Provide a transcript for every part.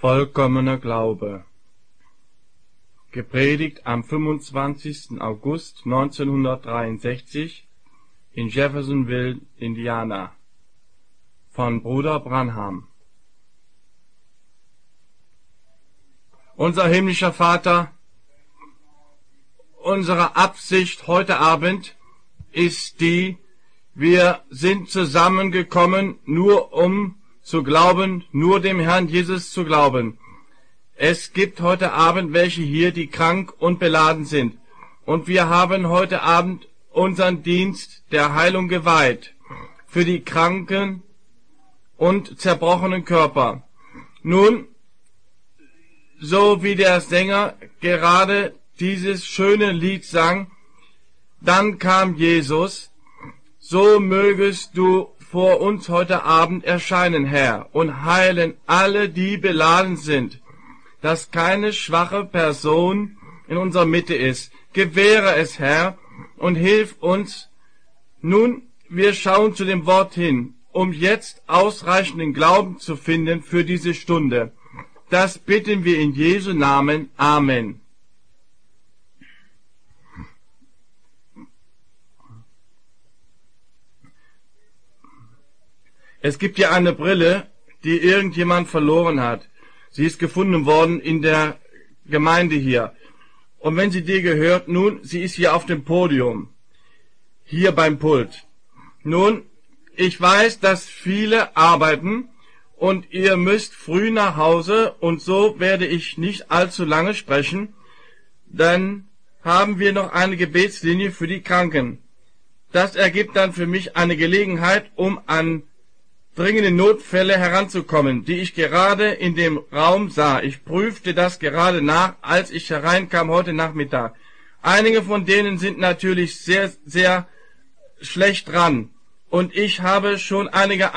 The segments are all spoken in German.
Vollkommener Glaube. Gepredigt am 25. August 1963 in Jeffersonville, Indiana, von Bruder Branham. Unser himmlischer Vater, unsere Absicht heute Abend ist die, wir sind zusammengekommen, nur um zu glauben, nur dem Herrn Jesus zu glauben. Es gibt heute Abend welche hier, die krank und beladen sind. Und wir haben heute Abend unseren Dienst der Heilung geweiht für die kranken und zerbrochenen Körper. Nun, so wie der Sänger gerade dieses schöne Lied sang, dann kam Jesus, so mögest du vor uns heute Abend erscheinen, Herr, und heilen alle, die beladen sind, dass keine schwache Person in unserer Mitte ist. Gewähre es, Herr, und hilf uns. Nun, wir schauen zu dem Wort hin, um jetzt ausreichenden Glauben zu finden für diese Stunde. Das bitten wir in Jesu Namen. Amen. Es gibt ja eine Brille, die irgendjemand verloren hat. Sie ist gefunden worden in der Gemeinde hier. Und wenn sie dir gehört, nun, sie ist hier auf dem Podium, hier beim Pult. Nun, ich weiß, dass viele arbeiten und ihr müsst früh nach Hause und so werde ich nicht allzu lange sprechen. Dann haben wir noch eine Gebetslinie für die Kranken. Das ergibt dann für mich eine Gelegenheit, um an dringende Notfälle heranzukommen, die ich gerade in dem Raum sah. Ich prüfte das gerade nach, als ich hereinkam heute Nachmittag. Einige von denen sind natürlich sehr, sehr schlecht dran. Und ich habe schon einige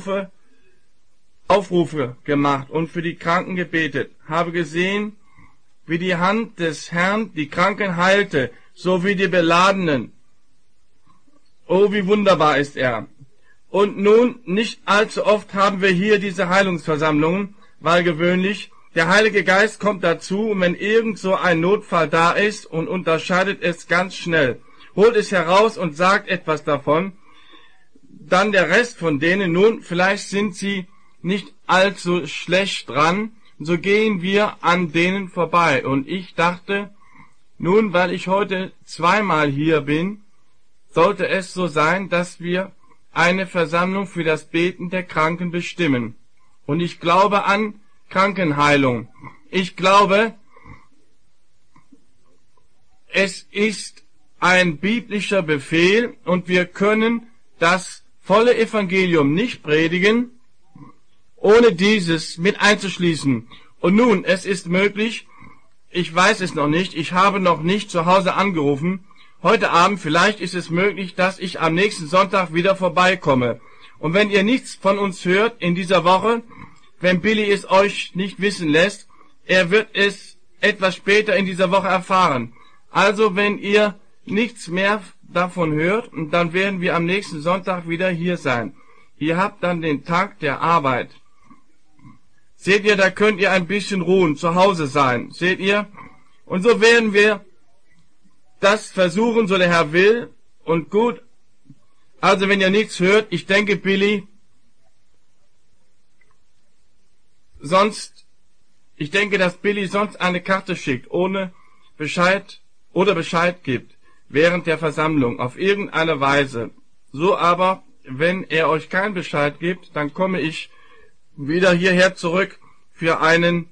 Aufrufe gemacht und für die Kranken gebetet. Habe gesehen, wie die Hand des Herrn die Kranken heilte, so wie die Beladenen. Oh, wie wunderbar ist er. Und nun, nicht allzu oft haben wir hier diese Heilungsversammlungen, weil gewöhnlich der Heilige Geist kommt dazu, und wenn irgend so ein Notfall da ist und unterscheidet es ganz schnell, holt es heraus und sagt etwas davon, dann der Rest von denen, nun, vielleicht sind sie nicht allzu schlecht dran, so gehen wir an denen vorbei. Und ich dachte, nun, weil ich heute zweimal hier bin, sollte es so sein, dass wir eine Versammlung für das Beten der Kranken bestimmen. Und ich glaube an Krankenheilung. Ich glaube, es ist ein biblischer Befehl und wir können das volle Evangelium nicht predigen, ohne dieses mit einzuschließen. Und nun, es ist möglich, ich weiß es noch nicht, ich habe noch nicht zu Hause angerufen, heute Abend, vielleicht ist es möglich, dass ich am nächsten Sonntag wieder vorbeikomme. Und wenn ihr nichts von uns hört in dieser Woche, wenn Billy es euch nicht wissen lässt, er wird es etwas später in dieser Woche erfahren. Also wenn ihr nichts mehr davon hört, dann werden wir am nächsten Sonntag wieder hier sein. Ihr habt dann den Tag der Arbeit. Seht ihr, da könnt ihr ein bisschen ruhen, zu Hause sein. Seht ihr? Und so werden wir das versuchen, so der Herr will, und gut. Also wenn ihr nichts hört, ich denke, Billy, ich denke, dass Billy sonst eine Karte schickt, ohne Bescheid oder Bescheid gibt, während der Versammlung, auf irgendeine Weise. So aber, wenn er euch keinen Bescheid gibt, dann komme ich wieder hierher zurück für einen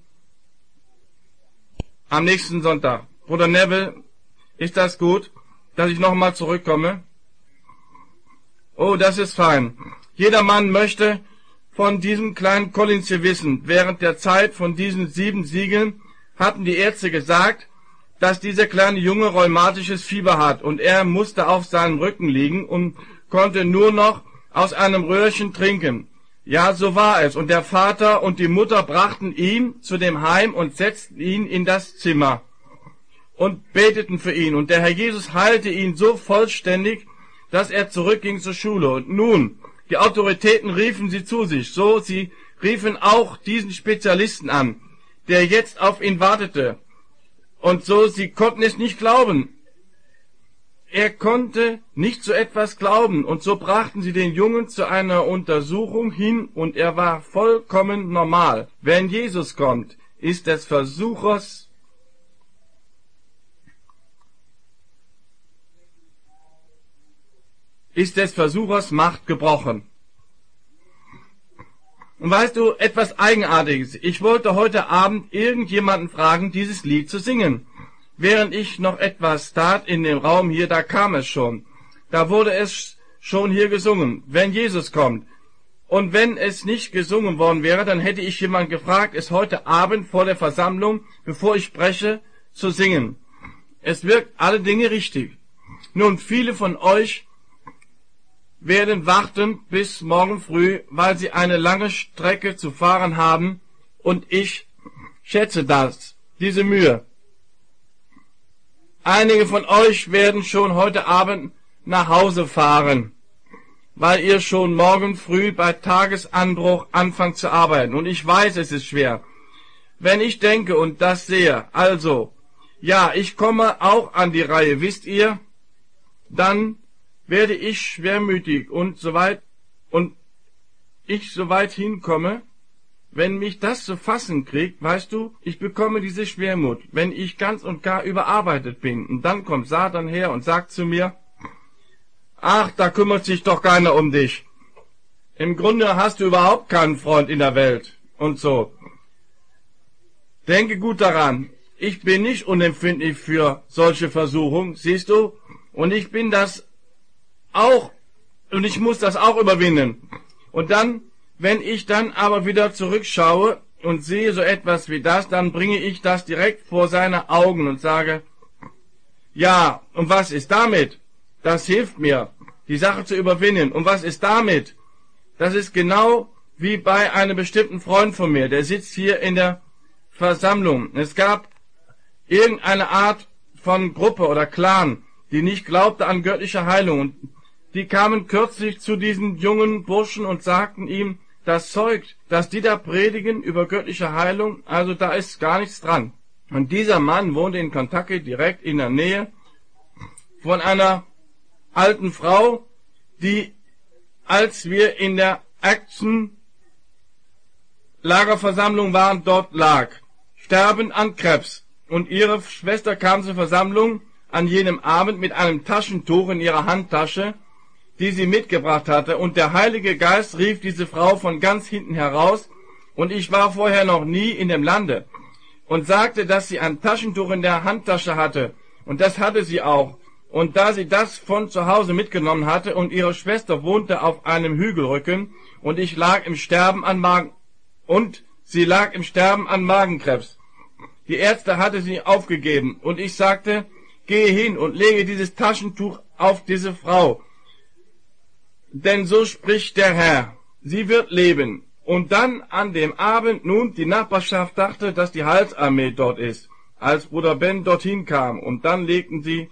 am nächsten Sonntag. Bruder Neville, ist das gut, dass ich nochmal zurückkomme? Oh, das ist fein. Jeder Mann möchte von diesem kleinen Collins hier wissen. Während der Zeit von diesen 7 Siegeln hatten die Ärzte gesagt, dass dieser kleine Junge rheumatisches Fieber hat und er musste auf seinem Rücken liegen und konnte nur noch aus einem Röhrchen trinken. Ja, so war es. Und der Vater und die Mutter brachten ihn zu dem Heim und setzten ihn in das Zimmer und beteten für ihn. Und der Herr Jesus heilte ihn so vollständig, dass er zurückging zur Schule. Und nun, die Autoritäten riefen sie zu sich. So, sie riefen auch diesen Spezialisten an, der jetzt auf ihn wartete. Und so, sie konnten es nicht glauben. Er konnte nicht so etwas glauben, und so brachten sie den Jungen zu einer Untersuchung hin, und er war vollkommen normal. Wenn Jesus kommt, ist des Versuchers Macht gebrochen. Und weißt du, etwas Eigenartiges. Ich wollte heute Abend irgendjemanden fragen, dieses Lied zu singen. Während ich noch etwas tat in dem Raum hier, da kam es schon. Da wurde es schon hier gesungen, wenn Jesus kommt. Und wenn es nicht gesungen worden wäre, dann hätte ich jemanden gefragt, es heute Abend vor der Versammlung, bevor ich spreche, zu singen. Es wirkt alle Dinge richtig. Nun, viele von euch werden warten bis morgen früh, weil sie eine lange Strecke zu fahren haben, und ich schätze das, diese Mühe. Einige von euch werden schon heute Abend nach Hause fahren, weil ihr schon morgen früh bei Tagesanbruch anfangt zu arbeiten. Und ich weiß, es ist schwer. Wenn ich denke und das sehe, also, ja, ich komme auch an die Reihe, wisst ihr, dann werde ich schwermütig und soweit hinkomme, wenn mich das zu fassen kriegt, weißt du, ich bekomme diese Schwermut, wenn ich ganz und gar überarbeitet bin. Und dann kommt Satan her und sagt zu mir, ach, da kümmert sich doch keiner um dich. Im Grunde hast du überhaupt keinen Freund in der Welt. Und so. Denke gut daran, ich bin nicht unempfindlich für solche Versuchungen, siehst du? Und ich bin das auch, und ich muss das auch überwinden. Und dann, wenn ich dann aber wieder zurückschaue und sehe so etwas wie das, dann bringe ich das direkt vor seine Augen und sage, ja, und was ist damit? Das hilft mir, die Sache zu überwinden. Und was ist damit? Das ist genau wie bei einem bestimmten Freund von mir, der sitzt hier in der Versammlung. Es gab irgendeine Art von Gruppe oder Clan, die nicht glaubte an göttliche Heilung. Und die kamen kürzlich zu diesem jungen Burschen und sagten ihm, das zeugt, dass die da predigen über göttliche Heilung, also da ist gar nichts dran. Und dieser Mann wohnte in Kentucky, direkt in der Nähe von einer alten Frau, die, als wir in der Action-Lagerversammlung waren, dort lag, sterbend an Krebs. Und ihre Schwester kam zur Versammlung an jenem Abend mit einem Taschentuch in ihrer Handtasche, die sie mitgebracht hatte, und der Heilige Geist rief diese Frau von ganz hinten heraus, und ich war vorher noch nie in dem Lande, und sagte, dass sie ein Taschentuch in der Handtasche hatte, und das hatte sie auch, und da sie das von zu Hause mitgenommen hatte, und ihre Schwester wohnte auf einem Hügelrücken, und sie lag im Sterben an Magenkrebs. Die Ärzte hatte sie aufgegeben, und ich sagte, gehe hin und lege dieses Taschentuch auf diese Frau, denn so spricht der Herr, sie wird leben. Und dann an dem Abend nun die Nachbarschaft dachte, dass die Heilsarmee dort ist, als Bruder Ben dorthin kam. Und dann legten sie,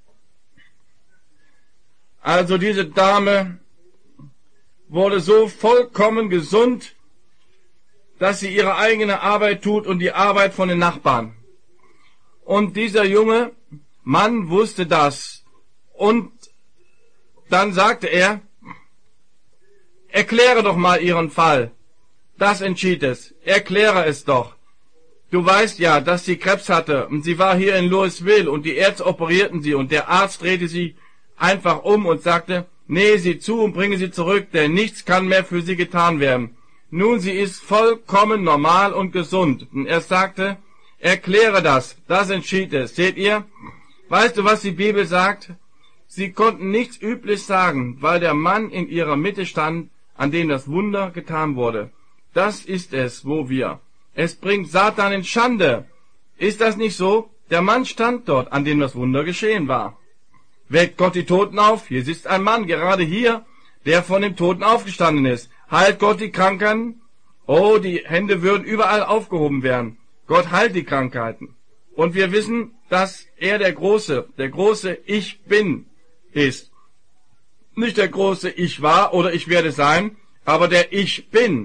also diese Dame wurde so vollkommen gesund, dass sie ihre eigene Arbeit tut und die Arbeit von den Nachbarn. Und dieser junge Mann wusste das. Und dann sagte er, erkläre doch mal Ihren Fall. Das entschied es. Erkläre es doch. Du weißt ja, dass sie Krebs hatte und sie war hier in Louisville und die Ärzte operierten sie und der Arzt drehte sie einfach um und sagte, nähe sie zu und bringe sie zurück, denn nichts kann mehr für sie getan werden. Nun, sie ist vollkommen normal und gesund. Und er sagte, erkläre das. Das entschied es. Seht ihr? Weißt du, was die Bibel sagt? Sie konnten nichts Übles sagen, weil der Mann in ihrer Mitte stand, an dem das Wunder getan wurde. Das ist es, wo wir. Es bringt Satan in Schande. Ist das nicht so? Der Mann stand dort, an dem das Wunder geschehen war. Weckt Gott die Toten auf? Hier sitzt ein Mann, gerade hier, der von dem Toten aufgestanden ist. Heilt Gott die Krankheiten? Oh, die Hände würden überall aufgehoben werden. Gott heilt die Krankheiten. Und wir wissen, dass er der große Ich Bin ist. Nicht der große Ich war oder ich werde sein, aber der Ich Bin.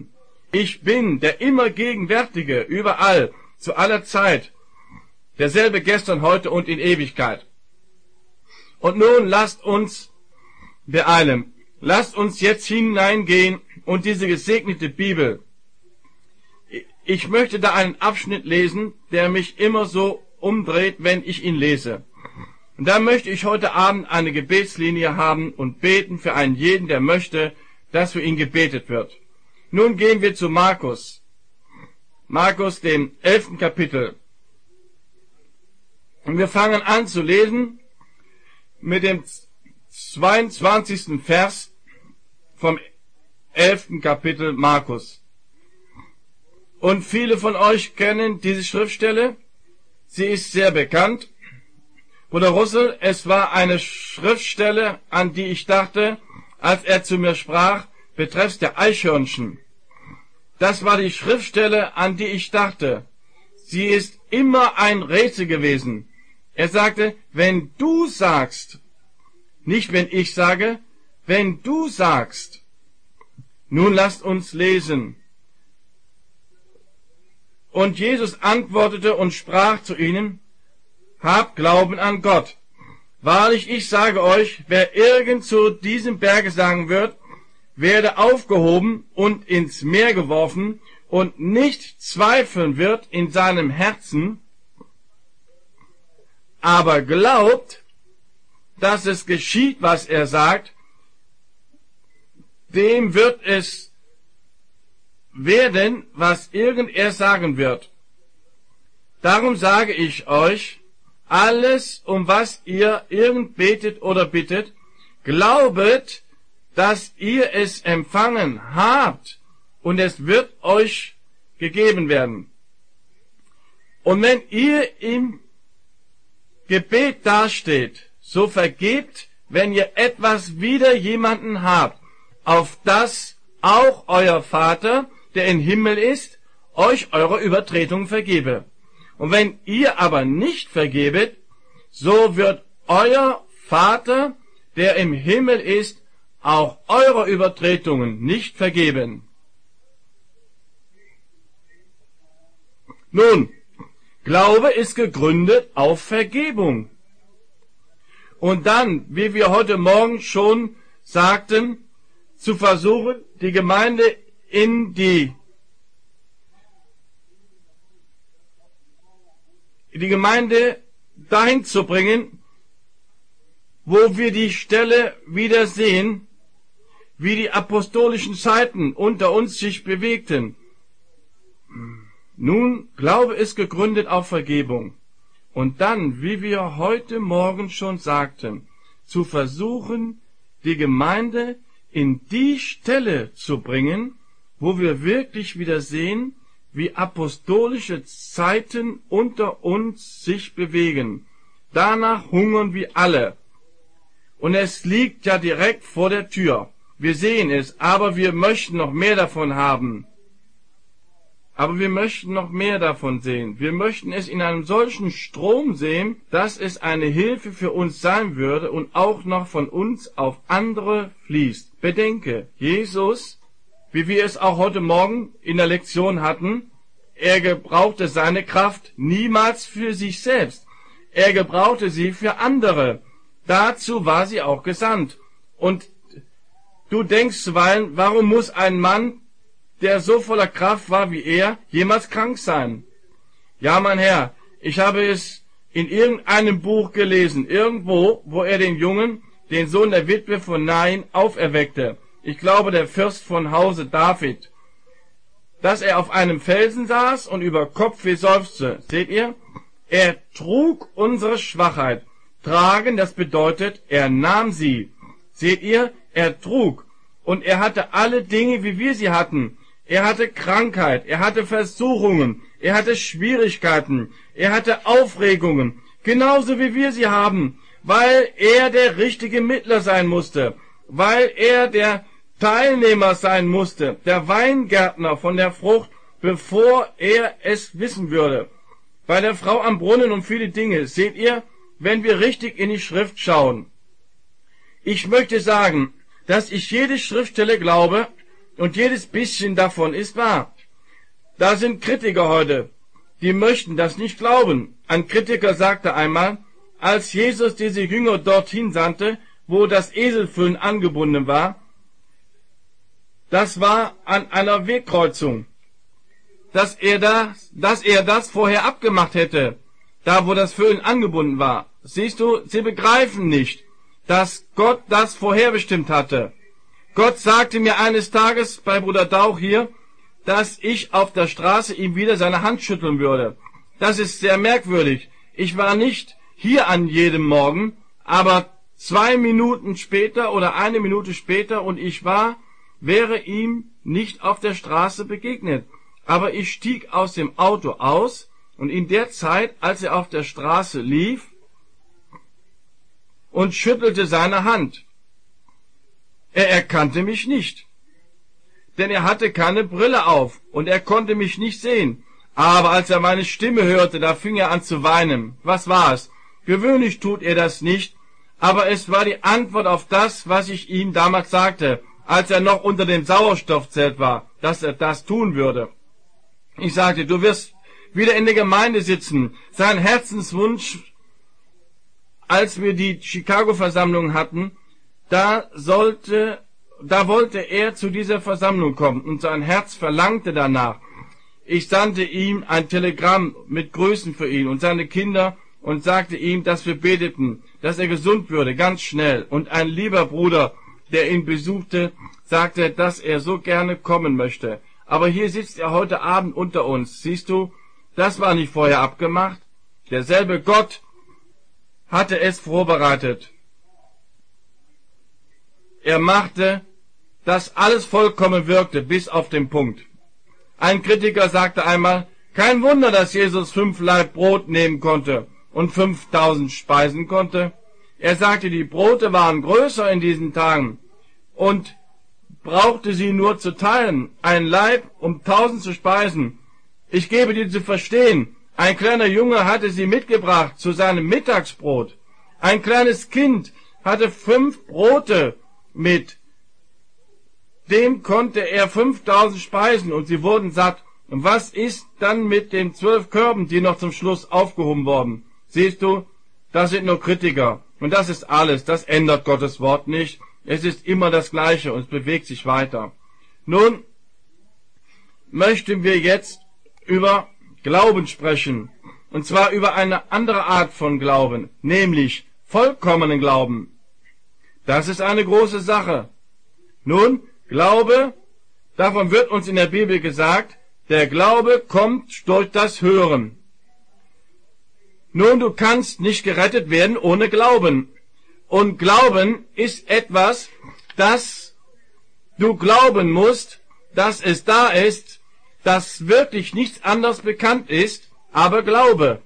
Ich bin der immer Gegenwärtige, überall, zu aller Zeit, derselbe gestern, heute und in Ewigkeit. Und nun lasst uns beeilen. Lasst uns jetzt hineingehen und diese gesegnete Bibel. Ich möchte da einen Abschnitt lesen, der mich immer so umdreht, wenn ich ihn lese. Und da möchte ich heute Abend eine Gebetslinie haben und beten für einen jeden, der möchte, dass für ihn gebetet wird. Nun gehen wir zu Markus. Markus, dem 11. Kapitel. Und wir fangen an zu lesen mit dem 22. Vers vom 11. Kapitel Markus. Und viele von euch kennen diese Schriftstelle. Sie ist sehr bekannt. Bruder Russell, es war eine Schriftstelle, an die ich dachte, als er zu mir sprach, betreffs der Eichhörnchen. Das war die Schriftstelle, an die ich dachte. Sie ist immer ein Rätsel gewesen. Er sagte, wenn du sagst, nicht wenn ich sage, wenn du sagst. Nun lasst uns lesen. Und Jesus antwortete und sprach zu ihnen, habt Glauben an Gott. Wahrlich, ich sage euch, wer irgend zu diesem Berge sagen wird, werde aufgehoben und ins Meer geworfen und nicht zweifeln wird in seinem Herzen, aber glaubt, dass es geschieht, was er sagt, dem wird es werden, was irgend er sagen wird. Darum sage ich euch, alles, um was ihr irgend betet oder bittet, glaubet, dass ihr es empfangen habt, und es wird euch gegeben werden. Und wenn ihr im Gebet dasteht, so vergebt, wenn ihr etwas wider jemanden habt, auf dass auch euer Vater, der im Himmel ist, euch eure Übertretungen vergebe. Und wenn ihr aber nicht vergebet, so wird euer Vater, der im Himmel ist, auch eure Übertretungen nicht vergeben. Nun, Glaube ist gegründet auf Vergebung. Und dann, wie wir heute Morgen schon sagten, zu versuchen, die Gemeinde in die Gemeinde dahin zu bringen, wo wir die Stelle wieder sehen, wie die apostolischen Zeiten unter uns sich bewegten. Nun, Glaube ist gegründet auf Vergebung. Und dann, wie wir heute Morgen schon sagten, zu versuchen, die Gemeinde in die Stelle zu bringen, wo wir wirklich wieder sehen, wie apostolische Zeiten unter uns sich bewegen. Danach hungern wir alle. Und es liegt ja direkt vor der Tür. Wir sehen es, aber wir möchten noch mehr davon haben. Aber wir möchten noch mehr davon sehen. Wir möchten es in einem solchen Strom sehen, dass es eine Hilfe für uns sein würde und auch noch von uns auf andere fließt. Bedenke, Jesus, wie wir es auch heute Morgen in der Lektion hatten, er gebrauchte seine Kraft niemals für sich selbst. Er gebrauchte sie für andere. Dazu war sie auch gesandt. Und du denkst zuweilen, warum muss ein Mann, der so voller Kraft war wie er, jemals krank sein? Ja, mein Herr, ich habe es in irgendeinem Buch gelesen, irgendwo, wo er den Jungen, den Sohn der Witwe von Nain, auferweckte. Ich glaube, der Fürst von Hause David. Dass er auf einem Felsen saß und über Kopfweh seufzte. Seht ihr? Er trug unsere Schwachheit. Tragen, das bedeutet, er nahm sie. Seht ihr? Er trug. Und er hatte alle Dinge, wie wir sie hatten. Er hatte Krankheit, er hatte Versuchungen, er hatte Schwierigkeiten, er hatte Aufregungen, genauso wie wir sie haben, weil er der richtige Mittler sein musste, weil er der Teilnehmer sein musste, der Weingärtner von der Frucht, bevor er es wissen würde. Bei der Frau am Brunnen und viele Dinge, seht ihr, wenn wir richtig in die Schrift schauen. Ich möchte sagen, dass ich jede Schriftstelle glaube, Und jedes bisschen davon ist wahr. Da sind Kritiker heute, die möchten das nicht glauben. Ein Kritiker sagte einmal, als Jesus diese Jünger dorthin sandte, wo das Eselfüllen angebunden war, das war an einer Wegkreuzung, dass er das vorher abgemacht hätte, da wo das Füllen angebunden war. Siehst du, sie begreifen nicht, dass Gott das vorherbestimmt hatte. Gott sagte mir eines Tages bei Bruder Dauch hier, dass ich auf der Straße ihm wieder seine Hand schütteln würde. Das ist sehr merkwürdig. Ich war nicht hier an jedem Morgen, aber 2 Minuten später oder 1 Minute später und ich wäre ihm nicht auf der Straße begegnet. Aber ich stieg aus dem Auto aus und in der Zeit, als er auf der Straße lief und schüttelte seine Hand, er erkannte mich nicht, denn er hatte keine Brille auf und er konnte mich nicht sehen. Aber als er meine Stimme hörte, da fing er an zu weinen. Was war es? Gewöhnlich tut er das nicht, aber es war die Antwort auf das, was ich ihm damals sagte, als er noch unter dem Sauerstoffzelt war, dass er das tun würde. Ich sagte, du wirst wieder in der Gemeinde sitzen. Sein Herzenswunsch, als wir die Chicago-Versammlung hatten, da wollte er zu dieser Versammlung kommen und sein Herz verlangte danach. Ich sandte ihm ein Telegramm mit Grüßen für ihn und seine Kinder und sagte ihm, dass wir beteten, dass er gesund würde, ganz schnell. Und ein lieber Bruder, der ihn besuchte, sagte, dass er so gerne kommen möchte. Aber hier sitzt er heute Abend unter uns. Siehst du, das war nicht vorher abgemacht. Derselbe Gott hatte es vorbereitet. Er machte, dass alles vollkommen wirkte, bis auf den Punkt. Ein Kritiker sagte einmal, kein Wunder, dass Jesus 5 Laib Brot nehmen konnte und 5000 speisen konnte. Er sagte, die Brote waren größer in diesen Tagen und brauchte sie nur zu teilen, ein Laib, um 1000 zu speisen. Ich gebe dir zu verstehen, ein kleiner Junge hatte sie mitgebracht zu seinem Mittagsbrot. Ein kleines Kind hatte 5 Brote mit. Dem konnte er 5000 speisen und sie wurden satt. Und was ist dann mit den 12 Körben, die noch zum Schluss aufgehoben wurden? Siehst du, das sind nur Kritiker. Und das ist alles. Das ändert Gottes Wort nicht. Es ist immer das Gleiche und es bewegt sich weiter. Nun möchten wir jetzt über Glauben sprechen. Und zwar über eine andere Art von Glauben, nämlich vollkommenen Glauben. Das ist eine große Sache. Nun, Glaube, davon wird uns in der Bibel gesagt, der Glaube kommt durch das Hören. Nun, du kannst nicht gerettet werden ohne Glauben. Und Glauben ist etwas, das du glauben musst, dass es da ist, dass wirklich nichts anderes bekannt ist, aber Glaube.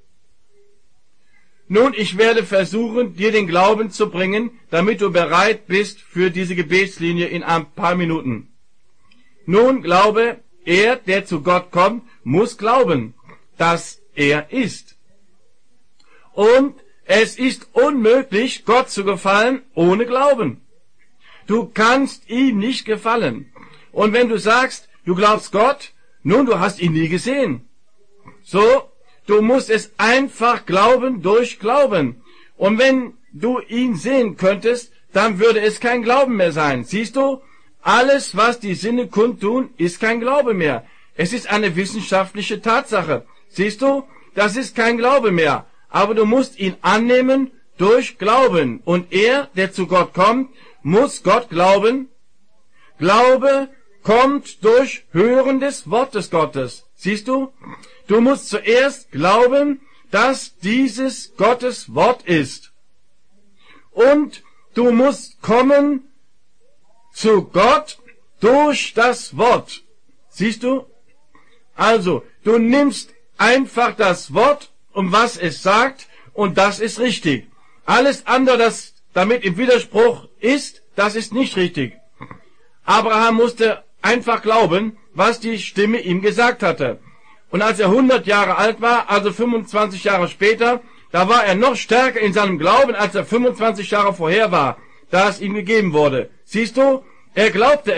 Nun, ich werde versuchen, dir den Glauben zu bringen, damit du bereit bist für diese Gebetslinie in ein paar Minuten. Nun, glaube, er, der zu Gott kommt, muss glauben, dass er ist. Und es ist unmöglich, Gott zu gefallen ohne Glauben. Du kannst ihm nicht gefallen. Und wenn du sagst, du glaubst Gott, nun, du hast ihn nie gesehen. So, du musst es einfach glauben durch Glauben. Und wenn du ihn sehen könntest, dann würde es kein Glauben mehr sein. Siehst du, alles, was die Sinne kundtun, ist kein Glaube mehr. Es ist eine wissenschaftliche Tatsache. Siehst du, das ist kein Glaube mehr. Aber du musst ihn annehmen durch Glauben. Und er, der zu Gott kommt, muss Gott glauben. Glaube kommt durch Hören des Wortes Gottes. Siehst du? Du musst zuerst glauben, dass dieses Gottes Wort ist. Und du musst kommen zu Gott durch das Wort. Siehst du? Also, du nimmst einfach das Wort, um was es sagt, und das ist richtig. Alles andere, das damit im Widerspruch ist, das ist nicht richtig. Abraham musste einfach glauben, was die Stimme ihm gesagt hatte. Und als er 100 Jahre alt war, also 25 Jahre später, da war er noch stärker in seinem Glauben, als er 25 Jahre vorher war, da es ihm gegeben wurde. Siehst du, er glaubte es.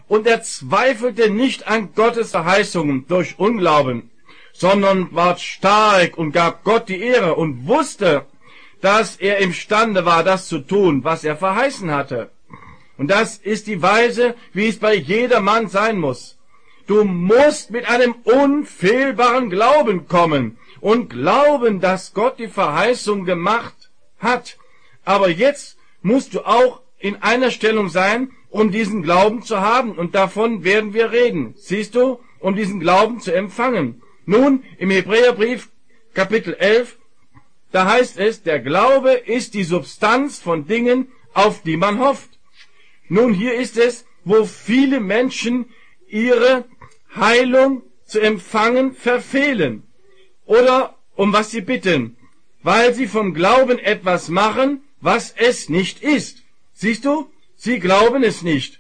und er zweifelte nicht an Gottes Verheißungen durch Unglauben, sondern ward stark und gab Gott die Ehre und wusste, dass er imstande war, das zu tun, was er verheißen hatte. Und das ist die Weise, wie es bei jedermann sein muss. Du musst mit einem unfehlbaren Glauben kommen und glauben, dass Gott die Verheißung gemacht hat. Aber jetzt musst du auch in einer Stellung sein, um diesen Glauben zu haben. Und davon werden wir reden. Siehst du, um diesen Glauben zu empfangen. Nun, im Hebräerbrief, Kapitel 11, da heißt es, der Glaube ist die Substanz von Dingen, auf die man hofft. Nun, hier ist es, wo viele Menschen ihre Heilung zu empfangen verfehlen. Oder um was sie bitten, weil sie vom Glauben etwas machen, was es nicht ist. Siehst du, sie glauben es nicht.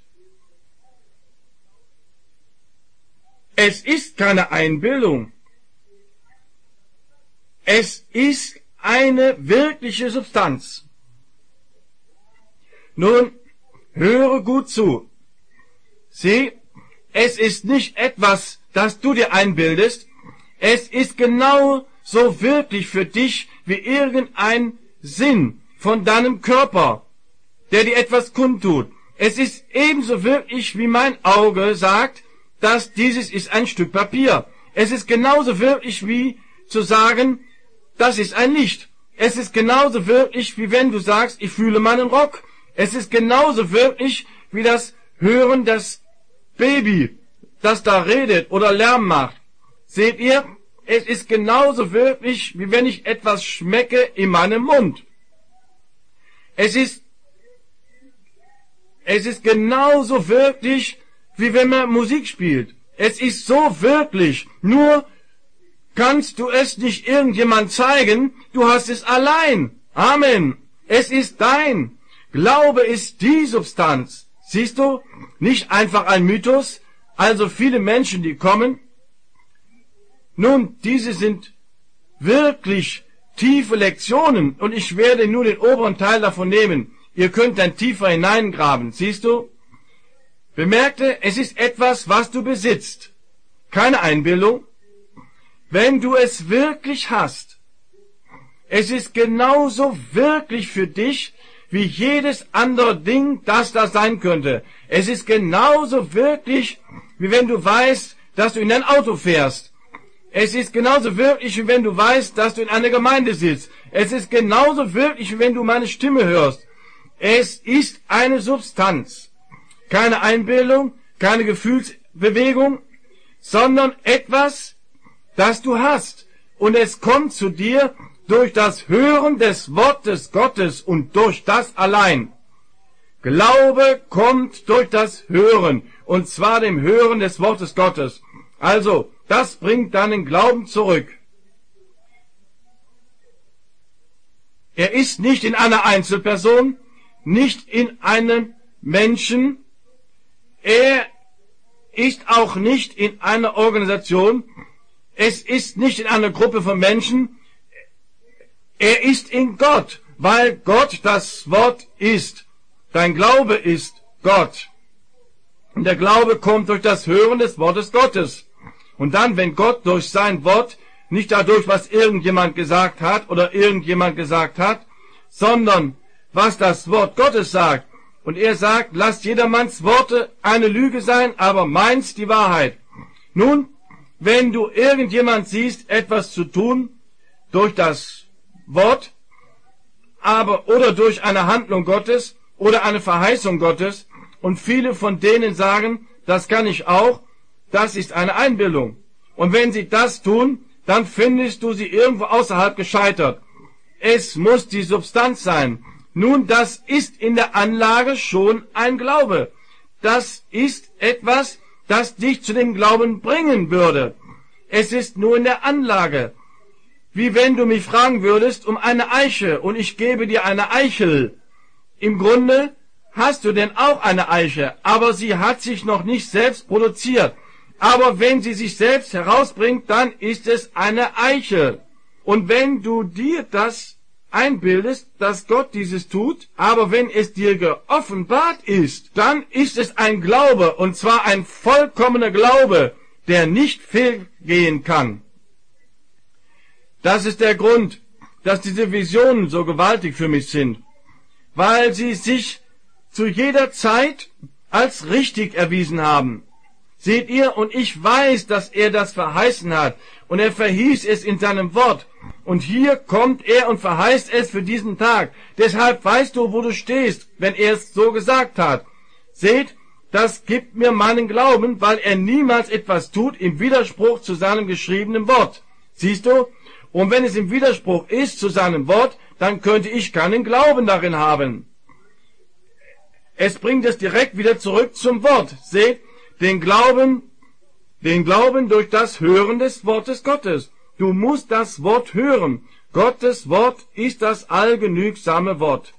Es ist keine Einbildung. Es ist eine wirkliche Substanz. Nun, höre gut zu. Sieh, es ist nicht etwas, das du dir einbildest. Es ist genau so wirklich für dich wie irgendein Sinn von deinem Körper, der dir etwas kundtut. Es ist ebenso wirklich, wie mein Auge sagt, dass dieses ist ein Stück Papier. Es ist genauso wirklich, wie zu sagen, das ist ein Licht. Es ist genauso wirklich, wie wenn du sagst, ich fühle meinen Rock. Es ist genauso wirklich, wie das Hören des Baby, das da redet oder Lärm macht. Seht ihr? Es ist genauso wirklich, wie wenn ich etwas schmecke in meinem Mund. Es ist genauso wirklich, wie wenn man Musik spielt. Es ist so wirklich, nur kannst du es nicht irgendjemand zeigen, du hast es allein. Amen. Es ist dein. Glaube ist die Substanz. Siehst du? Nicht einfach ein Mythos. Also viele Menschen, die kommen. Nun, diese sind wirklich tiefe Lektionen und ich werde nur den oberen Teil davon nehmen. Ihr könnt dann tiefer hineingraben. Siehst du? Bemerkte, es ist etwas, was du besitzt. Keine Einbildung. Wenn du es wirklich hast, es ist genauso wirklich für dich, wie jedes andere Ding, das da sein könnte. Es ist genauso wirklich, wie wenn du weißt, dass du in dein Auto fährst. Es ist genauso wirklich, wie wenn du weißt, dass du in einer Gemeinde sitzt. Es ist genauso wirklich, wie wenn du meine Stimme hörst. Es ist eine Substanz. Keine Einbildung, keine Gefühlsbewegung, sondern etwas, das du hast. Und es kommt zu dir durch das Hören des Wortes Gottes und durch das allein. Glaube kommt durch das Hören, und zwar dem Hören des Wortes Gottes. Also, das bringt deinen Glauben zurück. Er ist nicht in einer Einzelperson, nicht in einem Menschen, er ist auch nicht in einer Organisation, es ist nicht in einer Gruppe von Menschen, er ist in Gott, weil Gott das Wort ist. Dein Glaube ist Gott. Und der Glaube kommt durch das Hören des Wortes Gottes. Und dann, wenn Gott durch sein Wort, nicht dadurch, was irgendjemand gesagt hat oder irgendjemand gesagt hat, sondern was das Wort Gottes sagt. Und er sagt, lasst jedermanns Worte eine Lüge sein, aber meins die Wahrheit. Nun, wenn du irgendjemand siehst, etwas zu tun, durch das Wort, aber oder durch eine Handlung Gottes oder eine Verheißung Gottes, und viele von denen sagen, das kann ich auch, das ist eine Einbildung. Und wenn sie das tun, dann findest du sie irgendwo außerhalb gescheitert. Es muss die Substanz sein. Nun, das ist in der Anlage schon ein Glaube. Das ist etwas, das dich zu dem Glauben bringen würde. Es ist nur in der Anlage. Wie wenn du mich fragen würdest um eine Eiche und ich gebe dir eine Eichel. Im Grunde hast du denn auch eine Eiche, aber sie hat sich noch nicht selbst produziert. Aber wenn sie sich selbst herausbringt, dann ist es eine Eiche. Und wenn du dir das einbildest, dass Gott dieses tut, aber wenn es dir geoffenbart ist, dann ist es ein Glaube, und zwar ein vollkommener Glaube, der nicht fehlgehen kann. Das ist der Grund, dass diese Visionen so gewaltig für mich sind, weil sie sich zu jeder Zeit als richtig erwiesen haben. Seht ihr, und ich weiß, dass er das verheißen hat, und er verhieß es in seinem Wort, und hier kommt er und verheißt es für diesen Tag. Deshalb weißt du, wo du stehst, wenn er es so gesagt hat. Seht, das gibt mir meinen Glauben, weil er niemals etwas tut im Widerspruch zu seinem geschriebenen Wort. Siehst du? Und wenn es im Widerspruch ist zu seinem Wort, dann könnte ich keinen Glauben darin haben. Es bringt es direkt wieder zurück zum Wort. Seht, den Glauben durch das Hören des Wortes Gottes. Du musst das Wort hören. Gottes Wort ist das allgenügsame Wort.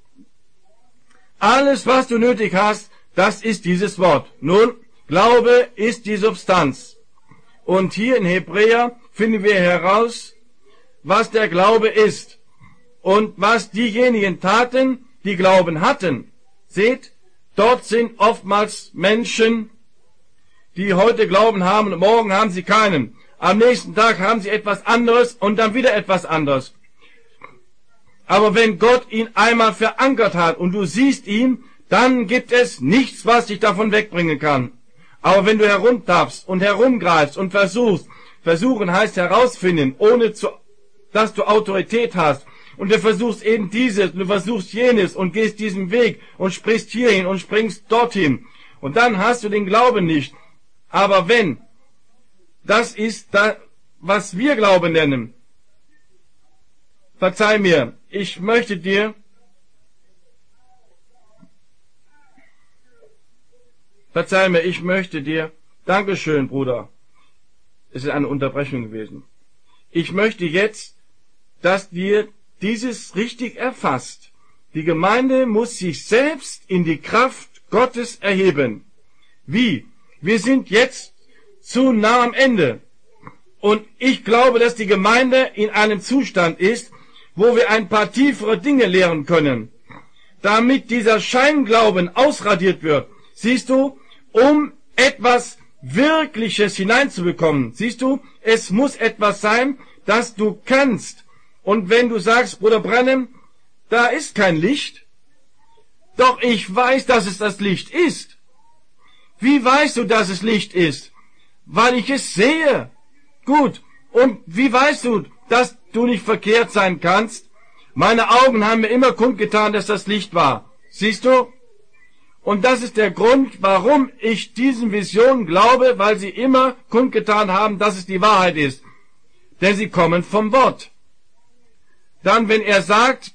Alles, was du nötig hast, das ist dieses Wort. Nun, Glaube ist die Substanz. Und hier in Hebräer finden wir heraus, was der Glaube ist und was diejenigen taten, die Glauben hatten. Seht, dort sind oftmals Menschen, die heute Glauben haben und morgen haben sie keinen. Am nächsten Tag haben sie etwas anderes und dann wieder etwas anderes. Aber wenn Gott ihn einmal verankert hat und du siehst ihn, dann gibt es nichts, was dich davon wegbringen kann. Aber wenn du herumtappst und herumgreifst und versuchen heißt herausfinden, ohne dass du Autorität hast, und du versuchst eben dieses, und du versuchst jenes und gehst diesen Weg und sprichst hierhin und springst dorthin, und dann hast du den Glauben nicht. Aber wenn, das ist das, was wir Glauben nennen. Verzeih mir, ich möchte dir Dankeschön, Bruder. Es ist eine Unterbrechung gewesen. Ich möchte jetzt, dass dir dieses richtig erfasst. Die Gemeinde muss sich selbst in die Kraft Gottes erheben. Wie? Wir sind jetzt zu nah am Ende. Und ich glaube, dass die Gemeinde in einem Zustand ist, wo wir ein paar tiefere Dinge lehren können, damit dieser Scheinglauben ausradiert wird. Siehst du, um etwas Wirkliches hineinzubekommen. Siehst du, es muss etwas sein, das du kannst. Und wenn du sagst, Bruder Branham, da ist kein Licht, doch ich weiß, dass es das Licht ist. Wie weißt du, dass es Licht ist? Weil ich es sehe. Gut. Und wie weißt du, dass du nicht verkehrt sein kannst? Meine Augen haben mir immer kundgetan, dass das Licht war. Siehst du? Und das ist der Grund, warum ich diesen Visionen glaube, weil sie immer kundgetan haben, dass es die Wahrheit ist. Denn sie kommen vom Wort. Dann, wenn er es sagt,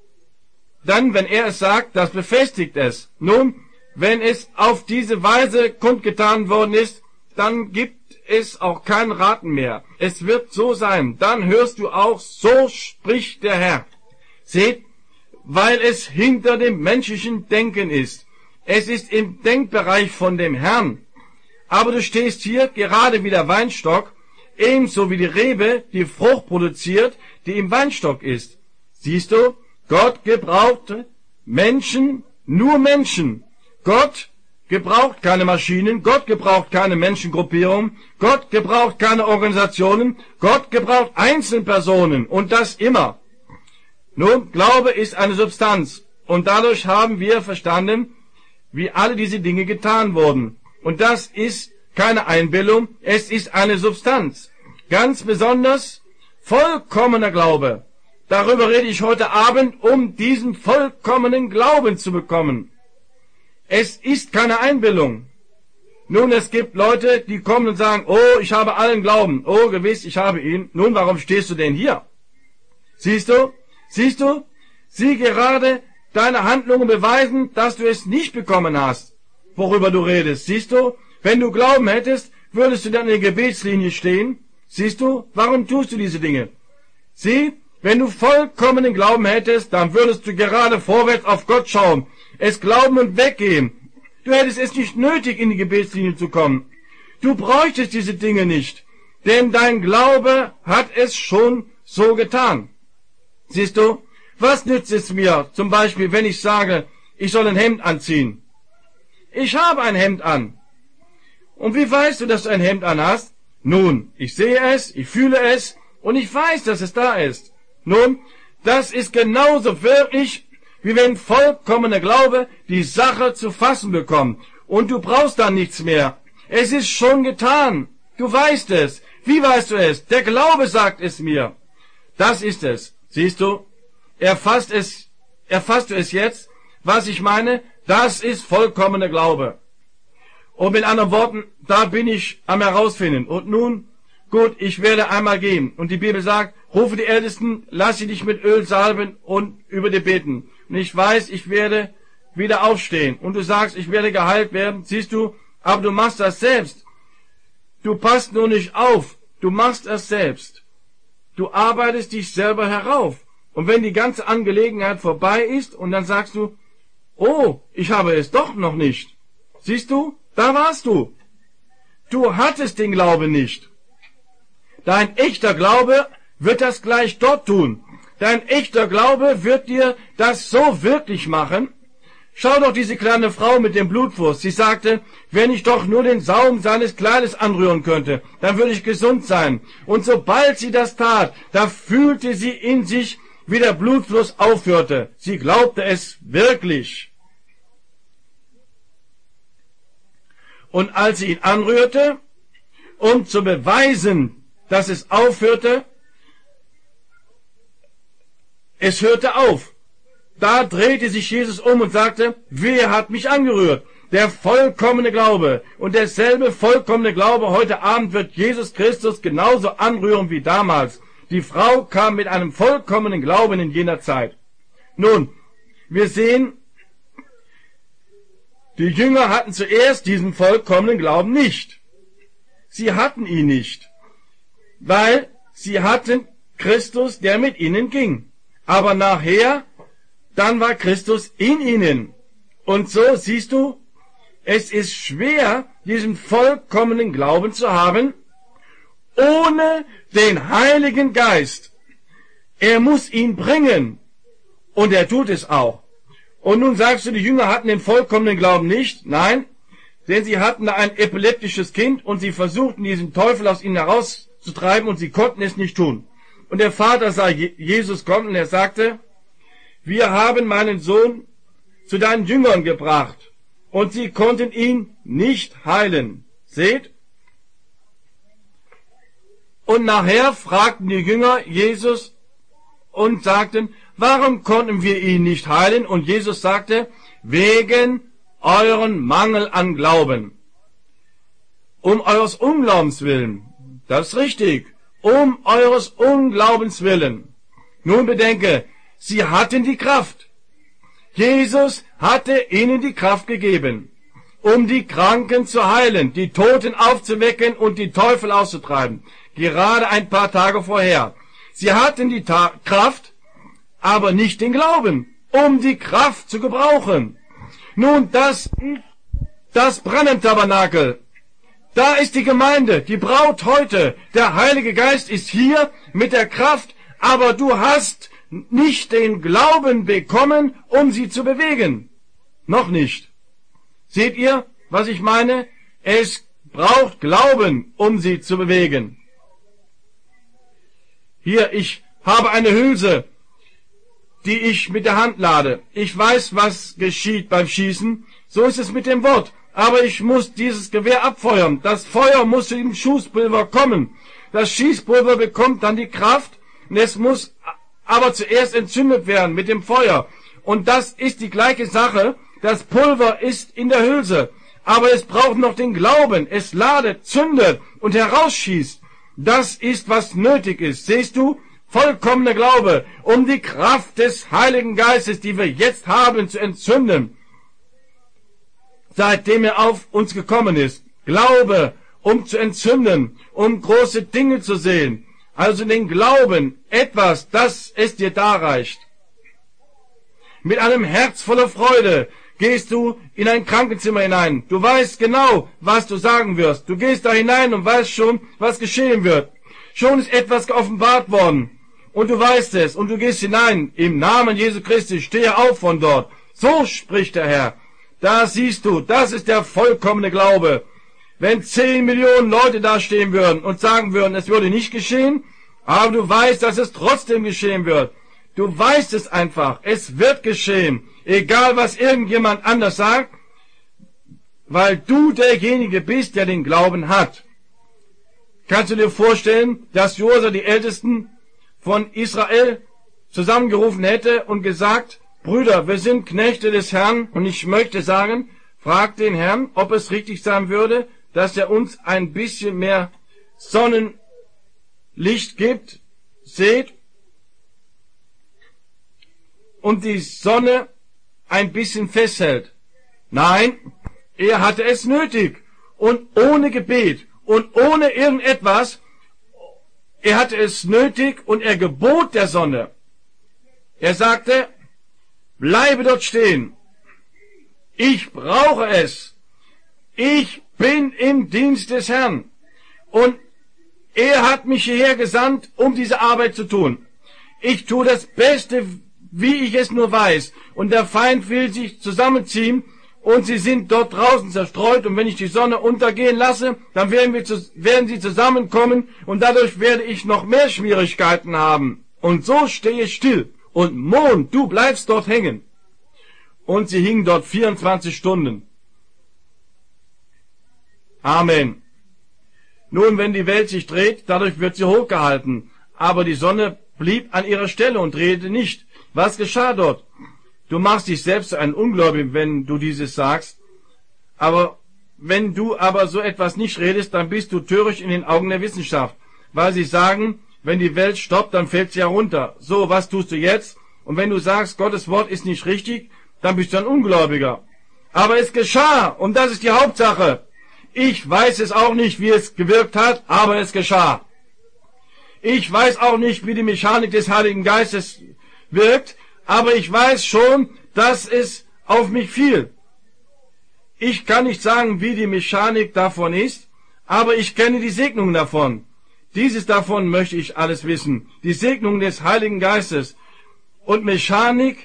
das befestigt es. Nun, wenn es auf diese Weise kundgetan worden ist, dann gibt es auch kein Raten mehr. Es wird so sein. Dann hörst du auch, so spricht der Herr. Seht, weil es hinter dem menschlichen Denken ist. Es ist im Denkbereich von dem Herrn. Aber du stehst hier gerade wie der Weinstock, ebenso wie die Rebe, die Frucht produziert, die im Weinstock ist. Siehst du, Gott gebraucht Menschen, nur Menschen. Gott gebraucht keine Maschinen, Gott gebraucht keine Menschengruppierung, Gott gebraucht keine Organisationen, Gott gebraucht Einzelpersonen, und das immer. Nun, Glaube ist eine Substanz, und dadurch haben wir verstanden, wie alle diese Dinge getan wurden. Und das ist keine Einbildung, es ist eine Substanz. Ganz besonders vollkommener Glaube. Darüber rede ich heute Abend, um diesen vollkommenen Glauben zu bekommen. Es ist keine Einbildung. Nun, es gibt Leute, die kommen und sagen, oh, ich habe allen Glauben. Oh, gewiss, ich habe ihn. Nun, warum stehst du denn hier? Siehst du? Sieh gerade deine Handlungen beweisen, dass du es nicht bekommen hast, worüber du redest. Siehst du? Wenn du Glauben hättest, würdest du dann in der Gebetslinie stehen. Siehst du? Warum tust du diese Dinge? Sieh, wenn du vollkommenen Glauben hättest, dann würdest du gerade vorwärts auf Gott schauen, es glauben und weggehen. Du hättest es nicht nötig, in die Gebetslinie zu kommen. Du bräuchtest diese Dinge nicht, denn dein Glaube hat es schon so getan. Siehst du, was nützt es mir, zum Beispiel, wenn ich sage, ich soll ein Hemd anziehen? Ich habe ein Hemd an. Und wie weißt du, dass du ein Hemd anhast? Nun, ich sehe es, ich fühle es und ich weiß, dass es da ist. Nun, das ist genauso wirklich, wie wenn vollkommener Glaube die Sache zu fassen bekommt. Und du brauchst dann nichts mehr. Es ist schon getan. Du weißt es. Wie weißt du es? Der Glaube sagt es mir. Das ist es. Siehst du? Erfasst du es jetzt, was ich meine? Das ist vollkommener Glaube. Und mit anderen Worten, da bin ich am herausfinden. Und nun, gut, ich werde einmal gehen. Und die Bibel sagt, rufe die Ältesten, lass sie dich mit Öl salben und über dir beten. Und ich weiß, ich werde wieder aufstehen. Und du sagst, ich werde geheilt werden. Siehst du, aber du machst das selbst. Du passt nur nicht auf. Du machst es selbst. Du arbeitest dich selber herauf. Und wenn die ganze Angelegenheit vorbei ist und dann sagst du, oh, ich habe es doch noch nicht. Siehst du, da warst du. Du hattest den Glauben nicht. Dein echter Glaube wird das gleich dort tun. Dein echter Glaube wird dir das so wirklich machen. Schau doch diese kleine Frau mit dem Blutfluss. Sie sagte, wenn ich doch nur den Saum seines Kleides anrühren könnte, dann würde ich gesund sein. Und sobald sie das tat, da fühlte sie in sich, wie der Blutfluss aufhörte. Sie glaubte es wirklich. Und als sie ihn anrührte, um zu beweisen, dass es aufhörte, es hörte auf. Da drehte sich Jesus um und sagte, wer hat mich angerührt? Der vollkommene Glaube. Und derselbe vollkommene Glaube heute Abend wird Jesus Christus genauso anrühren wie damals. Die Frau kam mit einem vollkommenen Glauben in jener Zeit. Nun, wir sehen, die Jünger hatten zuerst diesen vollkommenen Glauben nicht. Sie hatten ihn nicht, weil sie hatten Christus, der mit ihnen ging. Aber nachher, dann war Christus in ihnen. Und so siehst du, es ist schwer, diesen vollkommenen Glauben zu haben, ohne den Heiligen Geist. Er muss ihn bringen. Und er tut es auch. Und nun sagst du, die Jünger hatten den vollkommenen Glauben nicht. Nein, denn sie hatten da ein epileptisches Kind und sie versuchten, diesen Teufel aus ihnen herauszutreiben und sie konnten es nicht tun. Und der Vater sah Jesus kommen und er sagte, wir haben meinen Sohn zu deinen Jüngern gebracht und sie konnten ihn nicht heilen. Seht? Und nachher fragten die Jünger Jesus und sagten, warum konnten wir ihn nicht heilen? Und Jesus sagte, wegen euren Mangel an Glauben. Um eures Unglaubens willen. Das ist richtig. Um eures Unglaubens willen. Nun bedenke, sie hatten die Kraft. Jesus hatte ihnen die Kraft gegeben, um die Kranken zu heilen, die Toten aufzuwecken und die Teufel auszutreiben. Gerade ein paar Tage vorher. Sie hatten die Kraft, aber nicht den Glauben, um die Kraft zu gebrauchen. Nun, das ist das Brennentabernakel. Da ist die Gemeinde, die Braut heute. Der Heilige Geist ist hier mit der Kraft, aber du hast nicht den Glauben bekommen, um sie zu bewegen. Noch nicht. Seht ihr, was ich meine? Es braucht Glauben, um sie zu bewegen. Hier, ich habe eine Hülse, die ich mit der Hand lade. Ich weiß, was geschieht beim Schießen. So ist es mit dem Wort. Aber ich muss dieses Gewehr abfeuern. Das Feuer muss zu dem Schießpulver kommen. Das Schießpulver bekommt dann die Kraft. Und es muss aber zuerst entzündet werden mit dem Feuer. Und das ist die gleiche Sache. Das Pulver ist in der Hülse. Aber es braucht noch den Glauben. Es ladet, zündet und herausschießt. Das ist, was nötig ist. Siehst du? Vollkommener Glaube, um die Kraft des Heiligen Geistes, die wir jetzt haben, zu entzünden, seitdem er auf uns gekommen ist. Glaube, um zu entzünden, um große Dinge zu sehen. Also den Glauben, etwas, das es dir darreicht. Mit einem Herz voller Freude gehst du in ein Krankenzimmer hinein. Du weißt genau, was du sagen wirst. Du gehst da hinein und weißt schon, was geschehen wird. Schon ist etwas geoffenbart worden. und du weißt es und du gehst hinein. Im Namen Jesu Christi, stehe auf von dort. So spricht der Herr. Da siehst du, das ist der vollkommene Glaube. Wenn 10 Millionen Leute da stehen würden und sagen würden, es würde nicht geschehen, aber du weißt, dass es trotzdem geschehen wird. Du weißt es einfach, es wird geschehen, egal was irgendjemand anders sagt, weil du derjenige bist, der den Glauben hat. Kannst du dir vorstellen, dass Josua die Ältesten von Israel zusammengerufen hätte und gesagt, Brüder, wir sind Knechte des Herrn und ich möchte sagen, fragt den Herrn, ob es richtig sein würde, dass er uns ein bisschen mehr Sonnenlicht gibt, seht, und die Sonne ein bisschen festhält. Nein, er hatte es nötig und ohne Gebet und ohne irgendetwas, er hatte es nötig und er gebot der Sonne. Er sagte, bleibe dort stehen. Ich brauche es. Ich bin im Dienst des Herrn. Und er hat mich hierher gesandt, um diese Arbeit zu tun. Ich tue das Beste, wie ich es nur weiß. Und der Feind will sich zusammenziehen und sie sind dort draußen zerstreut. Und wenn ich die Sonne untergehen lasse, dann werden sie zusammenkommen und dadurch werde ich noch mehr Schwierigkeiten haben. Und so stehe ich still. Und Mond, du bleibst dort hängen. Und sie hingen dort 24 Stunden. Amen. Nun, wenn die Welt sich dreht, dadurch wird sie hochgehalten. Aber die Sonne blieb an ihrer Stelle und drehte nicht. Was geschah dort? Du machst dich selbst zu einem Ungläubigen, wenn du dieses sagst. Aber wenn du aber so etwas nicht redest, dann bist du töricht in den Augen der Wissenschaft. Weil sie sagen, wenn die Welt stoppt, dann fällt sie herunter. So, was tust du jetzt? Und wenn du sagst, Gottes Wort ist nicht richtig, dann bist du ein Ungläubiger. Aber es geschah, und das ist die Hauptsache. Ich weiß es auch nicht, wie es gewirkt hat, aber es geschah. Ich weiß auch nicht, wie die Mechanik des Heiligen Geistes wirkt, aber ich weiß schon, dass es auf mich fiel. Ich kann nicht sagen, wie die Mechanik davon ist, aber ich kenne die Segnung davon. Dieses davon möchte ich alles wissen. Die Segnung des Heiligen Geistes. Und Mechanik,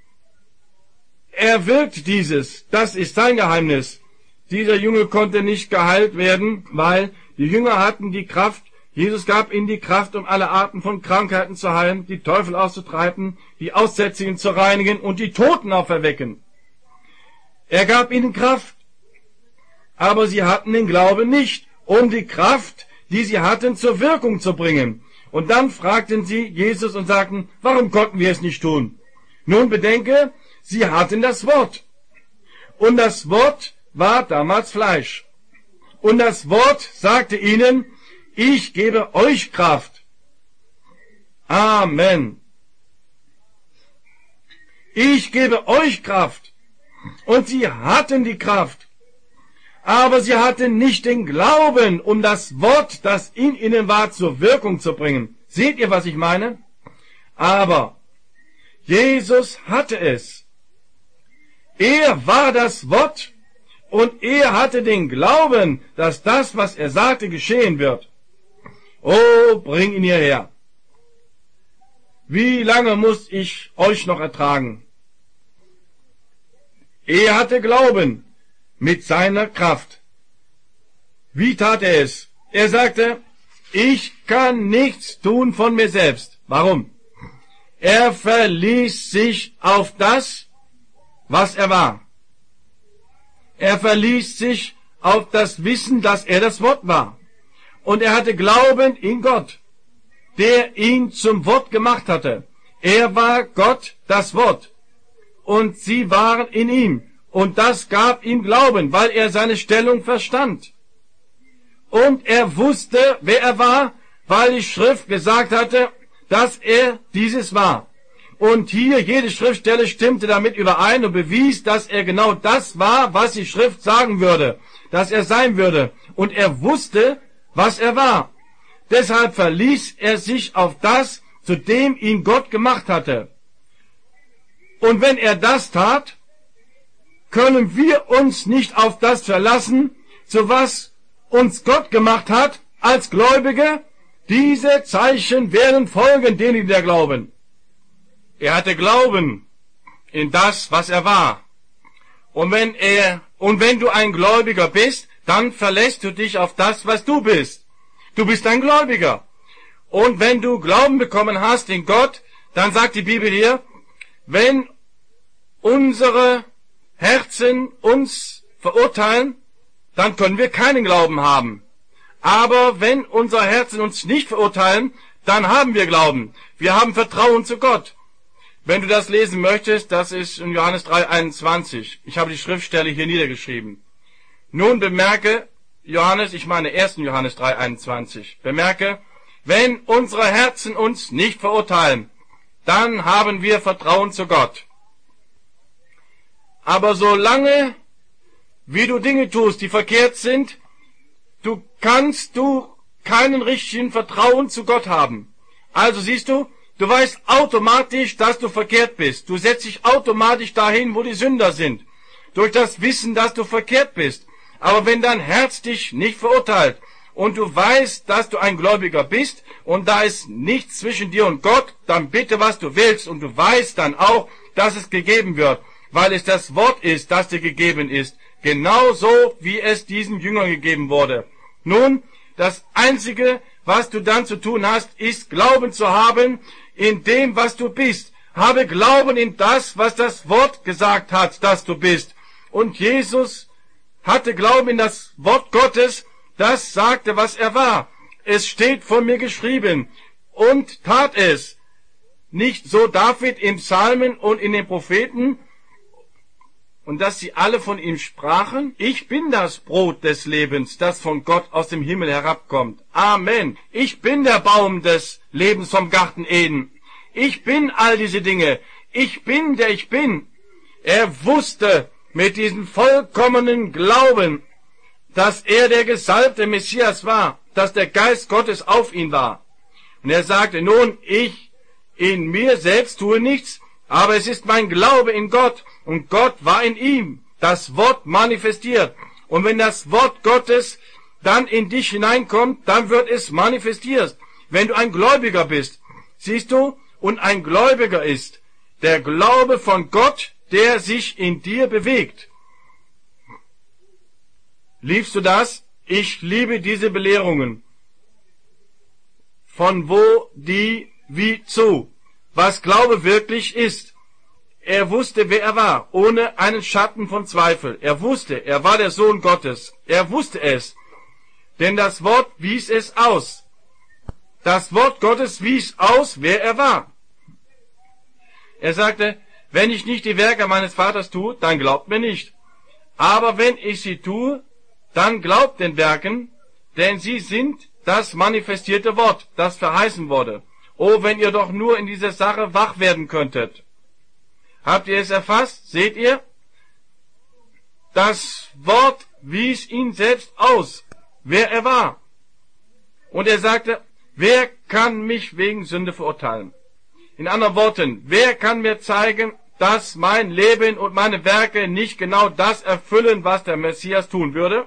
er wirkt dieses. Das ist sein Geheimnis. Dieser Junge konnte nicht geheilt werden, weil die Jünger hatten die Kraft. Jesus gab ihnen die Kraft, um alle Arten von Krankheiten zu heilen, die Teufel auszutreiben, die Aussätzigen zu reinigen und die Toten auferwecken. Er gab ihnen Kraft. Aber sie hatten den Glauben nicht, um die Kraft, die sie hatten, zur Wirkung zu bringen. Und dann fragten sie Jesus und sagten, warum konnten wir es nicht tun? Nun bedenke, sie hatten das Wort. Und das Wort war damals Fleisch. Und das Wort sagte ihnen, ich gebe euch Kraft. Amen. Ich gebe euch Kraft. Und sie hatten die Kraft. Aber sie hatten nicht den Glauben, um das Wort, das in ihnen war, zur Wirkung zu bringen. Seht ihr, was ich meine? Aber Jesus hatte es. Er war das Wort und er hatte den Glauben, dass das, was er sagte, geschehen wird. Oh, bring ihn hierher. Wie lange muss ich euch noch ertragen? Er hatte Glauben mit seiner Kraft. Wie tat er es? Er sagte, ich kann nichts tun von mir selbst. Warum? Er verließ sich auf das, was er war. Er verließ sich auf das Wissen, dass er das Wort war. Und er hatte Glauben in Gott, der ihn zum Wort gemacht hatte. Er war Gott, das Wort. Und sie waren in ihm. Und das gab ihm Glauben, weil er seine Stellung verstand. Und er wusste, wer er war, weil die Schrift gesagt hatte, dass er dieses war. Und hier, jede Schriftstelle stimmte damit überein und bewies, dass er genau das war, was die Schrift sagen würde, dass er sein würde. Und er wusste, was er war. Deshalb verließ er sich auf das, zu dem ihn Gott gemacht hatte. Und wenn er das tat, können wir uns nicht auf das verlassen, zu was uns Gott gemacht hat, als Gläubige, Diese Zeichen werden folgen denen, die da glauben. Er hatte Glauben in das, was er war. Und wenn du ein Gläubiger bist, dann verlässt du dich auf das, was du bist. Du bist ein Gläubiger. Und wenn du Glauben bekommen hast in Gott, dann sagt die Bibel hier, wenn unsere Herzen uns verurteilen, dann können wir keinen Glauben haben. Aber wenn unsere Herzen uns nicht verurteilen, dann haben wir Glauben. Wir haben Vertrauen zu Gott. Wenn du das lesen möchtest, das ist in Johannes 3,21. Ich habe die Schriftstelle hier niedergeschrieben. Nun bemerke, ich meine 1. Johannes 3,21. Bemerke, wenn unsere Herzen uns nicht verurteilen, dann haben wir Vertrauen zu Gott. Aber solange, wie du Dinge tust, die verkehrt sind, kannst du keinen richtigen Vertrauen zu Gott haben. Also siehst du weißt automatisch, dass du verkehrt bist. Du setzt dich automatisch dahin, wo die Sünder sind. Durch das Wissen, dass du verkehrt bist. Aber wenn dein Herz dich nicht verurteilt und du weißt, dass du ein Gläubiger bist und da ist nichts zwischen dir und Gott, dann bitte, was du willst, und du weißt dann auch, dass es gegeben wird, weil es das Wort ist, das dir gegeben ist. Genauso, wie es diesen Jüngern gegeben wurde. Nun, das Einzige, was du dann zu tun hast, ist Glauben zu haben in dem, was du bist. Habe Glauben in das, was das Wort gesagt hat, dass du bist. Und Jesus hatte Glauben in das Wort Gottes, das sagte, was er war. Es steht von mir geschrieben und tat es. Nicht so David im Psalmen und in den Propheten, und dass sie alle von ihm sprachen, ich bin das Brot des Lebens, das von Gott aus dem Himmel herabkommt. Amen. Ich bin der Baum des Lebens vom Garten Eden. Ich bin all diese Dinge. Ich bin, der ich bin. Er wusste mit diesem vollkommenen Glauben, dass er der gesalbte Messias war, dass der Geist Gottes auf ihn war. Und er sagte, nun, ich in mir selbst tue nichts, aber es ist mein Glaube in Gott, und Gott war in ihm, das Wort manifestiert. Und wenn das Wort Gottes dann in dich hineinkommt, dann wird es manifestiert. Wenn du ein Gläubiger bist, siehst du, und ein Gläubiger ist der Glaube von Gott, der sich in dir bewegt. Liebst du das? Ich liebe diese Belehrungen. Von wo, die, wie zu. Was Glaube wirklich ist. Er wusste, wer er war, ohne einen Schatten von Zweifel. Er wusste, er war der Sohn Gottes. Er wusste es. Denn das Wort wies es aus. Das Wort Gottes wies aus, wer er war. Er sagte, wenn ich nicht die Werke meines Vaters tue, dann glaubt mir nicht. Aber wenn ich sie tue, dann glaubt den Werken, denn sie sind das manifestierte Wort, das verheißen wurde. Oh, wenn ihr doch nur in dieser Sache wach werden könntet. Habt ihr es erfasst? Seht ihr? Das Wort wies ihn selbst aus, wer er war. Und er sagte, wer kann mich wegen Sünde verurteilen? In anderen Worten, wer kann mir zeigen, dass mein Leben und meine Werke nicht genau das erfüllen, was der Messias tun würde?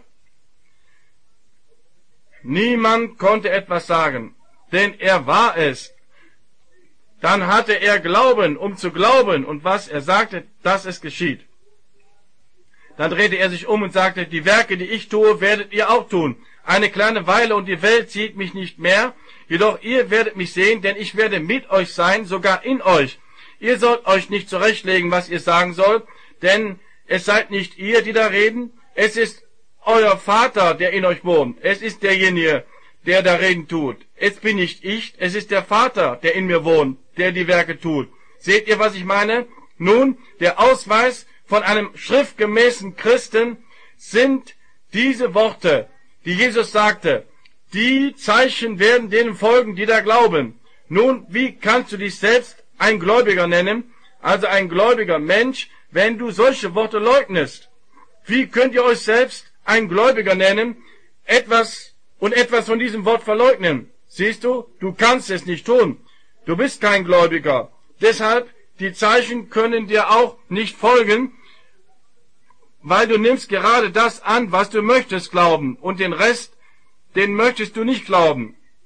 Niemand konnte etwas sagen, denn er war es. Dann hatte er Glauben, um zu glauben, und was er sagte, dass es geschieht. Dann drehte er sich um und sagte, die Werke, die ich tue, werdet ihr auch tun. Eine kleine Weile und die Welt sieht mich nicht mehr, jedoch ihr werdet mich sehen, denn ich werde mit euch sein, sogar in euch. Ihr sollt euch nicht zurechtlegen, was ihr sagen sollt, denn es seid nicht ihr, die da reden, es ist euer Vater, der in euch wohnt. Es ist derjenige, der da reden tut. Es bin nicht ich, es ist der Vater, der in mir wohnt, der die Werke tut. Seht ihr, was ich meine? Nun, der Ausweis von einem schriftgemäßen Christen sind diese Worte, die Jesus sagte. Die Zeichen werden denen folgen, die da glauben. Nun, wie kannst du dich selbst ein Gläubiger nennen, also ein gläubiger Mensch, wenn du solche Worte leugnest? Wie könnt ihr euch selbst ein Gläubiger nennen, etwas von diesem Wort verleugnen? Siehst du, du kannst es nicht tun. Du bist kein Gläubiger. Deshalb, die Zeichen können dir auch nicht folgen, weil du nimmst gerade das an, was du möchtest glauben, und den Rest, den möchtest du nicht glauben.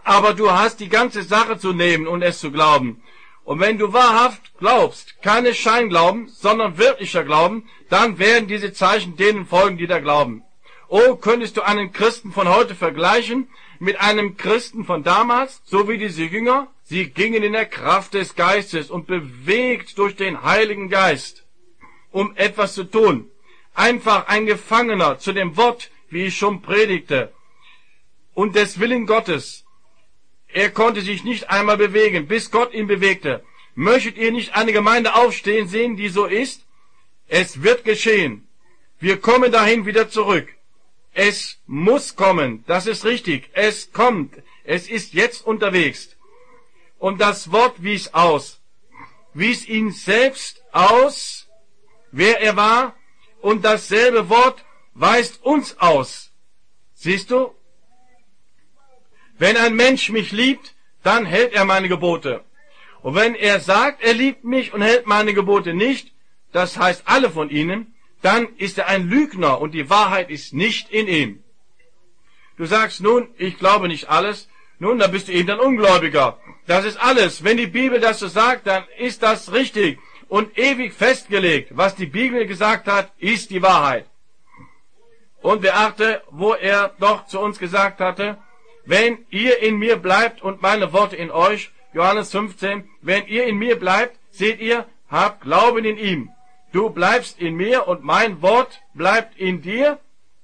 Aber du hast die ganze Sache zu nehmen und es zu glauben. Und wenn du wahrhaft glaubst, keine Scheinglauben, sondern wirklicher Glauben, dann werden diese Zeichen denen folgen, die da glauben. Oh, könntest du einen Christen von heute vergleichen mit einem Christen von damals, so wie diese Jünger? Sie gingen in der Kraft des Geistes und bewegt durch den Heiligen Geist, um etwas zu tun. Einfach ein Gefangener zu dem Wort, wie ich schon predigte, und des Willen Gottes. Er konnte sich nicht einmal bewegen, bis Gott ihn bewegte. Möchtet ihr nicht eine Gemeinde aufstehen sehen, die so ist? Es wird geschehen. Wir kommen dahin wieder zurück. Es muss kommen, das ist richtig. Es kommt. Es ist jetzt unterwegs. Und das Wort wies aus. Wies ihn selbst aus, wer er war. Und dasselbe Wort weist uns aus. Siehst du? Wenn ein Mensch mich liebt, dann hält er meine Gebote. Und wenn er sagt, er liebt mich und hält meine Gebote nicht, das heißt alle von ihnen, dann ist er ein Lügner und die Wahrheit ist nicht in ihm. Du sagst nun, ich glaube nicht alles. Nun, dann bist du eben ein Ungläubiger. Das ist alles. Wenn die Bibel das so sagt, dann ist das richtig und ewig festgelegt. Was die Bibel gesagt hat, ist die Wahrheit. Und beachte, wo er doch zu uns gesagt hatte, wenn ihr in mir bleibt und meine Worte in euch, Johannes 15, wenn ihr in mir bleibt, seht ihr, habt Glauben in ihm. Du bleibst in mir und mein Wort bleibt in dir.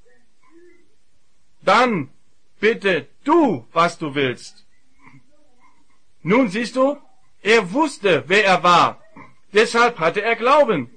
Dann bitte du, was du willst. Nun siehst du, er wusste, wer er war. Deshalb hatte er Glauben.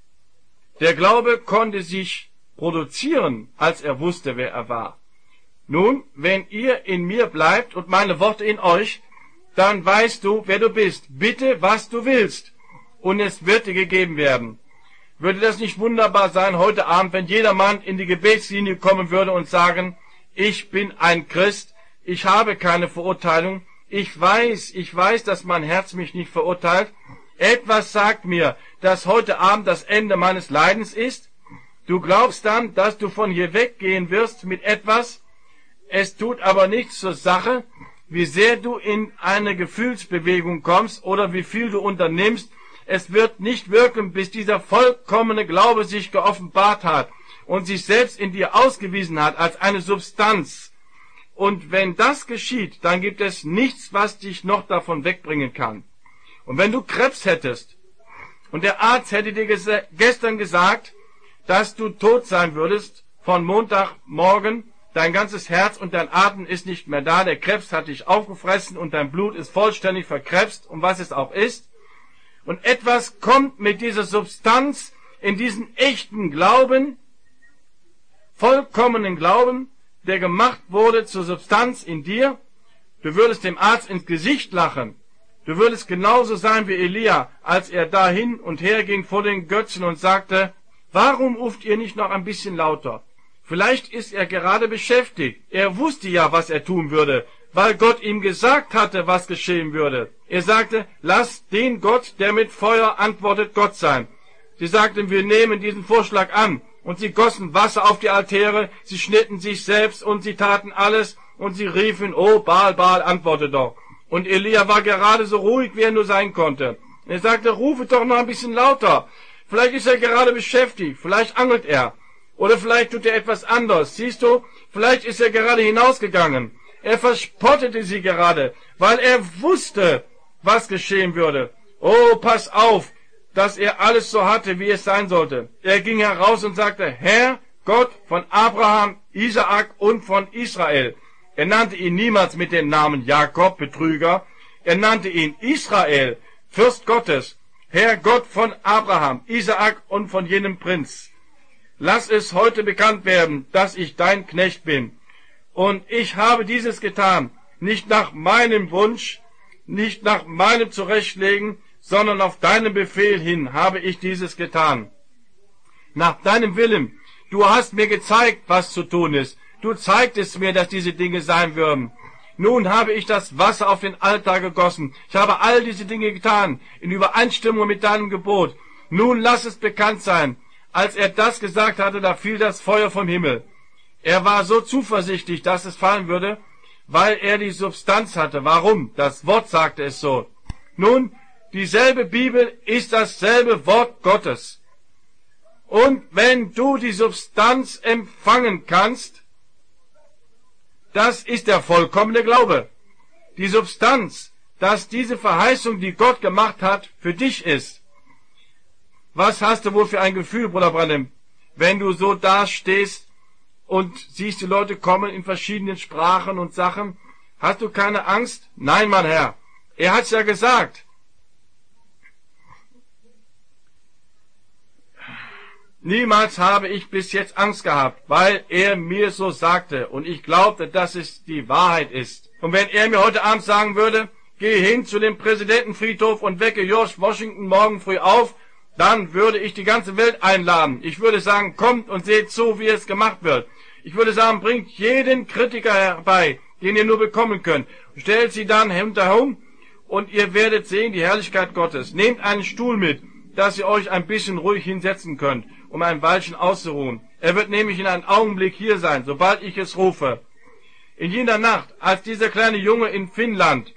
Der Glaube konnte sich produzieren, als er wusste, wer er war. Nun, wenn ihr in mir bleibt und meine Worte in euch, dann weißt du, wer du bist. Bitte, was du willst, und es wird dir gegeben werden. Würde das nicht wunderbar sein heute Abend, wenn jeder Mann in die Gebetslinie kommen würde und sagen, ich bin ein Christ, ich habe keine Verurteilung, ich weiß, dass mein Herz mich nicht verurteilt. Etwas sagt mir, dass heute Abend das Ende meines Leidens ist. Du glaubst dann, dass du von hier weggehen wirst mit etwas. Es tut aber nichts zur Sache, wie sehr du in eine Gefühlsbewegung kommst oder wie viel du unternimmst. Es wird nicht wirken, bis dieser vollkommene Glaube sich geoffenbart hat und sich selbst in dir ausgewiesen hat als eine Substanz. Und wenn das geschieht, dann gibt es nichts, was dich noch davon wegbringen kann. Und wenn du Krebs hättest und der Arzt hätte dir gestern gesagt, dass du tot sein würdest von Montagmorgen, dein ganzes Herz und dein Atem ist nicht mehr da, der Krebs hat dich aufgefressen und dein Blut ist vollständig verkrebst, und was es auch ist. Und etwas kommt mit dieser Substanz in diesen echten Glauben, vollkommenen Glauben, der gemacht wurde zur Substanz in dir. Du würdest dem Arzt ins Gesicht lachen. Du würdest genauso sein wie Elia, als er da hin und her ging vor den Götzen und sagte, warum ruft ihr nicht noch ein bisschen lauter? Vielleicht ist er gerade beschäftigt. Er wusste ja, was er tun würde, weil Gott ihm gesagt hatte, was geschehen würde. Er sagte, lass den Gott, der mit Feuer antwortet, Gott sein. Sie sagten, wir nehmen diesen Vorschlag an. Und sie gossen Wasser auf die Altäre, sie schnitten sich selbst und sie taten alles und sie riefen, oh Baal, Baal, antworte doch. Und Elia war gerade so ruhig, wie er nur sein konnte. Er sagte, rufe doch noch ein bisschen lauter. Vielleicht ist er gerade beschäftigt, vielleicht angelt er. Oder vielleicht tut er etwas anderes. Siehst du, vielleicht ist er gerade hinausgegangen. Er verspottete sie gerade, weil er wusste, was geschehen würde. Oh, pass auf, dass er alles so hatte, wie es sein sollte. Er ging heraus und sagte, Herr, Gott von Abraham, Isaak und von Israel. Er nannte ihn niemals mit dem Namen Jakob, Betrüger. Er nannte ihn Israel, Fürst Gottes, Herr Gott von Abraham, Isaak und von jenem Prinz. Lass es heute bekannt werden, dass ich dein Knecht bin. Und ich habe dieses getan, nicht nach meinem Wunsch, nicht nach meinem Zurechtlegen, sondern auf deinen Befehl hin habe ich dieses getan. Nach deinem Willen. Du hast mir gezeigt, was zu tun ist. Du zeigtest mir, dass diese Dinge sein würden. Nun habe ich das Wasser auf den Altar gegossen. Ich habe all diese Dinge getan, in Übereinstimmung mit deinem Gebot. Nun lass es bekannt sein. Als er das gesagt hatte, da fiel das Feuer vom Himmel. Er war so zuversichtlich, dass es fallen würde, weil er die Substanz hatte. Warum? Das Wort sagte es so. Nun, dieselbe Bibel ist dasselbe Wort Gottes. Und wenn du die Substanz empfangen kannst, das ist der vollkommene Glaube. Die Substanz, dass diese Verheißung, die Gott gemacht hat, für dich ist. Was hast du wohl für ein Gefühl, Bruder Branham, wenn du so dastehst und siehst, die Leute kommen in verschiedenen Sprachen und Sachen? Hast du keine Angst? Nein, mein Herr. Er hat's ja gesagt. Niemals habe ich bis jetzt Angst gehabt, weil er mir so sagte und ich glaubte, dass es die Wahrheit ist. Und wenn er mir heute Abend sagen würde, geh hin zu dem Präsidentenfriedhof und wecke George Washington morgen früh auf, dann würde ich die ganze Welt einladen. Ich würde sagen, kommt und seht zu, wie es gemacht wird. Ich würde sagen, bringt jeden Kritiker herbei, den ihr nur bekommen könnt. Stellt sie dann hinterherum und ihr werdet sehen die Herrlichkeit Gottes. Nehmt einen Stuhl mit, dass ihr euch ein bisschen ruhig hinsetzen könnt, um ein Weilchen auszuruhen. Er wird nämlich in einem Augenblick hier sein, sobald ich es rufe. In jener Nacht, als dieser kleine Junge in Finnland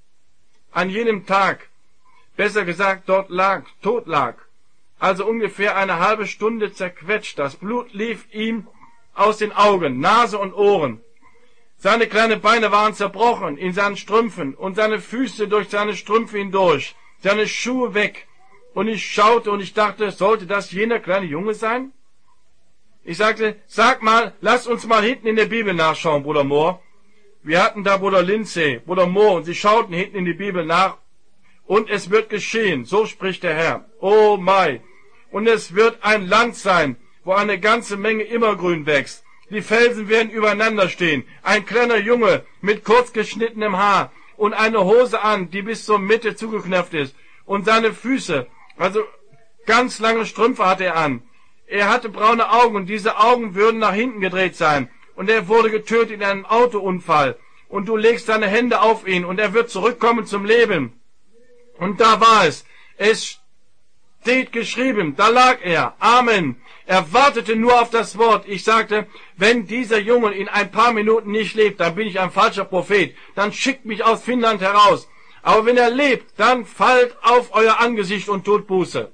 an jenem Tag, besser gesagt dort tot lag, also ungefähr eine halbe Stunde zerquetscht, das Blut lief ihm aus den Augen, Nase und Ohren. Seine kleinen Beine waren zerbrochen in seinen Strümpfen und seine Füße durch seine Strümpfe hindurch, seine Schuhe weg. Und ich schaute und ich dachte, sollte das jener kleine Junge sein? Ich sagte, sag mal, lass uns mal hinten in der Bibel nachschauen, Bruder Moore. Wir hatten da Bruder Lindsay, Bruder Moore, und sie schauten hinten in die Bibel nach. Und es wird geschehen, so spricht der Herr. Oh mein! Und es wird ein Land sein, wo eine ganze Menge Immergrün wächst. Die Felsen werden übereinander stehen. Ein kleiner Junge mit kurz geschnittenem Haar und eine Hose an, die bis zur Mitte zugeknöpft ist. Und seine Füße, also ganz lange Strümpfe hatte er an. Er hatte braune Augen und diese Augen würden nach hinten gedreht sein. Und er wurde getötet in einem Autounfall. Und du legst deine Hände auf ihn und er wird zurückkommen zum Leben. Und da war es. Es steht geschrieben, da lag er. Amen. Er wartete nur auf das Wort. Ich sagte, wenn dieser Junge in ein paar Minuten nicht lebt, dann bin ich ein falscher Prophet. Dann schickt mich aus Finnland heraus. Aber wenn er lebt, dann fallt auf euer Angesicht und tut Buße.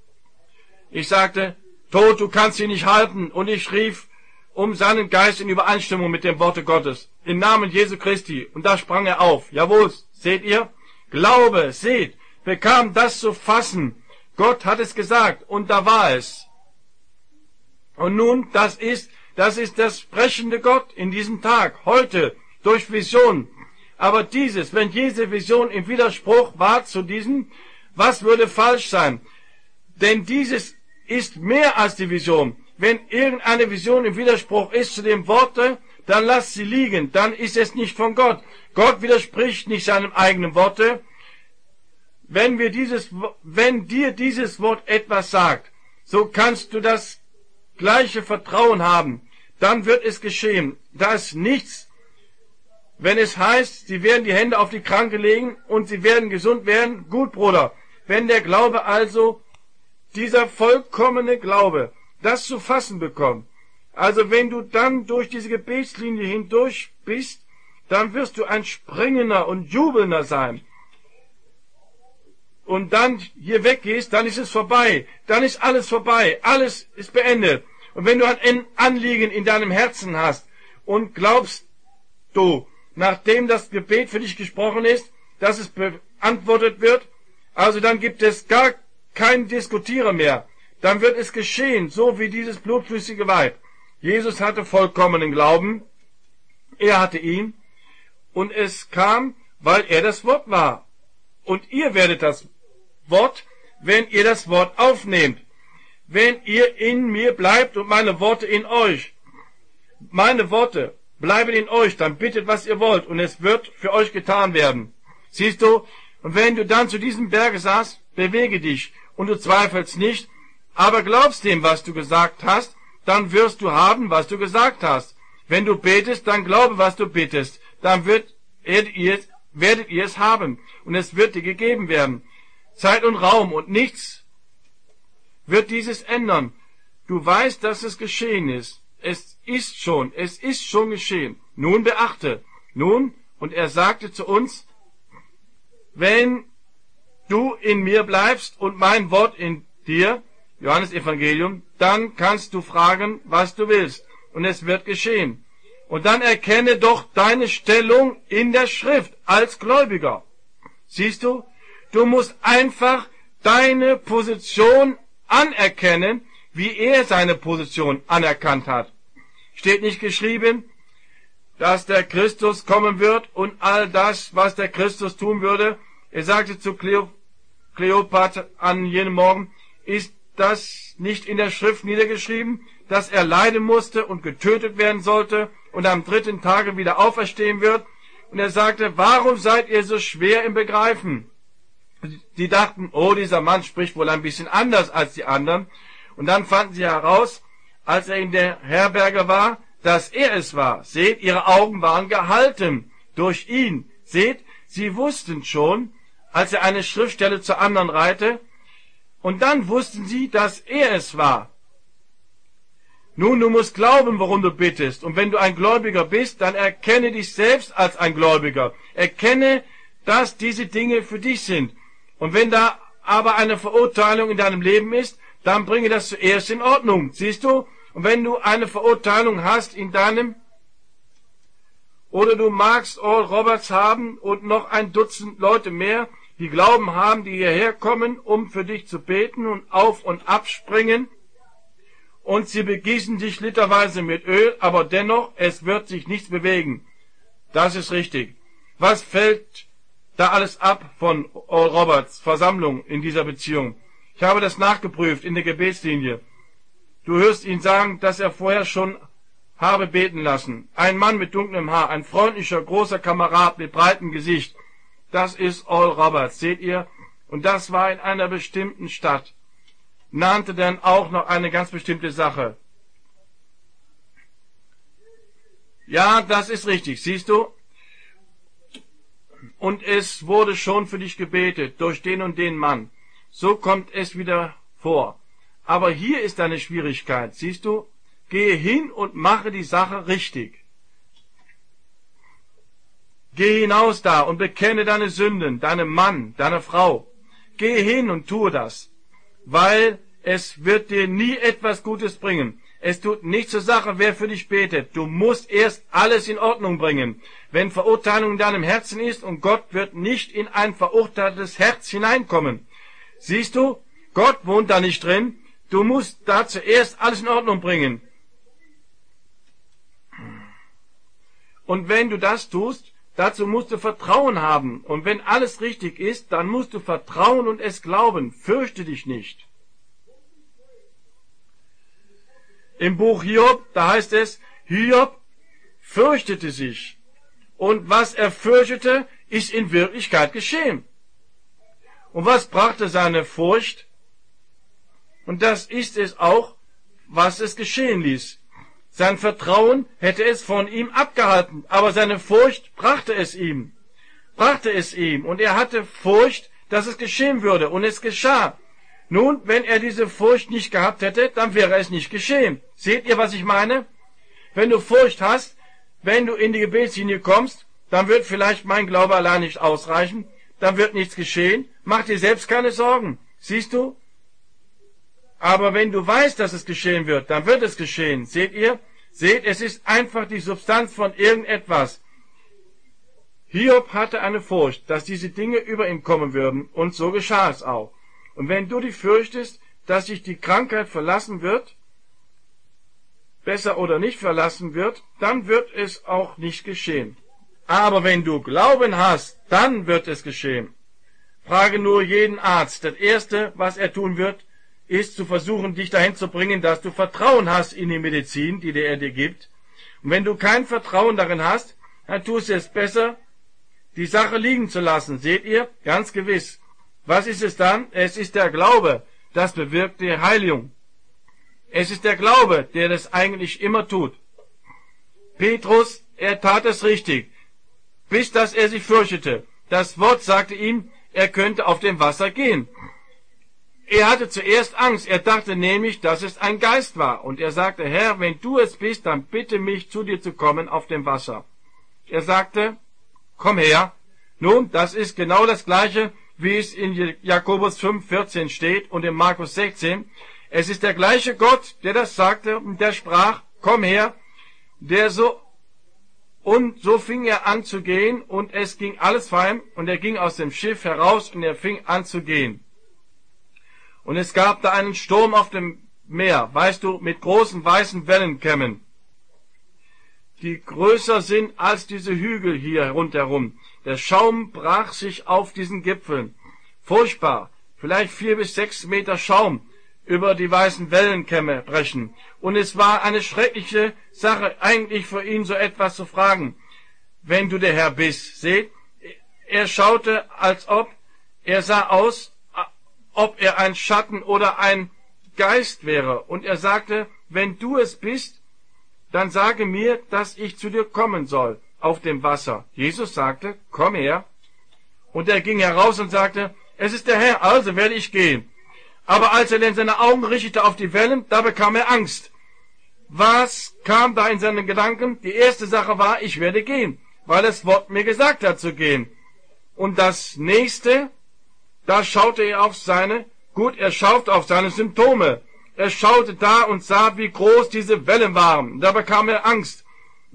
Ich sagte, Tod, du kannst ihn nicht halten. Und ich rief um seinen Geist in Übereinstimmung mit dem Worte Gottes. Im Namen Jesu Christi. Und da sprang er auf. Jawohl, seht ihr? Glaube, seht, bekam das zu fassen. Gott hat es gesagt und da war es. Und nun, das ist das sprechende Gott in diesem Tag, heute, durch Vision. Aber dieses, wenn diese Vision im Widerspruch war zu diesem, was würde falsch sein? Denn dieses ist mehr als die Vision. Wenn irgendeine Vision im Widerspruch ist zu dem Worte, dann lasst sie liegen, dann ist es nicht von Gott. Gott widerspricht nicht seinem eigenen Worte. Wenn dir dieses Wort etwas sagt, so kannst du das gleiche Vertrauen haben, dann wird es geschehen. Da ist nichts, wenn es heißt, sie werden die Hände auf die Kranke legen und sie werden gesund werden. Gut, Bruder, wenn der Glaube also, dieser vollkommene Glaube, das zu fassen bekommt, also wenn du dann durch diese Gebetslinie hindurch bist, dann wirst du ein springender und jubelnder sein. Und dann hier weggehst, dann ist es vorbei. Dann ist alles vorbei. Alles ist beendet. Und wenn du ein Anliegen in deinem Herzen hast und glaubst du, nachdem das Gebet für dich gesprochen ist, dass es beantwortet wird, also dann gibt es gar kein Diskutieren mehr. Dann wird es geschehen, so wie dieses blutflüssige Weib. Jesus hatte vollkommenen Glauben. Er hatte ihn. Und es kam, weil er das Wort war. Und ihr werdet das Wort, wenn ihr das Wort aufnehmt. Wenn ihr in mir bleibt und meine Worte in euch. Meine Worte bleiben in euch, dann bittet, was ihr wollt, und es wird für euch getan werden. Siehst du, und wenn du dann zu diesem Berge sagst, bewege dich, und du zweifelst nicht, aber glaubst dem, was du gesagt hast, dann wirst du haben, was du gesagt hast. Wenn du betest, dann glaube, was du bittest, dann werdet ihr es haben, und es wird dir gegeben werden. Zeit und Raum und nichts wird dieses ändern. Du weißt, dass es geschehen ist. Es ist schon geschehen. Nun beachte, Nun, und er sagte zu uns, wenn du in mir bleibst und mein Wort in dir, Johannes Evangelium, dann kannst du fragen, was du willst, und es wird geschehen. Und dann erkenne doch deine Stellung in der Schrift als Gläubiger. Siehst du, du musst einfach deine Position anerkennen, wie er seine Position anerkannt hat. Steht nicht geschrieben, dass der Christus kommen wird und all das, was der Christus tun würde. Er sagte zu Kleopat an jenem Morgen, ist das nicht in der Schrift niedergeschrieben, dass er leiden musste und getötet werden sollte und am 3. Tage wieder auferstehen wird? Und er sagte, warum seid ihr so schwer im Begreifen? Sie dachten, oh, dieser Mann spricht wohl ein bisschen anders als die anderen. Und dann fanden sie heraus, als er in der Herberge war, dass er es war. Seht, ihre Augen waren gehalten durch ihn. Seht, sie wussten schon, als er eine Schriftstelle zur anderen reihte, und dann wussten sie, dass er es war. Nun, du musst glauben, worum du bittest. Und wenn du ein Gläubiger bist, dann erkenne dich selbst als ein Gläubiger. Erkenne, dass diese Dinge für dich sind. Und wenn da aber eine Verurteilung in deinem Leben ist, dann bringe das zuerst in Ordnung. Siehst du? Und wenn du eine Verurteilung hast in deinem, oder du magst Oral Roberts haben und noch ein Dutzend Leute mehr, die Glauben haben, die hierher kommen, um für dich zu beten und auf und abspringen, und sie begießen dich literweise mit Öl, aber dennoch, es wird sich nichts bewegen. Das ist richtig. Was fällt da alles ab von Oral Roberts Versammlung in dieser Beziehung? Ich habe das nachgeprüft in der Gebetslinie. Du hörst ihn sagen, dass er vorher schon habe beten lassen. Ein Mann mit dunklem Haar, ein freundlicher, großer Kamerad mit breitem Gesicht. Das ist Oral Roberts, seht ihr? Und das war in einer bestimmten Stadt. Nannte dann auch noch eine ganz bestimmte Sache. Ja, das ist richtig, siehst du? Und es wurde schon für dich gebetet, durch den und den Mann. So kommt es wieder vor. Aber hier ist eine Schwierigkeit, siehst du? Gehe hin und mache die Sache richtig. Geh hinaus da und bekenne deine Sünden, deinem Mann, deiner Frau. Gehe hin und tue das, weil es wird dir nie etwas Gutes bringen. Es tut nichts zur Sache, wer für dich betet. Du musst erst alles in Ordnung bringen. Wenn Verurteilung in deinem Herzen ist, und Gott wird nicht in ein verurteiltes Herz hineinkommen. Siehst du, Gott wohnt da nicht drin. Du musst da zuerst alles in Ordnung bringen. Und wenn du das tust, dazu musst du Vertrauen haben. Und wenn alles richtig ist, dann musst du vertrauen und es glauben. Fürchte dich nicht. Im Buch Hiob, da heißt es, Hiob fürchtete sich. Und was er fürchtete, ist in Wirklichkeit geschehen. Und was brachte seine Furcht? Und das ist es auch, was es geschehen ließ. Sein Vertrauen hätte es von ihm abgehalten, aber seine Furcht brachte es ihm. Und er hatte Furcht, dass es geschehen würde, und es geschah. Nun, wenn er diese Furcht nicht gehabt hätte, dann wäre es nicht geschehen. Seht ihr, was ich meine? Wenn du Furcht hast, wenn du in die Gebetslinie kommst, dann wird vielleicht mein Glaube allein nicht ausreichen, dann wird nichts geschehen. Mach dir selbst keine Sorgen. Siehst du? Aber wenn du weißt, dass es geschehen wird, dann wird es geschehen. Seht ihr? Seht, es ist einfach die Substanz von irgendetwas. Hiob hatte eine Furcht, dass diese Dinge über ihn kommen würden, und so geschah es auch. Und wenn du dich fürchtest, dass sich die Krankheit verlassen wird, besser oder nicht verlassen wird, dann wird es auch nicht geschehen. Aber wenn du Glauben hast, dann wird es geschehen. Frage nur jeden Arzt. Das Erste, was er tun wird, ist zu versuchen, dich dahin zu bringen, dass du Vertrauen hast in die Medizin, die er dir gibt. Und wenn du kein Vertrauen darin hast, dann tust du es besser, die Sache liegen zu lassen. Seht ihr? Ganz gewiss. Was ist es dann? Es ist der Glaube, das bewirkt die Heilung. Es ist der Glaube, der das eigentlich immer tut. Petrus, er tat es richtig, bis dass er sich fürchtete. Das Wort sagte ihm, er könnte auf dem Wasser gehen. Er hatte zuerst Angst, er dachte nämlich, dass es ein Geist war. Und er sagte, Herr, wenn du es bist, dann bitte mich, zu dir zu kommen auf dem Wasser. Er sagte, komm her. Nun, das ist genau das Gleiche, wie es in Jakobus 5,14 steht und in Markus 16. Es ist der gleiche Gott, der das sagte und der sprach, komm her, und so fing er an zu gehen, und es ging alles fein, und er ging aus dem Schiff heraus, und er fing an zu gehen. Und es gab da einen Sturm auf dem Meer, weißt du, mit großen weißen Wellenkämmen, die größer sind als diese Hügel hier rundherum. Der Schaum brach sich auf diesen Gipfeln. Furchtbar, vielleicht 4 bis 6 Meter Schaum über die weißen Wellenkämme brechen. Und es war eine schreckliche Sache, eigentlich für ihn so etwas zu fragen. Wenn du der Herr bist, seht, er schaute, er sah aus, ob er ein Schatten oder ein Geist wäre. Und er sagte, wenn du es bist, dann sage mir, dass ich zu dir kommen soll auf dem Wasser. Jesus sagte, komm her. Und er ging heraus und sagte, es ist der Herr, also werde ich gehen. Aber als er denn seine Augen richtete auf die Wellen, da bekam er Angst. Was kam da in seinen Gedanken? Die erste Sache war, ich werde gehen, weil das Wort mir gesagt hat zu gehen. Und das nächste, da schaute er auf er schaute auf seine Symptome. Er schaute da und sah, wie groß diese Wellen waren. Da bekam er Angst.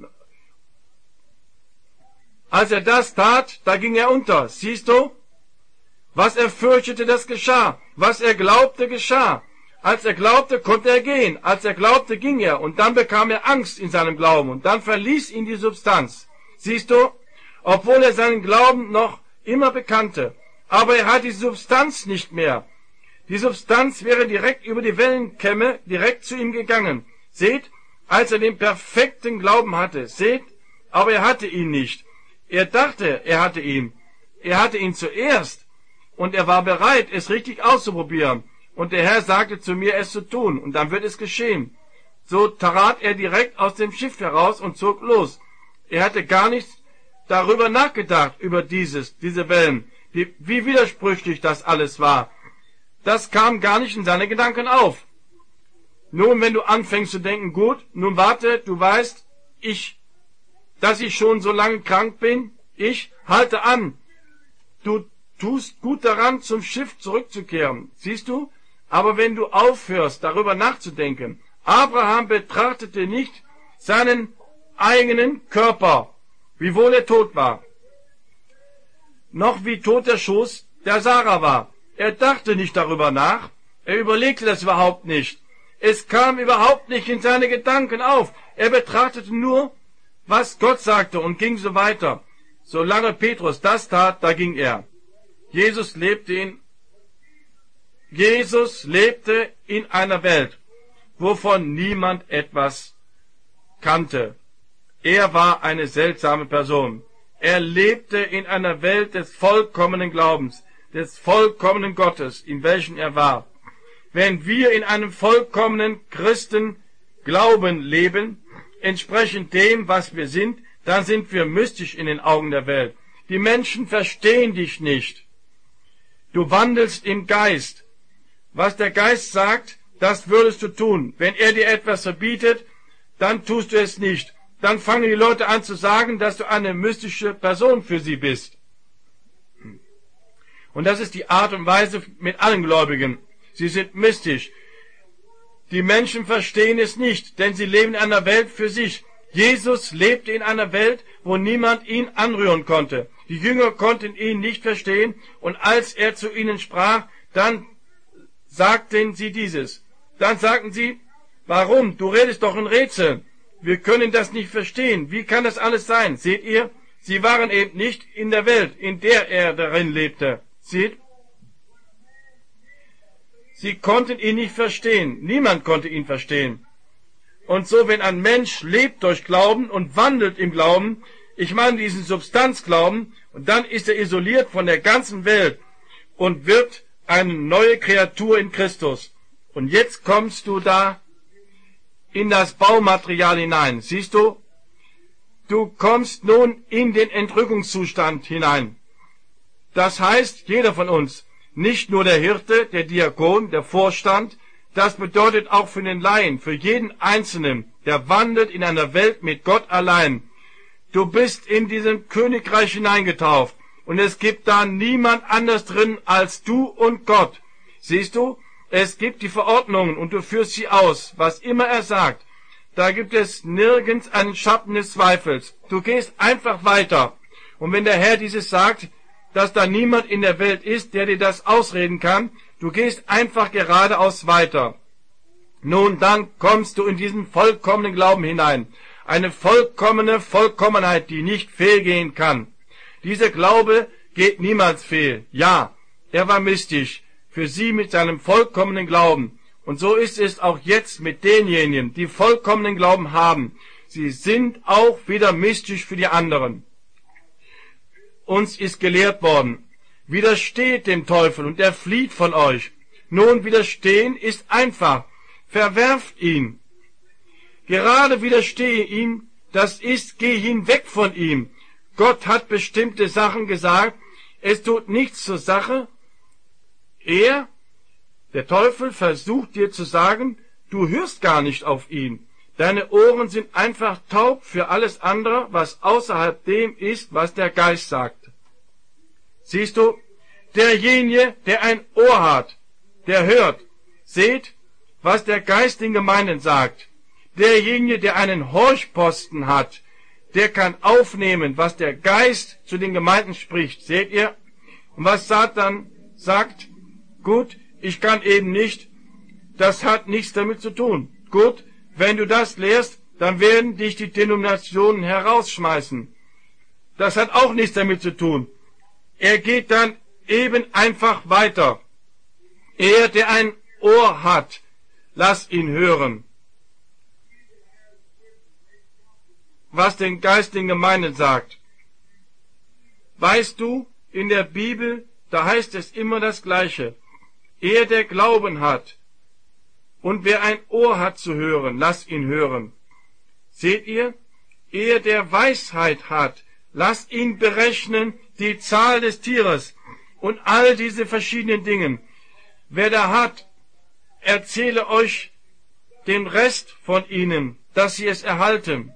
Als er das tat, da ging er unter. Siehst du? Was er fürchtete, das geschah. Was er glaubte, geschah. Als er glaubte, konnte er gehen. Als er glaubte, ging er. Und dann bekam er Angst in seinem Glauben. Und dann verließ ihn die Substanz. Siehst du? Obwohl er seinen Glauben noch immer bekannte. Aber er hat die Substanz nicht mehr. Die Substanz wäre direkt über die Wellenkämme direkt zu ihm gegangen. Seht, als er den perfekten Glauben hatte. Seht, aber er hatte ihn nicht. Er dachte, er hatte ihn. Er hatte ihn zuerst. Und er war bereit, es richtig auszuprobieren. Und der Herr sagte zu mir, es zu tun. Und dann wird es geschehen. So trat er direkt aus dem Schiff heraus und zog los. Er hatte gar nicht darüber nachgedacht, über diese Wellen. Wie widersprüchlich das alles war. Das kam gar nicht in seine Gedanken auf. Nun, wenn du anfängst zu denken, gut, nun warte, du weißt, dass ich schon so lange krank bin, halte an. Du tust gut daran, zum Schiff zurückzukehren. Siehst du? Aber wenn du aufhörst, darüber nachzudenken, Abraham betrachtete nicht seinen eigenen Körper, wiewohl er tot war, noch wie tot der Schoß der Sarah war. Er dachte nicht darüber nach, er überlegte das überhaupt nicht. Es kam überhaupt nicht in seine Gedanken auf. Er betrachtete nur, was Gott sagte und ging so weiter. Solange Petrus das tat, da ging er. Jesus lebte in einer Welt, wovon niemand etwas kannte. Er war eine seltsame Person. Er lebte in einer Welt des vollkommenen Glaubens, des vollkommenen Gottes, in welchem er war. Wenn wir in einem vollkommenen Christenglauben leben, entsprechend dem, was wir sind, dann sind wir mystisch in den Augen der Welt. Die Menschen verstehen dich nicht. Du wandelst im Geist. Was der Geist sagt, das würdest du tun. Wenn er dir etwas verbietet, dann tust du es nicht. Dann fangen die Leute an zu sagen, dass du eine mystische Person für sie bist. Und das ist die Art und Weise mit allen Gläubigen. Sie sind mystisch. Die Menschen verstehen es nicht, denn sie leben in einer Welt für sich. Jesus lebte in einer Welt, wo niemand ihn anrühren konnte. Die Jünger konnten ihn nicht verstehen, und als er zu ihnen sprach, dann sagten sie dieses. Dann sagten sie, warum? Du redest doch in Rätseln. Wir können das nicht verstehen. Wie kann das alles sein? Seht ihr? Sie waren eben nicht in der Welt, in der er darin lebte. Seht? Sie konnten ihn nicht verstehen. Niemand konnte ihn verstehen. Und so, wenn ein Mensch lebt durch Glauben und wandelt im Glauben, ich meine diesen Substanzglauben, und dann ist er isoliert von der ganzen Welt und wird eine neue Kreatur in Christus. Und jetzt kommst du da in das Baumaterial hinein. Siehst du? Du kommst nun in den Entrückungszustand hinein. Das heißt, jeder von uns, nicht nur der Hirte, der Diakon, der Vorstand, das bedeutet auch für den Laien, für jeden Einzelnen, der wandelt in einer Welt mit Gott allein. Du bist in diesem Königreich hineingetauft. Und es gibt da niemand anders drin als du und Gott. Siehst du, es gibt die Verordnungen und du führst sie aus, was immer er sagt. Da gibt es nirgends einen Schatten des Zweifels. Du gehst einfach weiter. Und wenn der Herr dieses sagt, dass da niemand in der Welt ist, der dir das ausreden kann, du gehst einfach geradeaus weiter. Nun, dann kommst du in diesen vollkommenen Glauben hinein. Eine vollkommene Vollkommenheit, die nicht fehlgehen kann. Dieser Glaube geht niemals fehl. Ja, er war mystisch für sie mit seinem vollkommenen Glauben. Und so ist es auch jetzt mit denjenigen, die vollkommenen Glauben haben. Sie sind auch wieder mystisch für die anderen. Uns ist gelehrt worden, widersteht dem Teufel und er flieht von euch. Nun, widerstehen ist einfach. Verwerft ihn. Gerade widerstehe ihm, das ist, geh hinweg von ihm. Gott hat bestimmte Sachen gesagt, es tut nichts zur Sache. Der Teufel, versucht dir zu sagen, du hörst gar nicht auf ihn. Deine Ohren sind einfach taub für alles andere, was außerhalb dem ist, was der Geist sagt. Siehst du, derjenige, der ein Ohr hat, der hört. Seht, was der Geist den Gemeinden sagt. Derjenige, der einen Horchposten hat, der kann aufnehmen, was der Geist zu den Gemeinden spricht. Seht ihr? Und was Satan sagt, gut, ich kann eben nicht, das hat nichts damit zu tun. Gut, wenn du das lehrst, dann werden dich die Denominationen herausschmeißen. Das hat auch nichts damit zu tun. Er geht dann eben einfach weiter. Er, der ein Ohr hat, lass ihn hören, was den Geist den Gemeinden sagt. Weißt du, in der Bibel, da heißt es immer das Gleiche. Er, der Glauben hat, und wer ein Ohr hat zu hören, lass ihn hören. Seht ihr? Er, der Weisheit hat, lass ihn berechnen die Zahl des Tieres und all diese verschiedenen Dinge. Wer da hat, erzähle euch den Rest von ihnen, dass sie es erhalten.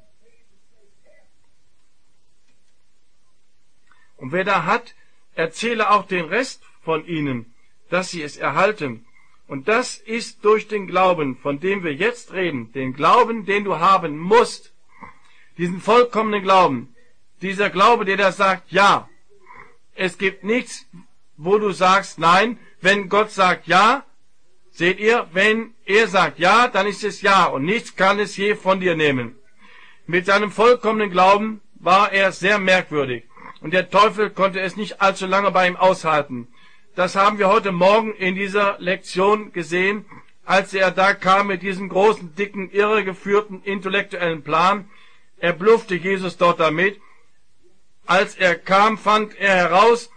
Und wer da hat, erzähle auch den Rest von ihnen, dass sie es erhalten. Und das ist durch den Glauben, von dem wir jetzt reden, den Glauben, den du haben musst, diesen vollkommenen Glauben, dieser Glaube, der da sagt, ja, es gibt nichts, wo du sagst, nein, wenn Gott sagt ja, seht ihr, wenn er sagt ja, dann ist es ja und nichts kann es je von dir nehmen. Mit seinem vollkommenen Glauben war er sehr merkwürdig und der Teufel konnte es nicht allzu lange bei ihm aushalten. Das haben wir heute Morgen in dieser Lektion gesehen, als er da kam mit diesem großen, dicken, irregeführten, intellektuellen Plan. Er bluffte Jesus dort damit. Als er kam, fand er heraus,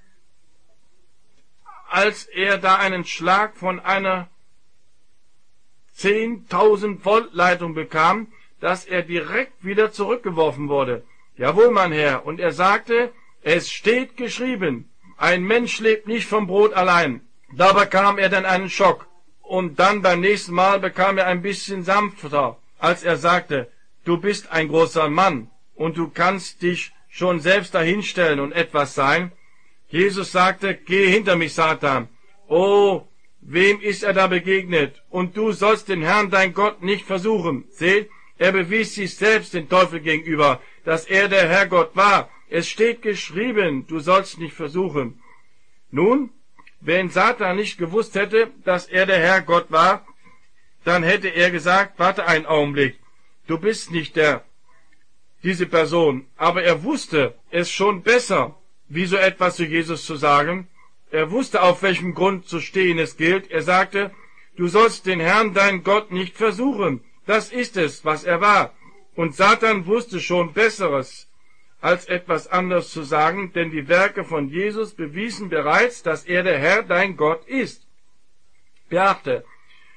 als er da einen Schlag von einer 10.000 Volt Leitung bekam, dass er direkt wieder zurückgeworfen wurde. Jawohl, mein Herr. Und er sagte, es steht geschrieben, ein Mensch lebt nicht vom Brot allein. Da bekam er dann einen Schock. Und dann beim nächsten Mal bekam er ein bisschen sanfter, als er sagte, du bist ein großer Mann und du kannst dich schon selbst dahinstellen und etwas sein. Jesus sagte, geh hinter mich, Satan. Oh, wem ist er da begegnet? Und du sollst den Herrn, dein Gott, nicht versuchen. Seht, er bewies sich selbst den Teufel gegenüber, dass er der Herrgott war. Es steht geschrieben, du sollst nicht versuchen. Nun, wenn Satan nicht gewusst hätte, dass er der Herrgott war, dann hätte er gesagt, warte einen Augenblick, du bist nicht diese Person. Aber er wusste es schon besser, wie so etwas zu Jesus zu sagen. Er wusste, auf welchem Grund zu stehen es gilt. Er sagte, du sollst den Herrn, dein Gott, nicht versuchen. Das ist es, was er war. Und Satan wusste schon Besseres, als etwas anderes zu sagen, denn die Werke von Jesus bewiesen bereits, dass er der Herr, dein Gott, ist. Beachte,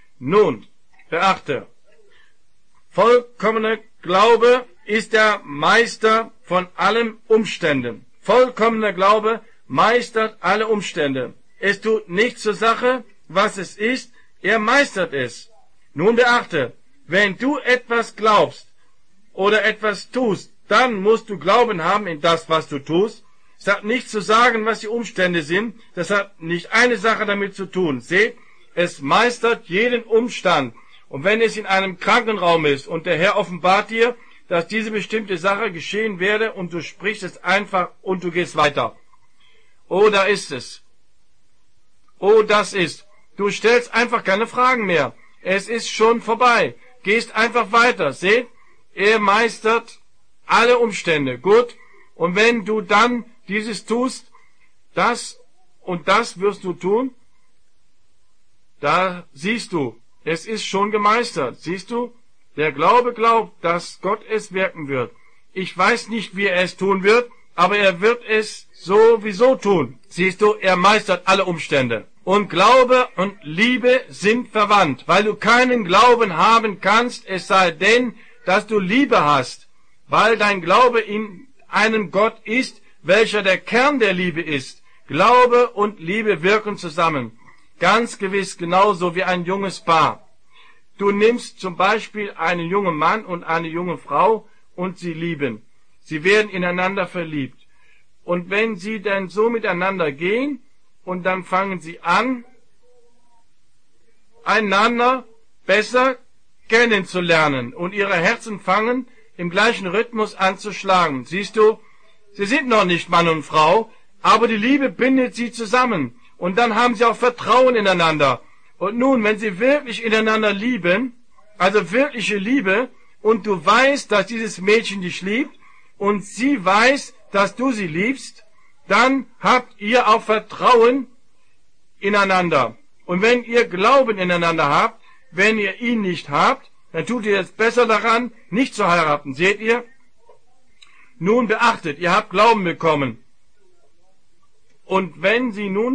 vollkommener Glaube ist der Meister von allen Umständen. Vollkommener Glaube meistert alle Umstände. Es tut nichts zur Sache, was es ist, er meistert es. Nun beachte, wenn du etwas glaubst oder etwas tust, dann musst du Glauben haben in das, was du tust. Es hat nichts zu sagen, was die Umstände sind. Das hat nicht eine Sache damit zu tun. Seht, es meistert jeden Umstand. Und wenn es in einem Krankenraum ist und der Herr offenbart dir, dass diese bestimmte Sache geschehen werde und du sprichst es einfach und du gehst weiter. Oh, da ist es. Oh, das ist. Du stellst einfach keine Fragen mehr. Es ist schon vorbei. Gehst einfach weiter. Seht, er meistert alle Umstände. Gut. Und wenn du dann dieses tust, das und das wirst du tun, da siehst du, es ist schon gemeistert. Siehst du? Der Glaube glaubt, dass Gott es wirken wird. Ich weiß nicht, wie er es tun wird, aber er wird es sowieso tun. Siehst du, er meistert alle Umstände. Und Glaube und Liebe sind verwandt, weil du keinen Glauben haben kannst, es sei denn, dass du Liebe hast, weil dein Glaube in einen Gott ist, welcher der Kern der Liebe ist. Glaube und Liebe wirken zusammen. Ganz gewiss genauso wie ein junges Paar. Du nimmst zum Beispiel einen jungen Mann und eine junge Frau und sie lieben. Sie werden ineinander verliebt. Und wenn sie dann so miteinander gehen und dann fangen sie an, einander besser kennenzulernen und ihre Herzen fangen im gleichen Rhythmus an zu schlagen. Siehst du, sie sind noch nicht Mann und Frau, aber die Liebe bindet sie zusammen. Und dann haben sie auch Vertrauen ineinander. Und nun, wenn sie wirklich ineinander lieben, also wirkliche Liebe, und du weißt, dass dieses Mädchen dich liebt, und sie weiß, dass du sie liebst, dann habt ihr auch Vertrauen ineinander. Und wenn ihr Glauben ineinander habt, wenn ihr ihn nicht habt, dann tut ihr es besser daran, nicht zu heiraten. Seht ihr? Nun beachtet, ihr habt Glauben bekommen. Und wenn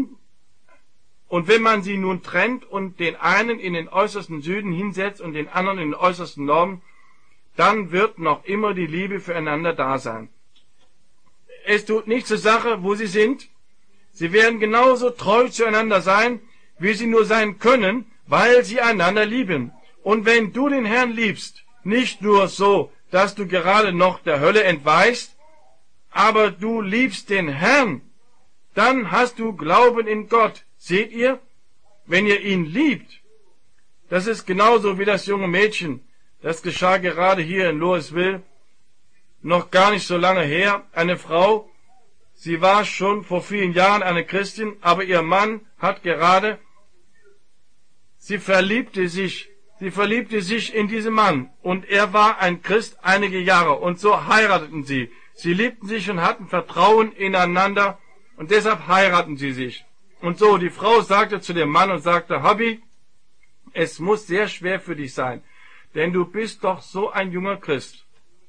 man sie nun trennt und den einen in den äußersten Süden hinsetzt und den anderen in den äußersten Norden, dann wird noch immer die Liebe füreinander da sein. Es tut nichts zur Sache, wo sie sind. Sie werden genauso treu zueinander sein, wie sie nur sein können, weil sie einander lieben. Und wenn du den Herrn liebst, nicht nur so, dass du gerade noch der Hölle entweichst, aber du liebst den Herrn, dann hast du Glauben in Gott. Seht ihr? Wenn ihr ihn liebt, das ist genauso wie das junge Mädchen. Das geschah gerade hier in Louisville, noch gar nicht so lange her. Eine Frau, sie war schon vor vielen Jahren eine Christin, aber ihr Mann hat gerade, sie verliebte sich in diesen Mann und er war ein Christ einige Jahre und so heirateten sie. Sie liebten sich und hatten Vertrauen ineinander und deshalb heiraten sie sich. Und so, die Frau sagte zu dem Mann und sagte, Hobby, es muss sehr schwer für dich sein, denn du bist doch so ein junger Christ.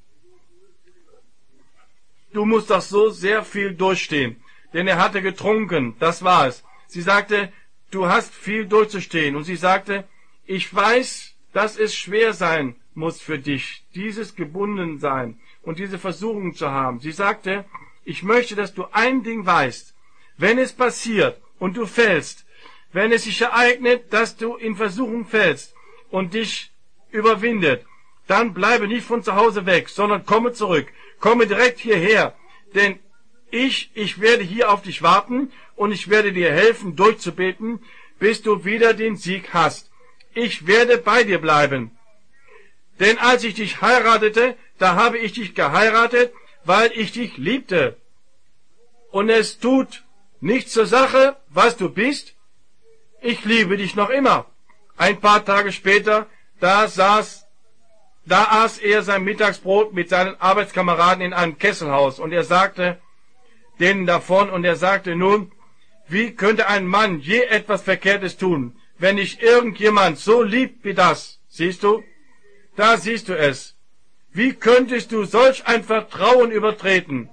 Du musst doch so sehr viel durchstehen, denn er hatte getrunken, das war es. Sie sagte, du hast viel durchzustehen. Und sie sagte, ich weiß, dass es schwer sein muss für dich, dieses Gebundensein und diese Versuchung zu haben. Sie sagte, ich möchte, dass du ein Ding weißt. Wenn es passiert und du fällst, wenn es sich ereignet, dass du in Versuchung fällst und dich überwindet, dann bleibe nicht von zu Hause weg, sondern komme zurück. Komme direkt hierher, denn ich werde hier auf dich warten und ich werde dir helfen, durchzubeten, bis du wieder den Sieg hast. Ich werde bei dir bleiben. Denn als ich dich heiratete, da habe ich dich geheiratet, weil ich dich liebte. Und es tut nichts zur Sache, was du bist. Ich liebe dich noch immer. Ein paar Tage später, da aß er sein Mittagsbrot mit seinen Arbeitskameraden in einem Kesselhaus und er sagte denen davon und er sagte nun, wie könnte ein Mann je etwas Verkehrtes tun, wenn nicht irgendjemand so liebt wie das? Siehst du? Da siehst du es. Wie könntest du solch ein Vertrauen übertreten?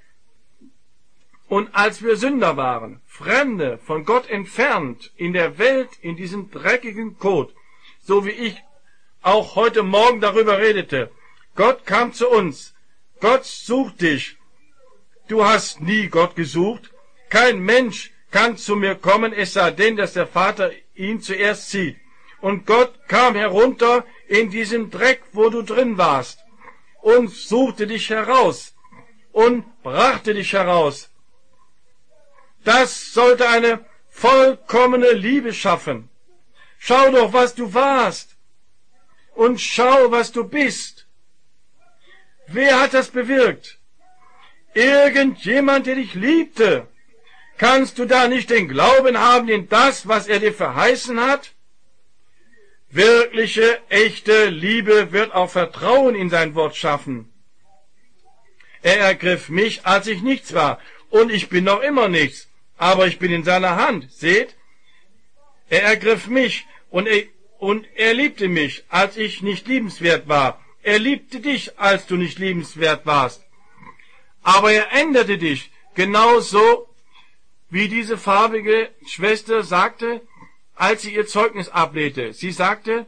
Und als wir Sünder waren, Fremde, von Gott entfernt, in der Welt, in diesem dreckigen Kot, so wie ich auch heute Morgen darüber redete. Gott kam zu uns. Gott sucht dich. Du hast nie Gott gesucht. Kein Mensch kann zu mir kommen, es sei denn, dass der Vater ihn zuerst zieht. Und Gott kam herunter in diesem Dreck, wo du drin warst. und suchte dich heraus und brachte dich heraus. Das sollte eine vollkommene Liebe schaffen. Schau doch, was du warst und schau, was du bist. Wer hat das bewirkt? Irgendjemand, der dich liebte. Kannst du da nicht den Glauben haben in das, was er dir verheißen hat? Wirkliche, echte Liebe wird auch Vertrauen in sein Wort schaffen. Er ergriff mich, als ich nichts war, und ich bin noch immer nichts, aber ich bin in seiner Hand, seht? Er ergriff mich, und er liebte mich, als ich nicht liebenswert war. Er liebte dich, als du nicht liebenswert warst. Aber er änderte dich, genauso wie diese farbige Schwester sagte, als sie ihr Zeugnis ablegte. Sie sagte,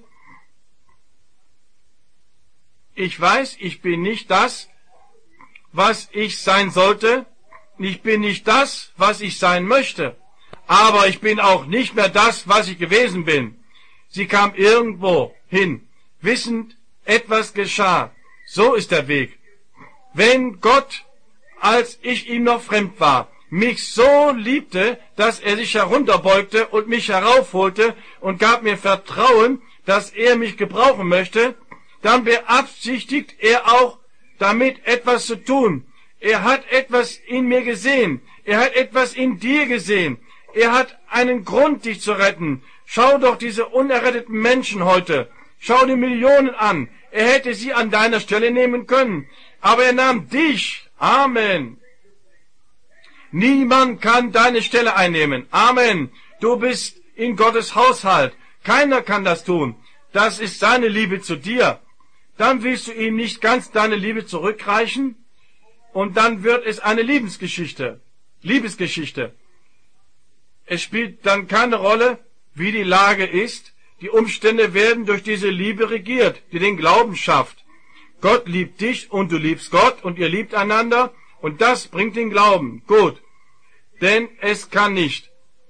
ich weiß, ich bin nicht das, was ich sein sollte, ich bin nicht das, was ich sein möchte, aber ich bin auch nicht mehr das, was ich gewesen bin. Sie kam irgendwo hin, wissend, etwas geschah. So ist der Weg. Wenn Gott, als ich ihm noch fremd war, mich so liebte, dass er sich herunterbeugte und mich heraufholte und gab mir Vertrauen, dass er mich gebrauchen möchte, dann beabsichtigt er auch, damit etwas zu tun. Er hat etwas in mir gesehen. Er hat etwas in dir gesehen. Er hat einen Grund, dich zu retten. Schau doch diese unerretteten Menschen heute. Schau die Millionen an. Er hätte sie an deiner Stelle nehmen können. Aber er nahm dich. Amen. Niemand kann deine Stelle einnehmen. Amen. Du bist in Gottes Haushalt. Keiner kann das tun. Das ist seine Liebe zu dir. Dann willst du ihm nicht ganz deine Liebe zurückreichen und dann wird es eine Liebesgeschichte. Es spielt dann keine Rolle, wie die Lage ist. Die Umstände werden durch diese Liebe regiert, die den Glauben schafft. Gott liebt dich und du liebst Gott und ihr liebt einander und das bringt den Glauben. Gut, denn es kann nicht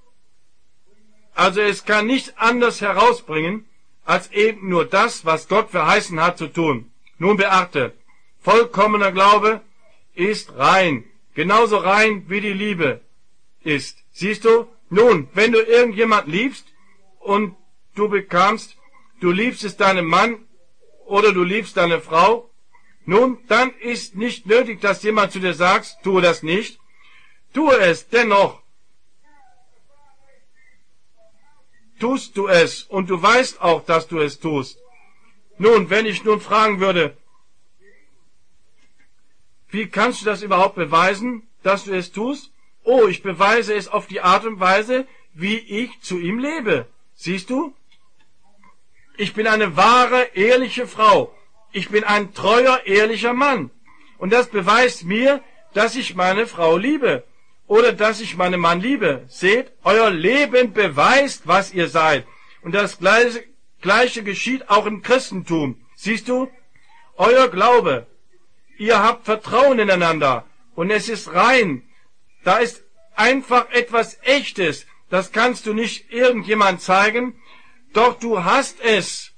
anders herausbringen, als eben nur das, was Gott verheißen hat zu tun. Nun beachte, vollkommener Glaube ist rein, genauso rein wie die Liebe ist. Siehst du? Nun, wenn du irgendjemand liebst und du liebst es deinem Mann oder du liebst deine Frau, nun, dann ist nicht nötig, dass jemand zu dir sagt, tue das nicht. Tue es dennoch. Tust du es und du weißt auch, dass du es tust. Nun, wenn ich nun fragen würde, wie kannst du das überhaupt beweisen, dass du es tust? Oh, ich beweise es auf die Art und Weise, wie ich zu ihm lebe. Siehst du? Ich bin eine wahre, ehrliche Frau. Ich bin ein treuer, ehrlicher Mann. Und das beweist mir, dass ich meine Frau liebe. Oder dass ich meinen Mann liebe. Seht, euer Leben beweist, was ihr seid. Und das Gleiche geschieht auch im Christentum. Siehst du? Euer Glaube. Ihr habt Vertrauen ineinander. Und es ist rein. Da ist einfach etwas Echtes. Das kannst du nicht irgendjemand zeigen. Doch du hast es.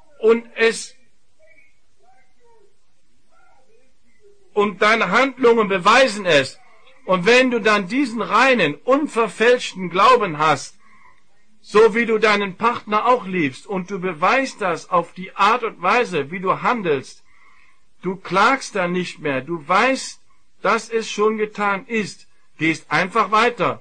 Und deine Handlungen beweisen es. Und wenn du dann diesen reinen, unverfälschten Glauben hast, so wie du deinen Partner auch liebst, und du beweist das auf die Art und Weise, wie du handelst, du klagst dann nicht mehr, du weißt, dass es schon getan ist, gehst einfach weiter.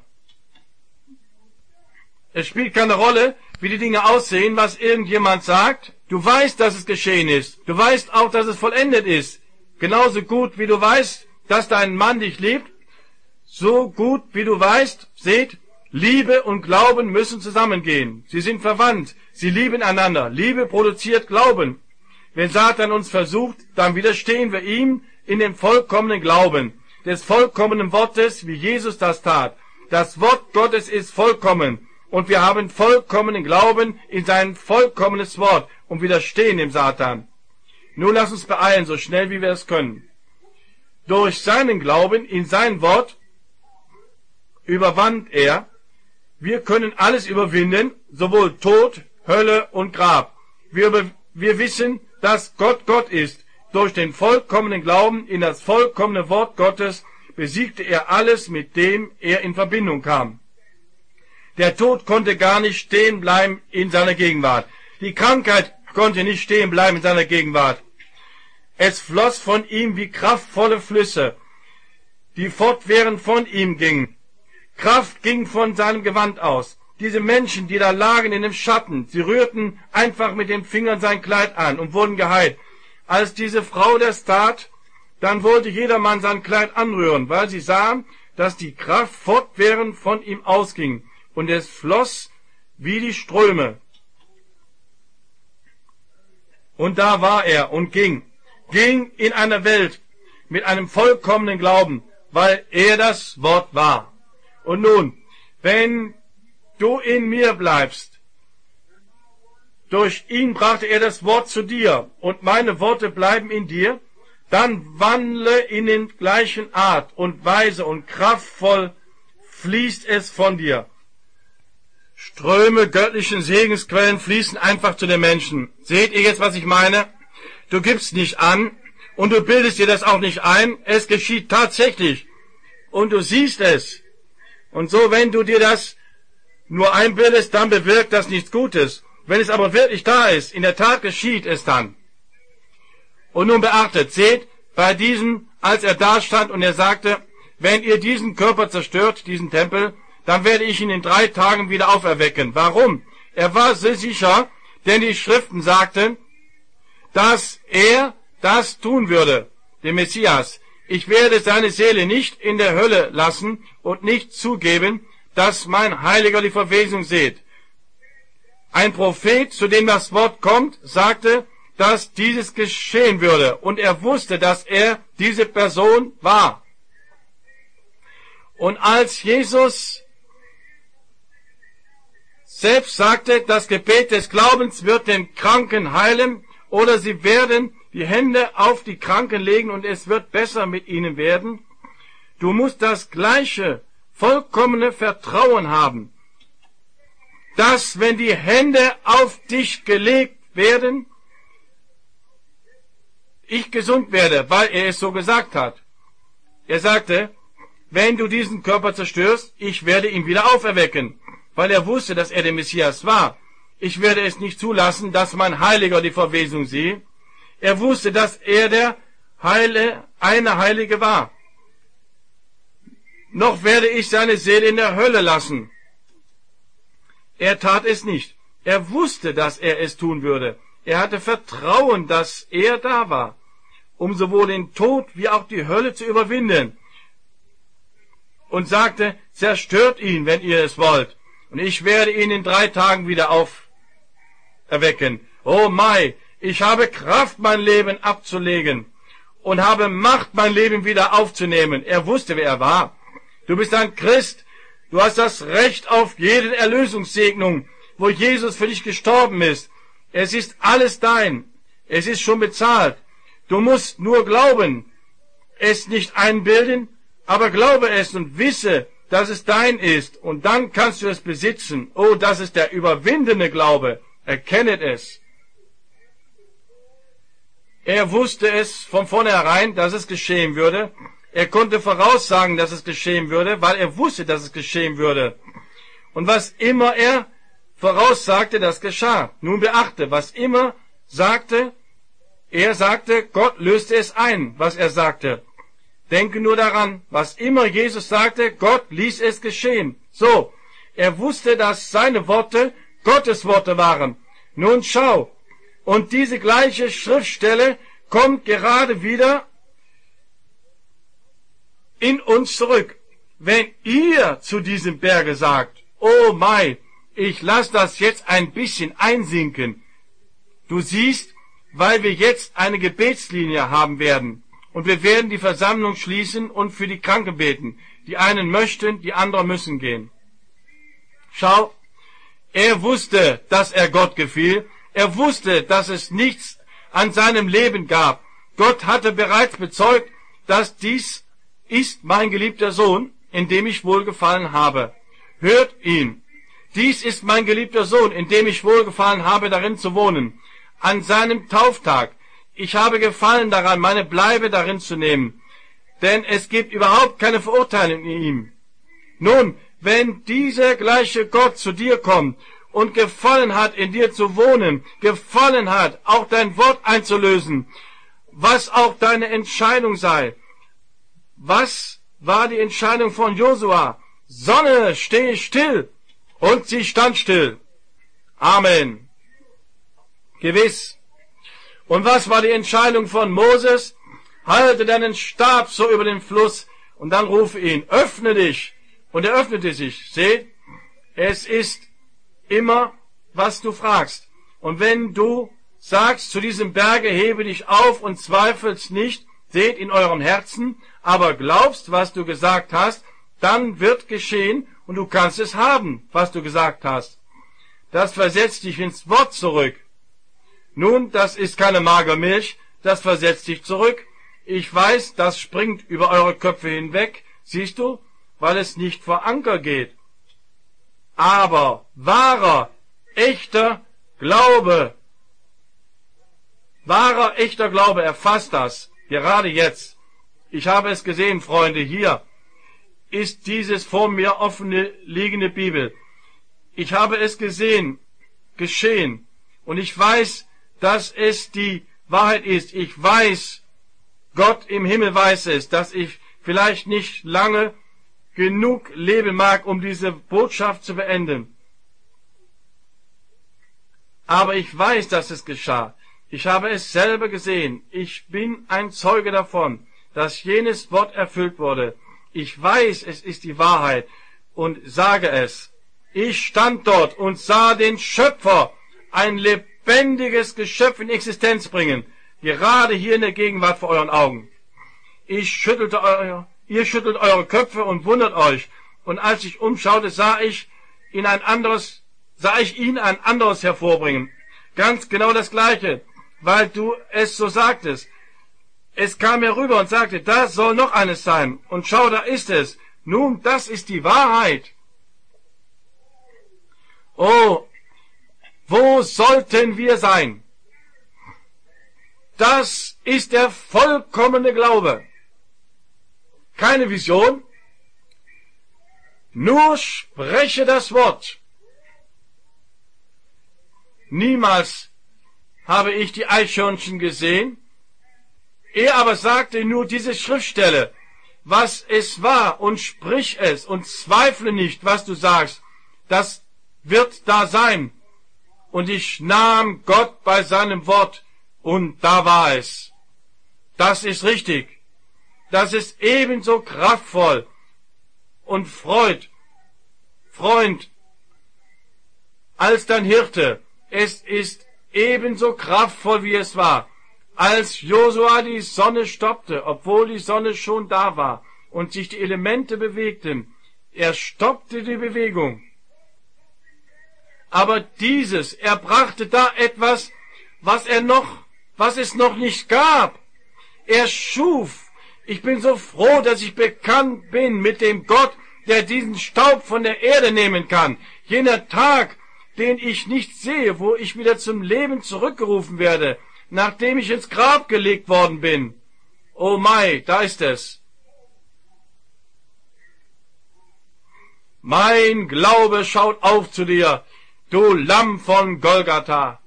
Es spielt keine Rolle, wie die Dinge aussehen, was irgendjemand sagt, du weißt, dass es geschehen ist, du weißt auch, dass es vollendet ist, genauso gut, wie du weißt, dass dein Mann dich liebt, so gut wie du weißt, seht, Liebe und Glauben müssen zusammengehen. Sie sind verwandt, sie lieben einander. Liebe produziert Glauben. Wenn Satan uns versucht, dann widerstehen wir ihm in dem vollkommenen Glauben, des vollkommenen Wortes, wie Jesus das tat. Das Wort Gottes ist vollkommen und wir haben vollkommenen Glauben in sein vollkommenes Wort und widerstehen dem Satan. Nun lass uns beeilen, so schnell wie wir es können. Durch seinen Glauben in sein Wort überwand er. Wir können alles überwinden, sowohl Tod, Hölle und Grab. Wir wissen, dass Gott Gott ist, durch den vollkommenen Glauben in das vollkommene Wort Gottes besiegte er alles, mit dem er in Verbindung kam. Der Tod konnte gar nicht stehen bleiben in seiner Gegenwart. Die Krankheit konnte nicht stehen bleiben in seiner Gegenwart. Es floss von ihm wie kraftvolle Flüsse, die fortwährend von ihm gingen. Kraft ging von seinem Gewand aus. Diese Menschen, die da lagen in dem Schatten, sie rührten einfach mit den Fingern sein Kleid an und wurden geheilt. Als diese Frau das tat, dann wollte jedermann sein Kleid anrühren, weil sie sahen, dass die Kraft fortwährend von ihm ausging und es floss wie die Ströme. Und da war er und ging in einer Welt mit einem vollkommenen Glauben, weil er das Wort war. Und nun, wenn du in mir bleibst, durch ihn brachte er das Wort zu dir und meine Worte bleiben in dir, dann wandle in den gleichen Art und Weise und kraftvoll fließt es von dir. Ströme göttlichen Segensquellen fließen einfach zu den Menschen. Seht ihr jetzt, was ich meine? Du gibst nicht an und du bildest dir das auch nicht ein. Es geschieht tatsächlich und du siehst es. Und so, wenn du dir das nur einbildest, dann bewirkt das nichts Gutes. Wenn es aber wirklich da ist, in der Tat geschieht es dann. Und nun beachtet, seht, bei diesem, als er da stand und er sagte, wenn ihr diesen Körper zerstört, diesen Tempel, dann werde ich ihn in 3 Tagen wieder auferwecken. Warum? Er war so sicher, denn die Schriften sagten, dass er das tun würde, der Messias. Ich werde seine Seele nicht in der Hölle lassen und nicht zugeben, dass mein Heiliger die Verwesung seht. Ein Prophet, zu dem das Wort kommt, sagte, dass dieses geschehen würde. Und er wusste, dass er diese Person war. Und als Jesus selbst sagte, das Gebet des Glaubens wird den Kranken heilen, oder sie werden die Hände auf die Kranken legen und es wird besser mit ihnen werden. Du musst das gleiche, vollkommene Vertrauen haben, dass wenn die Hände auf dich gelegt werden, ich gesund werde, weil er es so gesagt hat. Er sagte, wenn du diesen Körper zerstörst, ich werde ihn wieder auferwecken, weil er wusste, dass er der Messias war. Ich werde es nicht zulassen, dass mein Heiliger die Verwesung sehe. Er wusste, dass er der eine Heilige war. Noch werde ich seine Seele in der Hölle lassen. Er tat es nicht. Er wusste, dass er es tun würde. Er hatte Vertrauen, dass er da war, um sowohl den Tod wie auch die Hölle zu überwinden. Und sagte, zerstört ihn, wenn ihr es wollt. Und ich werde ihn in 3 Tagen wieder auferwecken. Oh Mai, ich habe Kraft, mein Leben abzulegen. Und habe Macht, mein Leben wieder aufzunehmen. Er wusste, wer er war. Du bist ein Christ. Du hast das Recht auf jede Erlösungssegnung, wo Jesus für dich gestorben ist. Es ist alles dein. Es ist schon bezahlt. Du musst nur glauben, es nicht einbilden, aber glaube es und wisse, dass es dein ist. Und dann kannst du es besitzen. Oh, das ist der überwindende Glaube. Erkennet es. Er wusste es von vornherein, dass es geschehen würde. Er konnte voraussagen, dass es geschehen würde, weil er wusste, dass es geschehen würde. Und was immer er voraussagte, das geschah. Nun beachte, was immer er sagte, Gott löste es ein, was er sagte. Denke nur daran, was immer Jesus sagte, Gott ließ es geschehen. So, er wusste, dass seine Worte Gottes Worte waren. Nun schau, und diese gleiche Schriftstelle kommt gerade wieder in uns zurück. Wenn ihr zu diesem Berge sagt, oh Mai, ich lasse das jetzt ein bisschen einsinken. Du siehst, weil wir jetzt eine Gebetslinie haben werden. Und wir werden die Versammlung schließen und für die Kranken beten. Die einen möchten, die anderen müssen gehen. Schau, er wusste, dass er Gott gefiel. Er wusste, dass es nichts an seinem Leben gab. Gott hatte bereits bezeugt, dass dies ist mein geliebter Sohn, in dem ich wohlgefallen habe. Hört ihn. Dies ist mein geliebter Sohn, in dem ich wohlgefallen habe, darin zu wohnen. An seinem Tauftag ich habe Gefallen daran, meine Bleibe darin zu nehmen, denn es gibt überhaupt keine Verurteilung in ihm. Nun, wenn dieser gleiche Gott zu dir kommt und Gefallen hat, in dir zu wohnen, Gefallen hat, auch dein Wort einzulösen, was auch deine Entscheidung sei. Was war die Entscheidung von Josua? Sonne, stehe still, und sie stand still. Amen. Gewiss. Und was war die Entscheidung von Moses? Halte deinen Stab so über den Fluss und dann rufe ihn, öffne dich. Und er öffnete sich. Seht, es ist immer, was du fragst. Und wenn du sagst zu diesem Berge, hebe dich auf und zweifelst nicht, seht in eurem Herzen, aber glaubst, was du gesagt hast, dann wird geschehen und du kannst es haben, was du gesagt hast. Das versetzt dich ins Wort zurück. Nun, das ist keine Magermilch, das versetzt dich zurück. Ich weiß, das springt über eure Köpfe hinweg, siehst du, weil es nicht vor Anker geht. Aber wahrer, echter Glaube erfasst das, gerade jetzt. Ich habe es gesehen, Freunde, hier ist dieses vor mir offene liegende Bibel. Ich habe es gesehen, geschehen, und ich weiß, dass es die Wahrheit ist. Ich weiß, Gott im Himmel weiß es, dass ich vielleicht nicht lange genug leben mag, um diese Botschaft zu beenden. Aber ich weiß, dass es geschah. Ich habe es selber gesehen. Ich bin ein Zeuge davon, dass jenes Wort erfüllt wurde. Ich weiß, es ist die Wahrheit und sage es. Ich stand dort und sah den Schöpfer, ein lebendiges Geschöpf in Existenz bringen, gerade hier in der Gegenwart vor euren Augen. Ihr schüttelt eure Köpfe und wundert euch. Und als ich umschaute, sah ich ihn ein anderes hervorbringen. Ganz genau das Gleiche, weil du es so sagtest. Es kam herüber und sagte, da soll noch eines sein. Und schau, da ist es. Nun, das ist die Wahrheit. Oh, wo sollten wir sein? Das ist der vollkommene Glaube. Keine Vision, nur spreche das Wort. Niemals habe ich die Eichhörnchen gesehen. Er aber sagte nur diese Schriftstelle, was es war, und sprich es und zweifle nicht, was du sagst. Das wird da sein. Und ich nahm Gott bei seinem Wort, und da war es. Das ist richtig. Das ist ebenso kraftvoll und Freund, als dein Hirte. Es ist ebenso kraftvoll, wie es war. Als Josua die Sonne stoppte, obwohl die Sonne schon da war und sich die Elemente bewegten, er stoppte die Bewegung. Aber er brachte da etwas, was es noch nicht gab. Er schuf. Ich bin so froh, dass ich bekannt bin mit dem Gott, der diesen Staub von der Erde nehmen kann. Jener Tag, den ich nicht sehe, wo ich wieder zum Leben zurückgerufen werde, nachdem ich ins Grab gelegt worden bin. Oh Mai, da ist es. Mein Glaube schaut auf zu dir, du Lamm von Golgatha.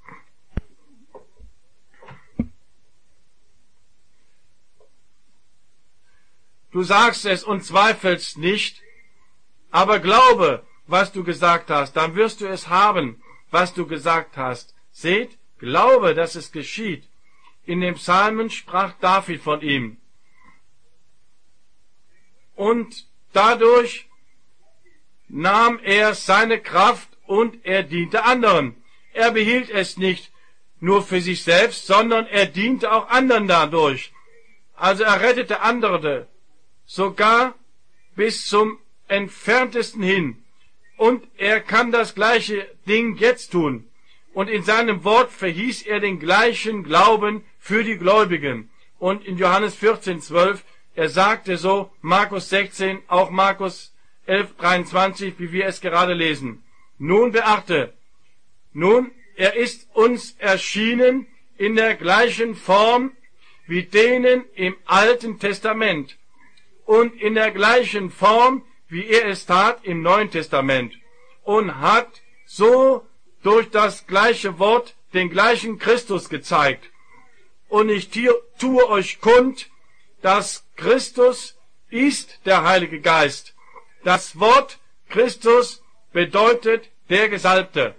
Du sagst es und zweifelst nicht, aber glaube, was du gesagt hast, dann wirst du es haben, was du gesagt hast. Seht, glaube, dass es geschieht. In dem Psalmen sprach David von ihm. Und dadurch nahm er seine Kraft und er diente anderen. Er behielt es nicht nur für sich selbst, sondern er diente auch anderen dadurch. Also er rettete andere, sogar bis zum Entferntesten hin. Und er kann das gleiche Ding jetzt tun. Und in seinem Wort verhieß er den gleichen Glauben für die Gläubigen. Und in Johannes 14,12, er sagte so, Markus 16, auch Markus 11,23, wie wir es gerade lesen. Nun beachte, er ist uns erschienen in der gleichen Form wie denen im Alten Testament und in der gleichen Form, wie er es tat im Neuen Testament, und hat so durch das gleiche Wort den gleichen Christus gezeigt. Und ich tue euch kund, dass Christus ist der Heilige Geist. Das Wort Christus bedeutet der Gesalbte.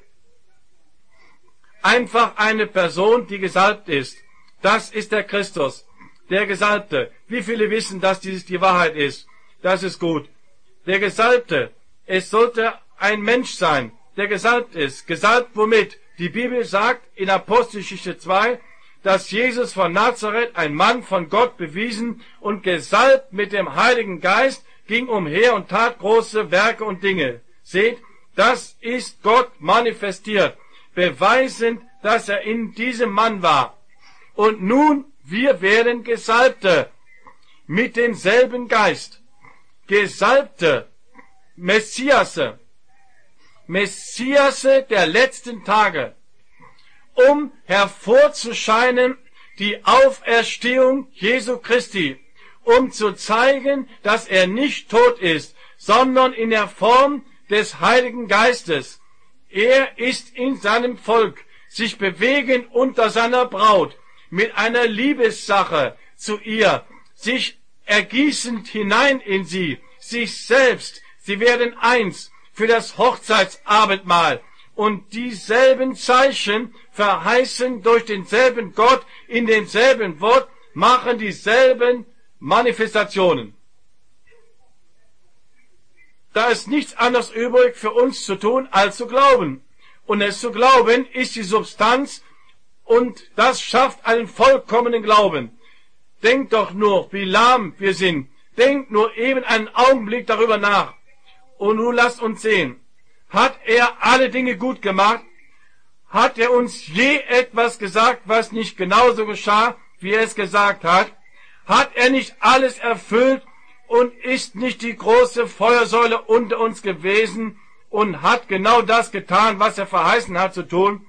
Einfach eine Person, die gesalbt ist. Das ist der Christus, der Gesalbte. Wie viele wissen, dass dies die Wahrheit ist? Das ist gut. Der Gesalbte, es sollte ein Mensch sein, der gesalbt ist. Gesalbt womit? Die Bibel sagt in Apostelgeschichte 2, dass Jesus von Nazareth, ein Mann von Gott bewiesen und gesalbt mit dem Heiligen Geist, ging umher und tat große Werke und Dinge. Seht, das ist Gott manifestiert, beweisend, dass er in diesem Mann war. Und nun, wir werden Gesalbte mit demselben Geist. Gesalbte, Messiasse der letzten Tage, um hervorzuscheinen die Auferstehung Jesu Christi, um zu zeigen, dass er nicht tot ist, sondern in der Form des Heiligen Geistes. Er ist in seinem Volk, sich bewegen unter seiner Braut, mit einer Liebessache zu ihr, sich ergießend hinein in sie, sich selbst, sie werden eins für das Hochzeitsabendmahl, und dieselben Zeichen, verheißen durch denselben Gott, in demselben Wort, machen dieselben Manifestationen. Da ist nichts anderes übrig für uns zu tun, als zu glauben. Und es zu glauben ist die Substanz, und das schafft einen vollkommenen Glauben. Denkt doch nur, wie lahm wir sind. Denkt nur eben einen Augenblick darüber nach. Und nun lasst uns sehen. Hat er alle Dinge gut gemacht? Hat er uns je etwas gesagt, was nicht genauso geschah, wie er es gesagt hat? Hat er nicht alles erfüllt und ist nicht die große Feuersäule unter uns gewesen und hat genau das getan, was er verheißen hat zu tun?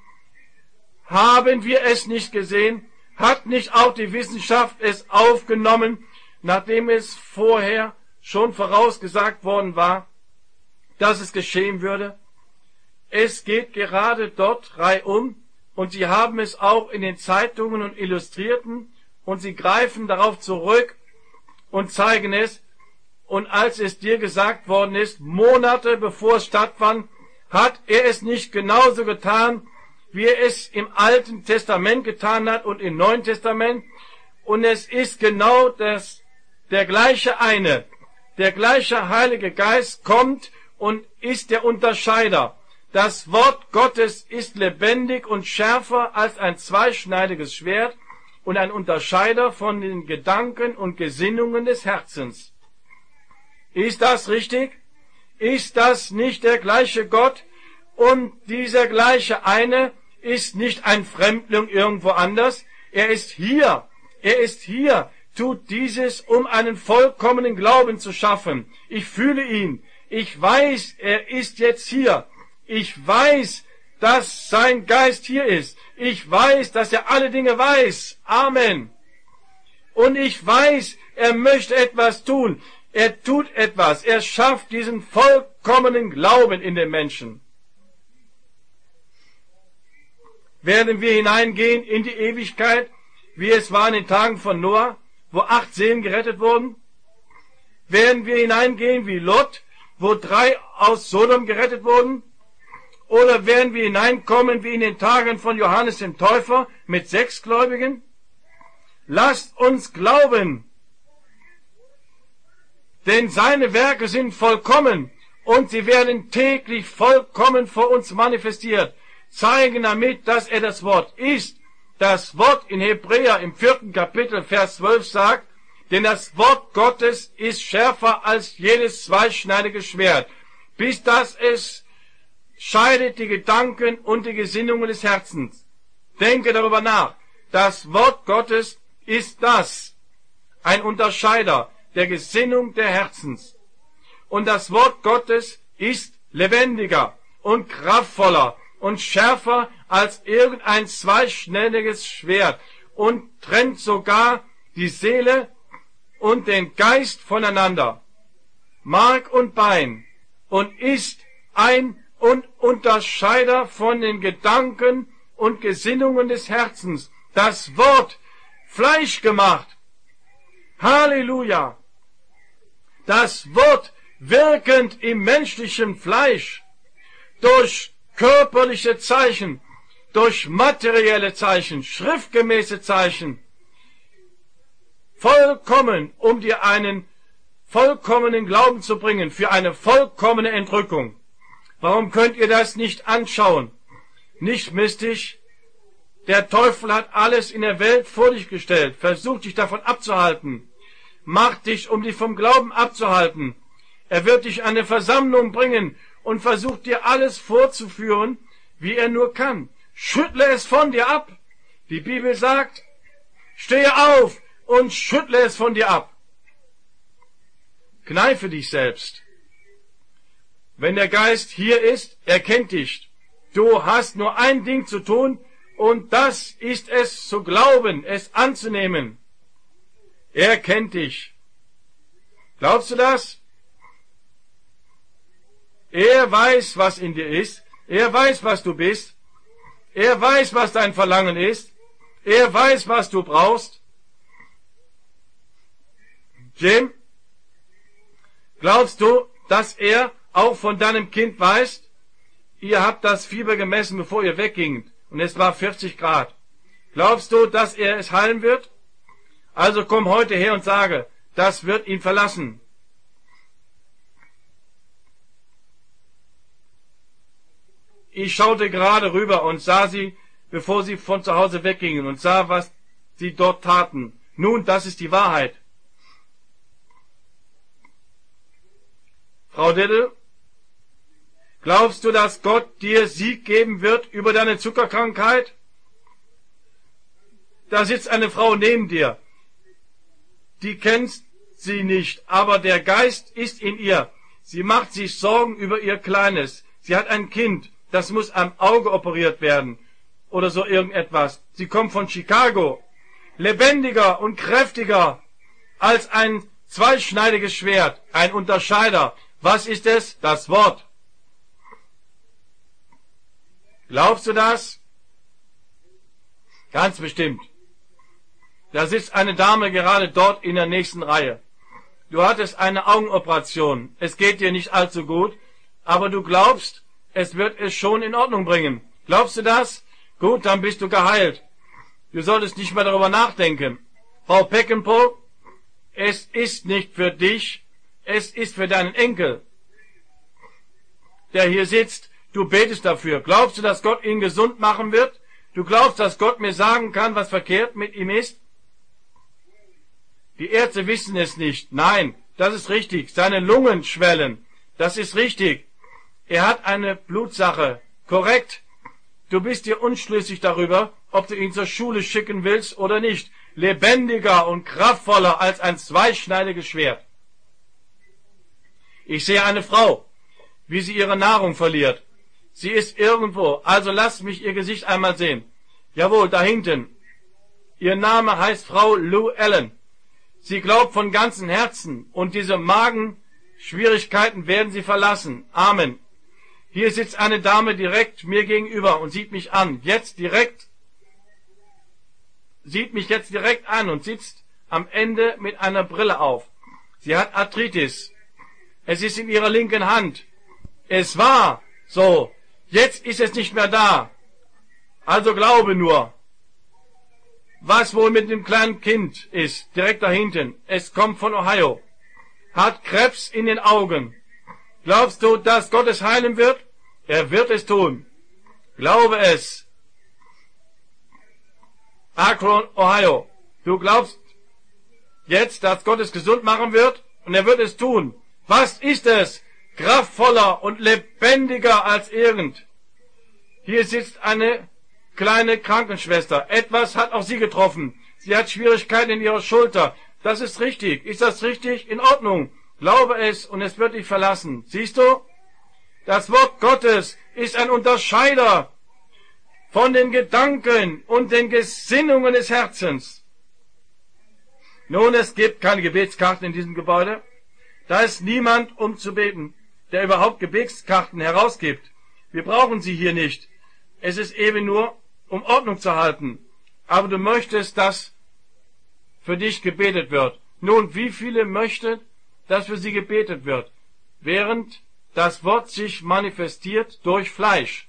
Haben wir es nicht gesehen? Hat nicht auch die Wissenschaft es aufgenommen, nachdem es vorher schon vorausgesagt worden war, dass es geschehen würde? Es geht gerade dort reihum, und sie haben es auch in den Zeitungen und Illustrierten, und sie greifen darauf zurück und zeigen es. Und als es dir gesagt worden ist, Monate bevor es stattfand, hat er es nicht genauso getan, wie er es im Alten Testament getan hat und im Neuen Testament. Und es ist genau der gleiche eine, der gleiche Heilige Geist kommt und ist der Unterscheider. Das Wort Gottes ist lebendig und schärfer als ein zweischneidiges Schwert und ein Unterscheider von den Gedanken und Gesinnungen des Herzens. Ist das richtig? Ist das nicht der gleiche Gott? Und dieser gleiche eine ist nicht ein Fremdling irgendwo anders. Er ist hier. Er ist hier. Tut dieses, um einen vollkommenen Glauben zu schaffen. Ich fühle ihn. Ich weiß, er ist jetzt hier. Ich weiß, dass sein Geist hier ist. Ich weiß, dass er alle Dinge weiß. Amen. Und ich weiß, er möchte etwas tun. Er tut etwas. Er schafft diesen vollkommenen Glauben in den Menschen. Werden wir hineingehen in die Ewigkeit, wie es war in den Tagen von Noah, wo 8 Seelen gerettet wurden? Werden wir hineingehen wie Lot, wo 3 aus Sodom gerettet wurden? Oder werden wir hineinkommen wie in den Tagen von Johannes dem Täufer mit 6 Gläubigen? Lasst uns glauben, denn seine Werke sind vollkommen und sie werden täglich vollkommen vor uns manifestiert, zeigen damit, dass er das Wort ist. Das Wort in Hebräer im 4. Kapitel Vers 12 sagt, denn das Wort Gottes ist schärfer als jedes zweischneidige Schwert, bis dass es scheidet die Gedanken und die Gesinnungen des Herzens. Denke darüber nach. Das Wort Gottes ist das, ein Unterscheider der Gesinnung der Herzens. Und das Wort Gottes ist lebendiger und kraftvoller und schärfer als irgendein zweischneidiges Schwert und trennt sogar die Seele und den Geist voneinander, Mark und Bein, und ist ein und Unterscheider von den Gedanken und Gesinnungen des Herzens. Das Wort Fleisch gemacht. Halleluja! Das Wort wirkend im menschlichen Fleisch, durch körperliche Zeichen, durch materielle Zeichen, schriftgemäße Zeichen, vollkommen, um dir einen vollkommenen Glauben zu bringen, für eine vollkommene Entrückung. Warum könnt ihr das nicht anschauen? Nicht mystisch. Der Teufel hat alles in der Welt vor dich gestellt, versucht dich davon abzuhalten, macht dich, um dich vom Glauben abzuhalten. Er wird dich an eine Versammlung bringen und versucht dir alles vorzuführen, wie er nur kann. Schüttle es von dir ab. Die Bibel sagt, stehe auf und schüttle es von dir ab. Kneife dich selbst. Wenn der Geist hier ist, er kennt dich. Du hast nur ein Ding zu tun, und das ist es zu glauben, es anzunehmen. Er kennt dich. Glaubst du das? Er weiß, was in dir ist. Er weiß, was du bist. Er weiß, was dein Verlangen ist. Er weiß, was du brauchst. Jim, glaubst du, dass er auch von deinem Kind weiß? Ihr habt das Fieber gemessen, bevor ihr weggingt, und es war 40 Grad. Glaubst du, dass er es heilen wird? Also komm heute her und sage, das wird ihn verlassen. Ich schaute gerade rüber und sah sie, bevor sie von zu Hause weggingen, und sah, was sie dort taten. Nun, das ist die Wahrheit. Frau Diddle, glaubst du, dass Gott dir Sieg geben wird über deine Zuckerkrankheit? Da sitzt eine Frau neben dir. Die kennst sie nicht, aber der Geist ist in ihr. Sie macht sich Sorgen über ihr Kleines. Sie hat ein Kind, das muss am Auge operiert werden oder so irgendetwas. Sie kommt von Chicago. Lebendiger und kräftiger als ein zweischneidiges Schwert, ein Unterscheider. Was ist es? Das Wort. Glaubst du das? Ganz bestimmt. Da sitzt eine Dame gerade dort in der nächsten Reihe. Du hattest eine Augenoperation. Es geht dir nicht allzu gut, aber du glaubst, es wird es schon in Ordnung bringen. Glaubst du das? Gut, dann bist du geheilt. Du solltest nicht mehr darüber nachdenken. Frau Peckenpohl, es ist nicht für dich, es ist für deinen Enkel, der hier sitzt. Du betest dafür. Glaubst du, dass Gott ihn gesund machen wird? Du glaubst, dass Gott mir sagen kann, was verkehrt mit ihm ist? Die Ärzte wissen es nicht. Nein, das ist richtig. Seine Lungen schwellen. Das ist richtig. Er hat eine Blutsache. Korrekt. Du bist dir unschlüssig darüber, ob du ihn zur Schule schicken willst oder nicht. Lebendiger und kraftvoller als ein zweischneidiges Schwert. Ich sehe eine Frau, wie sie ihre Nahrung verliert. Sie ist irgendwo, also lasst mich ihr Gesicht einmal sehen. Jawohl, da hinten. Ihr Name heißt Frau Lou Allen. Sie glaubt von ganzem Herzen, und diese Magenschwierigkeiten werden sie verlassen. Amen. Hier sitzt eine Dame direkt mir gegenüber und sieht mich an. Sieht mich jetzt direkt an und sitzt am Ende mit einer Brille auf. Sie hat Arthritis. Es ist in ihrer linken Hand. Es war so. Jetzt ist es nicht mehr da. Also glaube nur. Was wohl mit dem kleinen Kind ist, direkt da hinten. Es kommt von Ohio. Hat Krebs in den Augen. Glaubst du, dass Gott es heilen wird? Er wird es tun. Glaube es. Akron, Ohio. Du glaubst jetzt, dass Gott es gesund machen wird? Und er wird es tun. Was ist es? Kraftvoller und lebendiger als irgend. Hier sitzt eine kleine Krankenschwester. Etwas hat auch sie getroffen. Sie hat Schwierigkeiten in ihrer Schulter. Das ist richtig. Ist das richtig? In Ordnung. Glaube es und es wird dich verlassen. Siehst du? Das Wort Gottes ist ein Unterscheider von den Gedanken und den Gesinnungen des Herzens. Nun, es gibt keine Gebetskarten in diesem Gebäude. Da ist niemand, um zu beten, der überhaupt Gebetskarten herausgibt. Wir brauchen sie hier nicht. Es ist eben nur, um Ordnung zu halten. Aber du möchtest, dass für dich gebetet wird. Nun, wie viele möchten, dass für sie gebetet wird, während das Wort sich manifestiert durch Fleisch?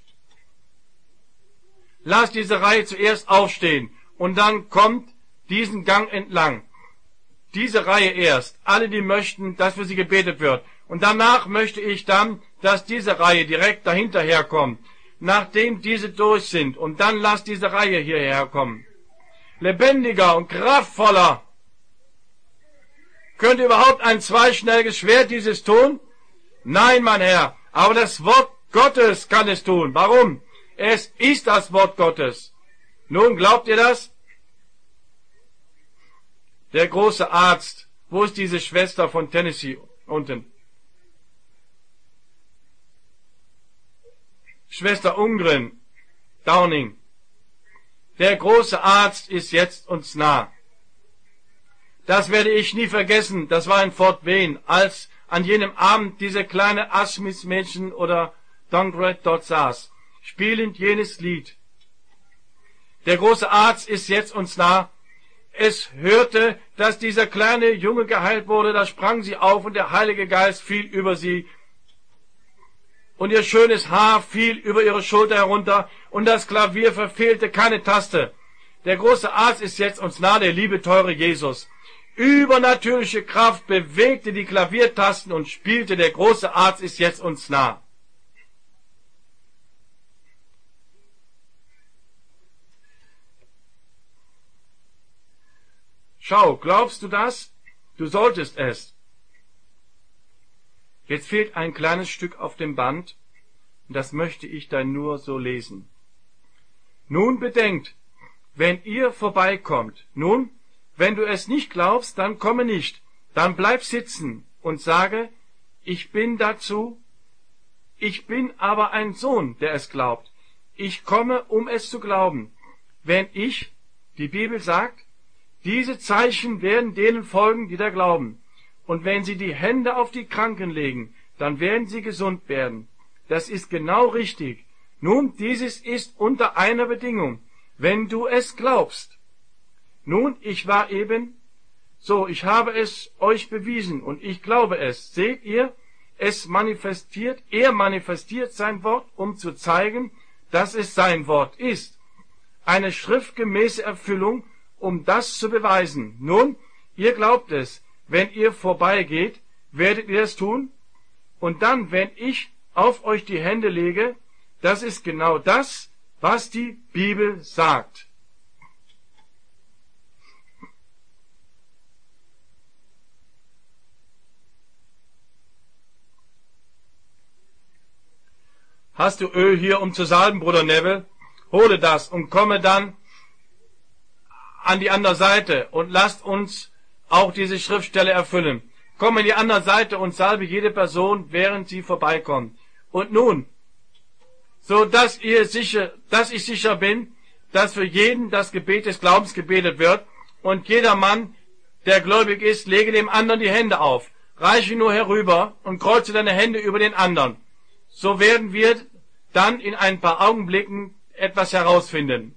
Lass diese Reihe zuerst aufstehen und dann kommt diesen Gang entlang. Diese Reihe erst, alle, die möchten, dass für sie gebetet wird. Und danach möchte ich dann, dass diese Reihe direkt dahinter herkommt, nachdem diese durch sind. Und dann lass diese Reihe hierher kommen. Lebendiger und kraftvoller. Könnte überhaupt ein zweischneidiges Schwert dieses tun? Nein, mein Herr, aber das Wort Gottes kann es tun. Warum? Es ist das Wort Gottes. Nun, glaubt ihr das? Der große Arzt, wo ist diese Schwester von Tennessee unten? Schwester Ungren, Downing. Der große Arzt ist jetzt uns nah. Das werde ich nie vergessen, das war in Fort Wayne, als an jenem Abend diese kleine Asmith-Mädchen oder Dongred dort saß, spielend jenes Lied. Der große Arzt ist jetzt uns nah. Es hörte, dass dieser kleine Junge geheilt wurde, da sprang sie auf und der Heilige Geist fiel über sie. Und ihr schönes Haar fiel über ihre Schulter herunter und das Klavier verfehlte keine Taste. Der große Arzt ist jetzt uns nah, der liebe, teure Jesus. Übernatürliche Kraft bewegte die Klaviertasten und spielte, der große Arzt ist jetzt uns nah. Schau, glaubst du das? Du solltest es. Jetzt fehlt ein kleines Stück auf dem Band, und das möchte ich dann nur so lesen. Nun bedenkt, wenn ihr vorbeikommt, nun, wenn du es nicht glaubst, dann komme nicht, dann bleib sitzen und sage, ich bin dazu, ich bin aber ein Sohn, der es glaubt. Ich komme, um es zu glauben. Wenn ich, die Bibel sagt, diese Zeichen werden denen folgen, die da glauben. Und wenn sie die Hände auf die Kranken legen, dann werden sie gesund werden. Das ist genau richtig. Nun, dieses ist unter einer Bedingung, wenn du es glaubst. Nun, ich war eben so, ich habe es euch bewiesen und ich glaube es. Seht ihr, er manifestiert sein Wort, um zu zeigen, dass es sein Wort ist. Eine schriftgemäße Erfüllung, um das zu beweisen. Nun, ihr glaubt es. Wenn ihr vorbeigeht, werdet ihr es tun. Und dann, wenn ich auf euch die Hände lege, das ist genau das, was die Bibel sagt. Hast du Öl hier, um zu salben, Bruder Neville? Hole das und komme dann an die andere Seite und lasst uns auch diese Schriftstelle erfüllen. Komm an die andere Seite und salbe jede Person, während sie vorbeikommt. Und nun, so dass ich sicher bin, dass für jeden das Gebet des Glaubens gebetet wird, und jeder Mann, der gläubig ist, lege dem anderen die Hände auf. Reiche nur herüber und kreuze deine Hände über den anderen. So werden wir dann in ein paar Augenblicken etwas herausfinden.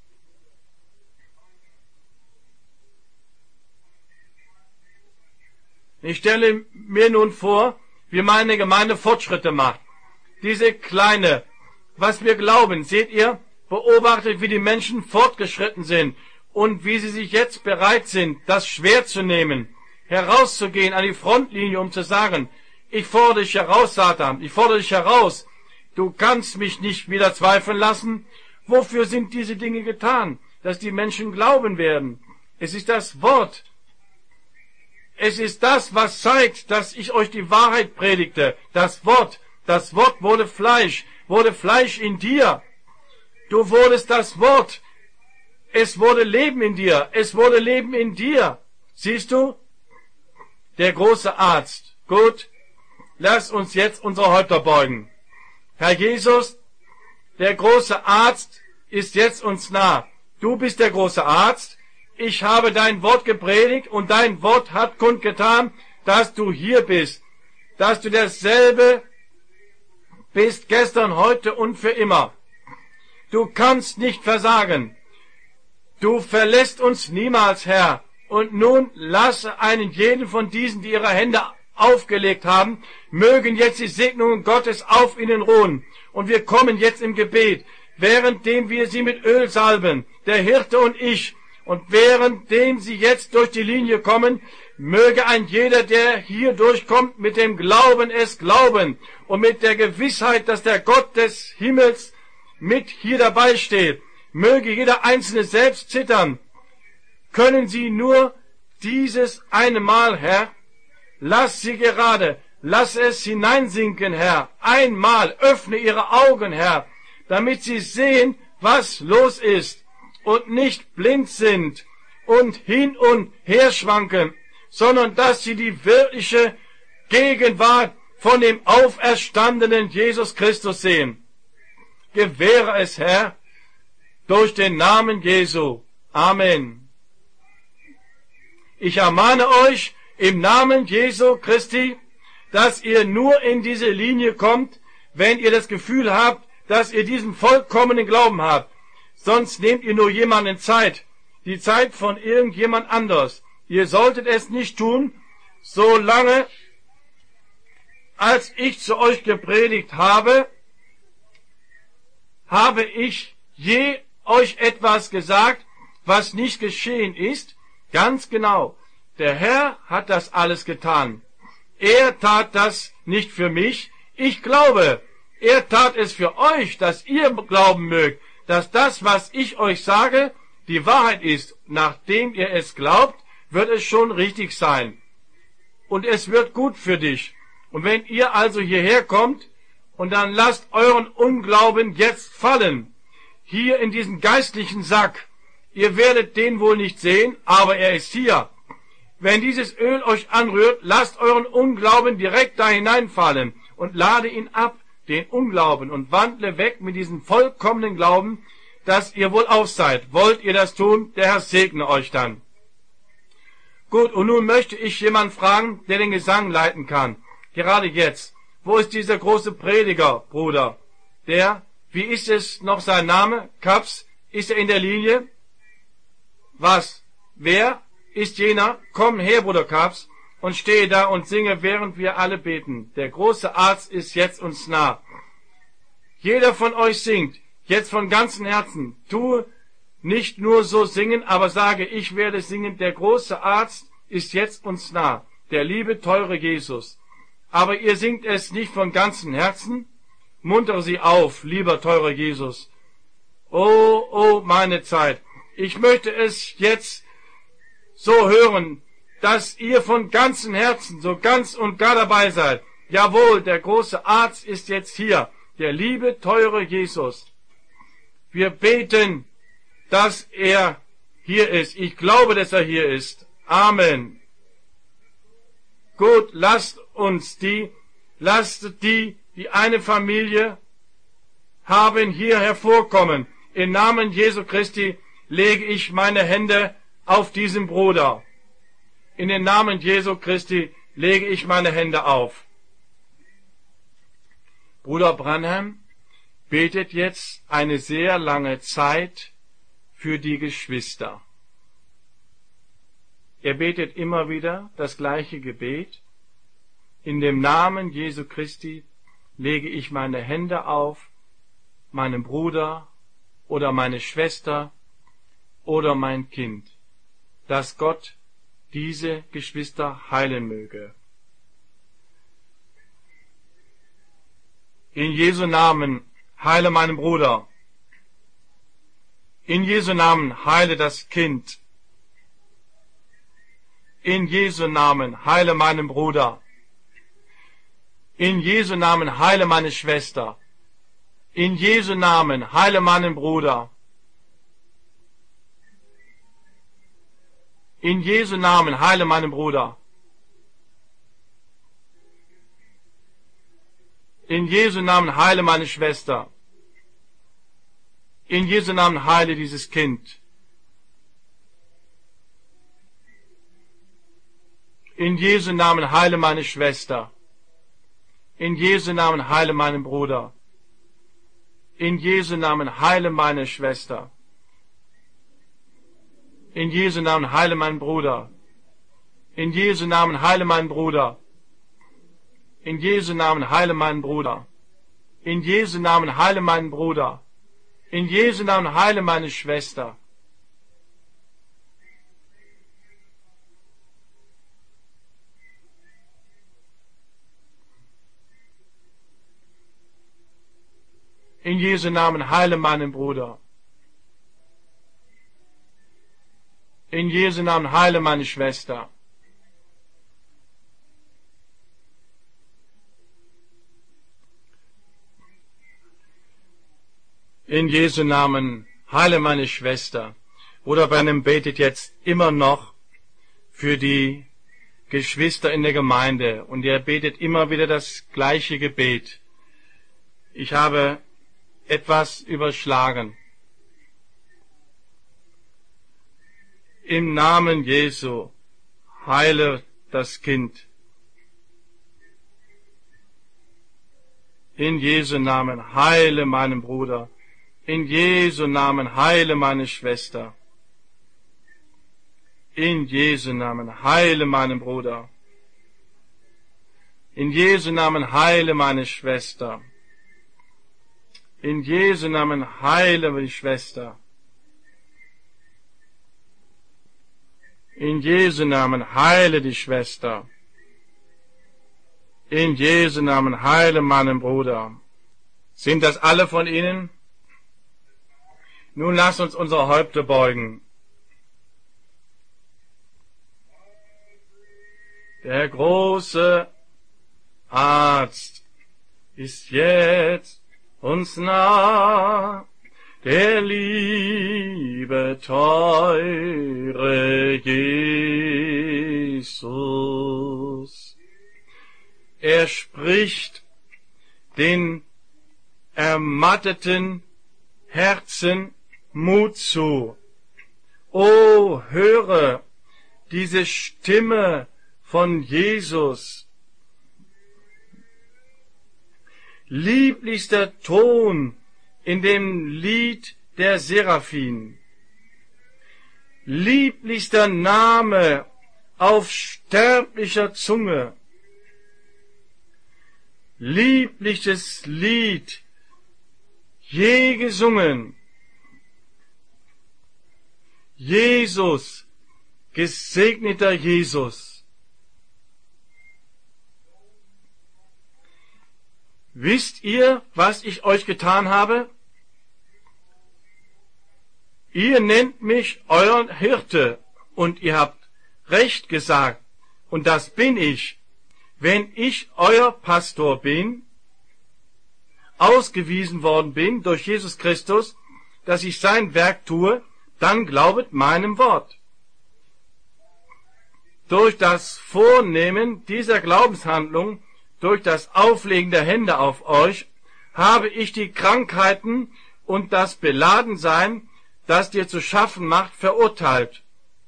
Ich stelle mir nun vor, wie meine Gemeinde Fortschritte macht. Diese kleine, was wir glauben, seht ihr, beobachtet, wie die Menschen fortgeschritten sind und wie sie sich jetzt bereit sind, das Schwert zu nehmen, herauszugehen an die Frontlinie, um zu sagen, ich fordere dich heraus, Satan, ich fordere dich heraus, du kannst mich nicht wieder zweifeln lassen. Wofür sind diese Dinge getan? Dass die Menschen glauben werden. Es ist das Wort. Es ist das, was zeigt, dass ich euch die Wahrheit predigte. Das Wort wurde Fleisch in dir. Du wurdest das Wort. Es wurde Leben in dir. Es wurde Leben in dir. Siehst du? Der große Arzt. Gut. Lass uns jetzt unsere Häupter beugen. Herr Jesus, der große Arzt ist jetzt uns nah. Du bist der große Arzt. Ich habe dein Wort gepredigt und dein Wort hat kundgetan, dass du hier bist, dass du derselbe bist gestern, heute und für immer. Du kannst nicht versagen. Du verlässt uns niemals, Herr. Und nun lasse einen jeden von diesen, die ihre Hände aufgelegt haben, mögen jetzt die Segnungen Gottes auf ihnen ruhen. Und wir kommen jetzt im Gebet, währenddem wir sie mit Öl salben, der Hirte und ich. Und währenddem sie jetzt durch die Linie kommen, möge ein jeder, der hier durchkommt, mit dem Glauben es glauben und mit der Gewissheit, dass der Gott des Himmels mit hier dabei steht. Möge jeder Einzelne selbst zittern. Können Sie nur dieses eine Mal, Herr? Lass sie gerade, lass es hineinsinken, Herr. Einmal öffne Ihre Augen, Herr, damit Sie sehen, was los ist und nicht blind sind und hin und her schwanken, sondern dass Sie die wirkliche Gegenwart von dem auferstandenen Jesus Christus sehen. Gewähre es, Herr, durch den Namen Jesu. Amen. Ich ermahne euch im Namen Jesu Christi, dass ihr nur in diese Linie kommt, wenn ihr das Gefühl habt, dass ihr diesen vollkommenen Glauben habt. Sonst nehmt ihr nur jemanden Zeit, die Zeit von irgendjemand anders. Ihr solltet es nicht tun, solange als ich zu euch gepredigt habe, habe ich je euch etwas gesagt, was nicht geschehen ist? Ganz genau. Der Herr hat das alles getan. Er tat das nicht für mich. Ich glaube, er tat es für euch, dass ihr glauben mögt, dass das, was ich euch sage, die Wahrheit ist. Nachdem ihr es glaubt, wird es schon richtig sein. Und es wird gut für dich. Und wenn ihr also hierher kommt, und dann lasst euren Unglauben jetzt fallen, hier in diesen geistlichen Sack. Ihr werdet den wohl nicht sehen, aber er ist hier. Wenn dieses Öl euch anrührt, lasst euren Unglauben direkt da hineinfallen und lade ihn ab, den Unglauben, und wandle weg mit diesem vollkommenen Glauben, dass ihr wohl auf seid. Wollt ihr das tun? Der Herr segne euch dann. Gut, und nun möchte ich jemanden fragen, der den Gesang leiten kann. Gerade jetzt. Wo ist dieser große Prediger, Bruder? Der, wie ist es noch sein Name? Kaps? Ist er in der Linie? Was? Wer ist jener? Komm her, Bruder Kaps, und stehe da und singe, während wir alle beten. Der große Arzt ist jetzt uns nah. Jeder von euch singt, jetzt von ganzem Herzen. Tue nicht nur so singen, aber sage, ich werde singen, der große Arzt ist jetzt uns nah. Der liebe, teure Jesus. Aber ihr singt es nicht von ganzem Herzen? Muntere sie auf, lieber, teurer Jesus. Oh, oh, meine Zeit. Ich möchte es jetzt so hören, dass ihr von ganzem Herzen so ganz und gar dabei seid. Jawohl, der große Arzt ist jetzt hier, der liebe, teure Jesus. Wir beten, dass er hier ist. Ich glaube, dass er hier ist. Amen. Gut, lasst die eine Familie haben, hier hervorkommen. Im Namen Jesu Christi lege ich meine Hände auf diesen Bruder. In den Namen Jesu Christi lege ich meine Hände auf. Bruder Branham betet jetzt eine sehr lange Zeit für die Geschwister. Er betet immer wieder das gleiche Gebet. In dem Namen Jesu Christi lege ich meine Hände auf meinen Bruder oder meine Schwester oder mein Kind, dass Gott diese Geschwister heilen möge. In Jesu Namen heile meinen Bruder. In Jesu Namen heile das Kind. In Jesu Namen heile meinen Bruder. In Jesu Namen heile meine Schwester. In Jesu Namen heile meinen Bruder. In Jesu Namen heile meinen Bruder. In Jesu Namen heile meine Schwester. In Jesu Namen heile dieses Kind. In Jesu Namen heile meine Schwester. In Jesu Namen heile meinen Bruder. In Jesu Namen heile meine Schwester. In Jesu Namen heile meinen Bruder. In Jesu Namen heile meinen Bruder. In Jesu Namen heile meinen Bruder. In Jesu Namen heile meinen Bruder. In Jesu Namen heile meine Schwester. In Jesu Namen heile meinen Bruder. In Jesu Namen heile meine Schwester. In Jesu Namen heile meine Schwester. Bruder Branham betet jetzt immer noch für die Geschwister in der Gemeinde und er betet immer wieder das gleiche Gebet. Ich habe etwas überschlagen. Im Namen Jesu heile das Kind. In Jesu Namen heile meinen Bruder. In Jesu Namen heile meine Schwester. In Jesu Namen heile meinen Bruder. In Jesu Namen heile meine Schwester. In Jesu Namen heile die Schwester. In Jesu Namen heile die Schwester. In Jesu Namen heile meinen Bruder. Sind das alle von Ihnen? Nun lasst uns unsere Häupter beugen. Der große Arzt ist jetzt uns nah, der liebe, teure Jesus. Er spricht den ermatteten Herzen Mut zu. O, höre diese Stimme von Jesus. Lieblichster Ton in dem Lied der Seraphim. Lieblichster Name auf sterblicher Zunge. Liebliches Lied je gesungen. Jesus, gesegneter Jesus. Wisst ihr, was ich euch getan habe? Ihr nennt mich euren Hirte, und ihr habt recht gesagt, und das bin ich, wenn ich euer Pastor bin, ausgewiesen worden bin durch Jesus Christus, dass ich sein Werk tue, dann glaubet meinem Wort. Durch das Vornehmen dieser Glaubenshandlung, durch das Auflegen der Hände auf euch, habe ich die Krankheiten und das Beladensein, das dir zu schaffen macht, verurteilt.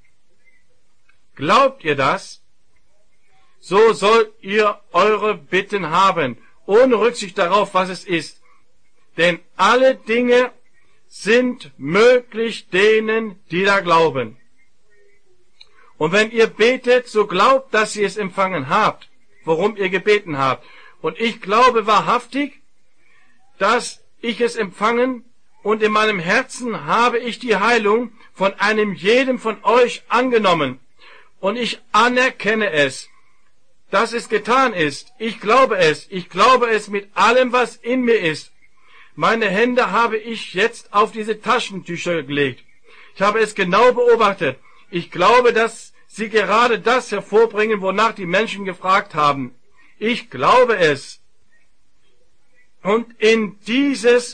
Glaubt ihr das? So sollt ihr eure Bitten haben, ohne Rücksicht darauf, was es ist. Denn alle Dinge sind möglich denen, die da glauben. Und wenn ihr betet, so glaubt, dass ihr es empfangen habt, worum ihr gebeten habt. Und ich glaube wahrhaftig, dass ich es empfangen, und in meinem Herzen habe ich die Heilung von einem jedem von euch angenommen. Und ich anerkenne es, dass es getan ist. Ich glaube es mit allem, was in mir ist. Meine Hände habe ich jetzt auf diese Taschentücher gelegt. Ich habe es genau beobachtet. Ich glaube, dass sie gerade das hervorbringen, wonach die Menschen gefragt haben. Ich glaube es. Und dieses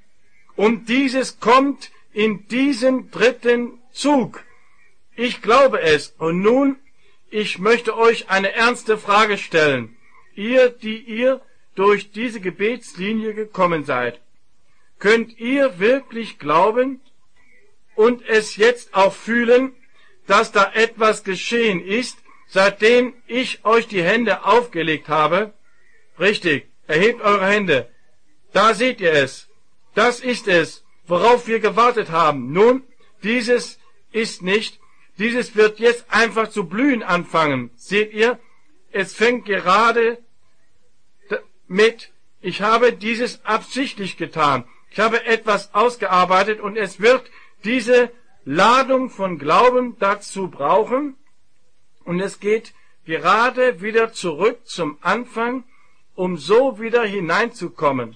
kommt in diesen dritten Zug. Ich glaube es. Und nun, ich möchte euch eine ernste Frage stellen. Ihr, die ihr durch diese Gebetslinie gekommen seid. Könnt ihr wirklich glauben und es jetzt auch fühlen, dass da etwas geschehen ist, seitdem ich euch die Hände aufgelegt habe? Richtig, erhebt eure Hände. Da seht ihr es. Das ist es, worauf wir gewartet haben. Nun, dieses ist nicht, dieses wird jetzt einfach zu blühen anfangen. Seht ihr, es fängt gerade mit, ich habe dieses absichtlich getan. Ich habe etwas ausgearbeitet und es wird diese Ladung von Glauben dazu brauchen. Und es geht gerade wieder zurück zum Anfang, um so wieder hineinzukommen.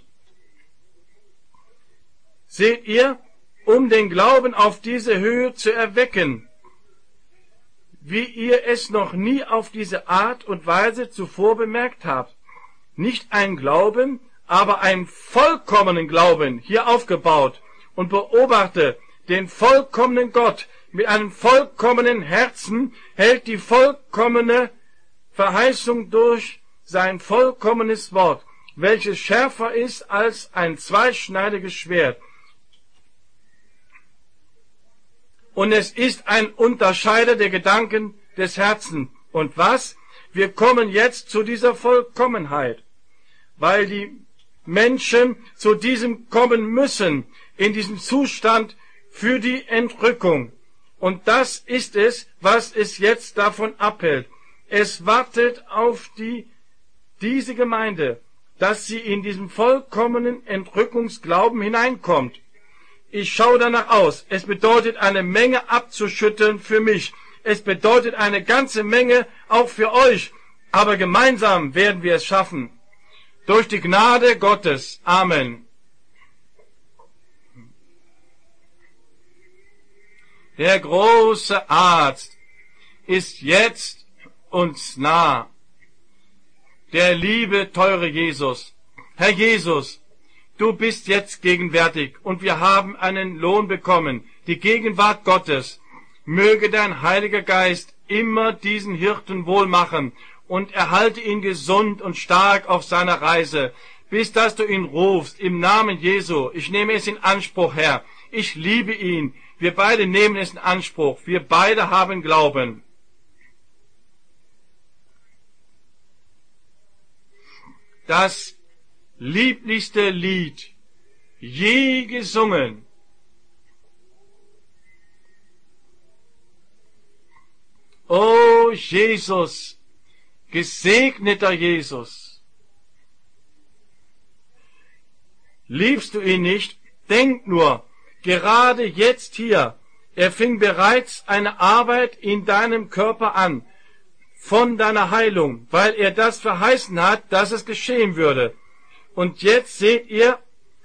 Seht ihr, um den Glauben auf diese Höhe zu erwecken, wie ihr es noch nie auf diese Art und Weise zuvor bemerkt habt. Nicht ein Glauben, aber einen vollkommenen Glauben hier aufgebaut, und beobachte den vollkommenen Gott mit einem vollkommenen Herzen, hält die vollkommene Verheißung durch sein vollkommenes Wort, welches schärfer ist als ein zweischneidiges Schwert. Und es ist ein Unterscheider der Gedanken des Herzens. Und was? Wir kommen jetzt zu dieser Vollkommenheit, weil die Menschen zu diesem kommen müssen, in diesem Zustand für die Entrückung. Und das ist es, was es jetzt davon abhält. Es wartet auf diese Gemeinde, dass sie in diesen vollkommenen Entrückungsglauben hineinkommt. Ich schaue danach aus. Es bedeutet eine Menge abzuschütteln für mich. Es bedeutet eine ganze Menge auch für euch. Aber gemeinsam werden wir es schaffen. Durch die Gnade Gottes. Amen. Der große Arzt ist jetzt uns nah. Der liebe, teure Jesus. Herr Jesus, du bist jetzt gegenwärtig und wir haben einen Lohn bekommen, die Gegenwart Gottes. Möge dein Heiliger Geist immer diesen Hirten wohlmachen und erhalte ihn gesund und stark auf seiner Reise, bis dass du ihn rufst, im Namen Jesu. Ich nehme es in Anspruch, Herr. Ich liebe ihn. Wir beide nehmen es in Anspruch. Wir beide haben Glauben. Das lieblichste Lied je gesungen. O Jesus, gesegneter Jesus. Liebst du ihn nicht? Denk nur, gerade jetzt hier, er fing bereits eine Arbeit in deinem Körper an, von deiner Heilung, weil er das verheißen hat, dass es geschehen würde. Und jetzt seht ihr,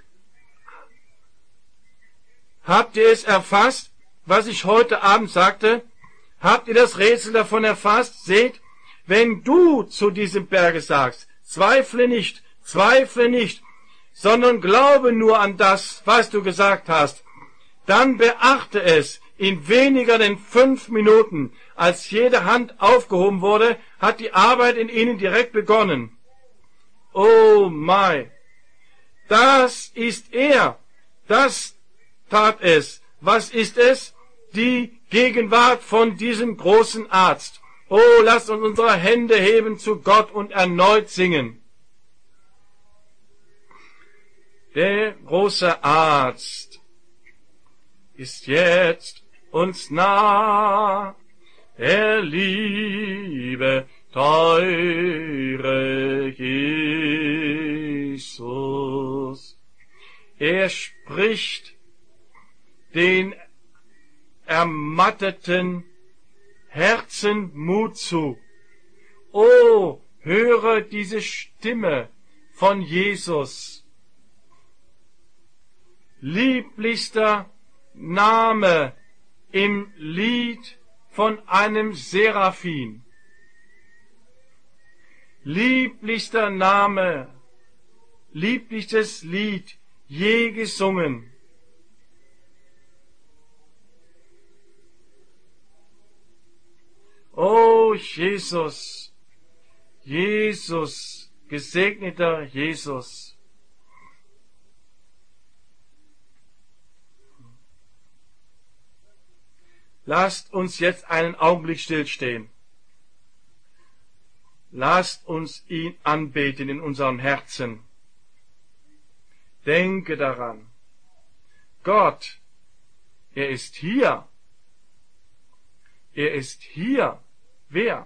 habt ihr es erfasst, was ich heute Abend sagte? Habt ihr das Rätsel davon erfasst? Seht, wenn du zu diesem Berge sagst, zweifle nicht, sondern glaube nur an das, was du gesagt hast, dann beachte es, in weniger denn 5 Minuten, als jede Hand aufgehoben wurde, hat die Arbeit in ihnen direkt begonnen. Oh my! Das ist er! Das tat es! Was ist es? Die Gegenwart von diesem großen Arzt. Oh, lasst uns unsere Hände heben zu Gott und erneut singen. Der große Arzt ist jetzt uns nah, der liebe, teure Jesus. Er spricht den ermatteten Herzen Mut zu. Oh, höre diese Stimme von Jesus. Lieblichster Name im Lied von einem Seraphim. Lieblichster Name, lieblichstes Lied je gesungen. Oh Jesus, Jesus, gesegneter Jesus. Lasst uns jetzt einen Augenblick stillstehen. Lasst uns ihn anbeten in unserem Herzen. Denke daran. Gott, er ist hier. Er ist hier. Wer?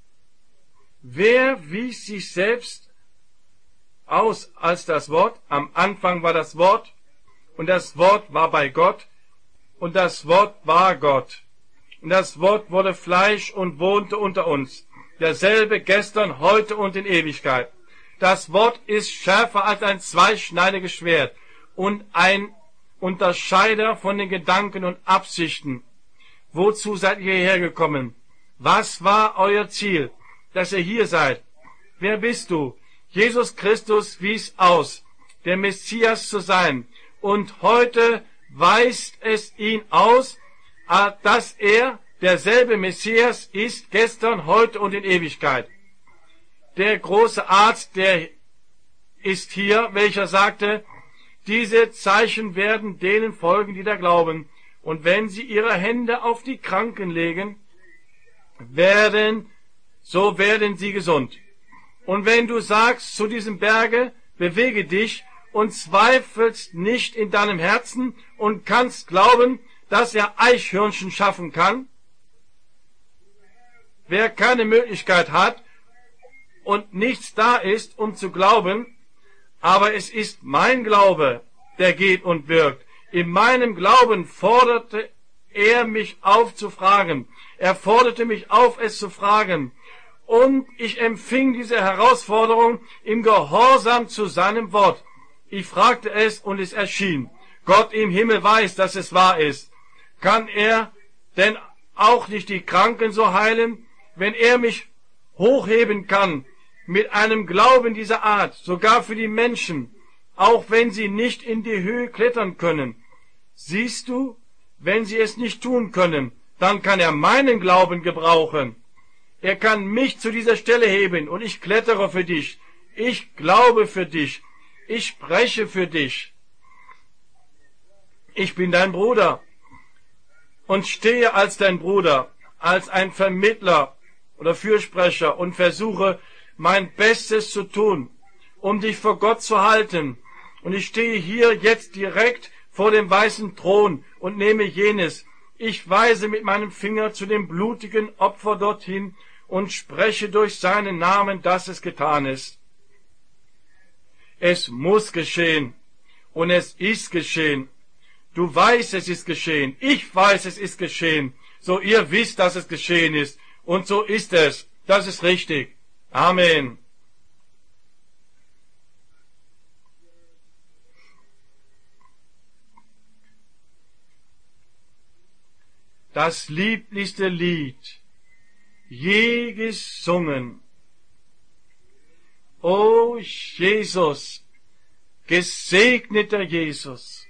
Wer wies sich selbst aus als das Wort? Am Anfang war das Wort, und das Wort war bei Gott, und das Wort war Gott. Und das Wort wurde Fleisch und wohnte unter uns. Derselbe gestern, heute und in Ewigkeit. Das Wort ist schärfer als ein zweischneidiges Schwert und ein Unterscheider von den Gedanken und Absichten. Wozu seid ihr hierher gekommen? Was war euer Ziel, dass ihr hier seid? Wer bist du? Jesus Christus wies aus, der Messias zu sein. Und heute weist es ihn aus, dass er derselbe Messias ist, gestern, heute und in Ewigkeit. Der große Arzt, der ist hier, welcher sagte, diese Zeichen werden denen folgen, die da glauben. Und wenn sie ihre Hände auf die Kranken legen, so werden sie gesund. Und wenn du sagst zu diesem Berge, bewege dich und zweifelst nicht in deinem Herzen und kannst glauben, dass er Eichhörnchen schaffen kann, wer keine Möglichkeit hat und nichts da ist, um zu glauben, aber es ist mein Glaube, der geht und wirkt. In meinem Glauben forderte er mich auf zu fragen. Er forderte mich auf, es zu fragen. Und ich empfing diese Herausforderung im Gehorsam zu seinem Wort. Ich fragte es und es erschien. Gott im Himmel weiß, dass es wahr ist. Kann er denn auch nicht die Kranken so heilen? Wenn er mich hochheben kann mit einem Glauben dieser Art, sogar für die Menschen, auch wenn sie nicht in die Höhe klettern können. Siehst du, wenn sie es nicht tun können, dann kann er meinen Glauben gebrauchen. Er kann mich zu dieser Stelle heben und ich klettere für dich. Ich glaube für dich. Ich spreche für dich. Ich bin dein Bruder und stehe als dein Bruder, als ein Vermittler oder Fürsprecher und versuche mein Bestes zu tun, um dich vor Gott zu halten. Und ich stehe hier jetzt direkt vor dem weißen Thron und nehme jenes. Ich weise mit meinem Finger zu dem blutigen Opfer dorthin und spreche durch seinen Namen, dass es getan ist. Es muss geschehen und es ist geschehen. Du weißt, es ist geschehen. Ich weiß, es ist geschehen. So ihr wisst, dass es geschehen ist. Und so ist es. Das ist richtig. Amen. Das lieblichste Lied, je gesungen. O Jesus, gesegneter Jesus,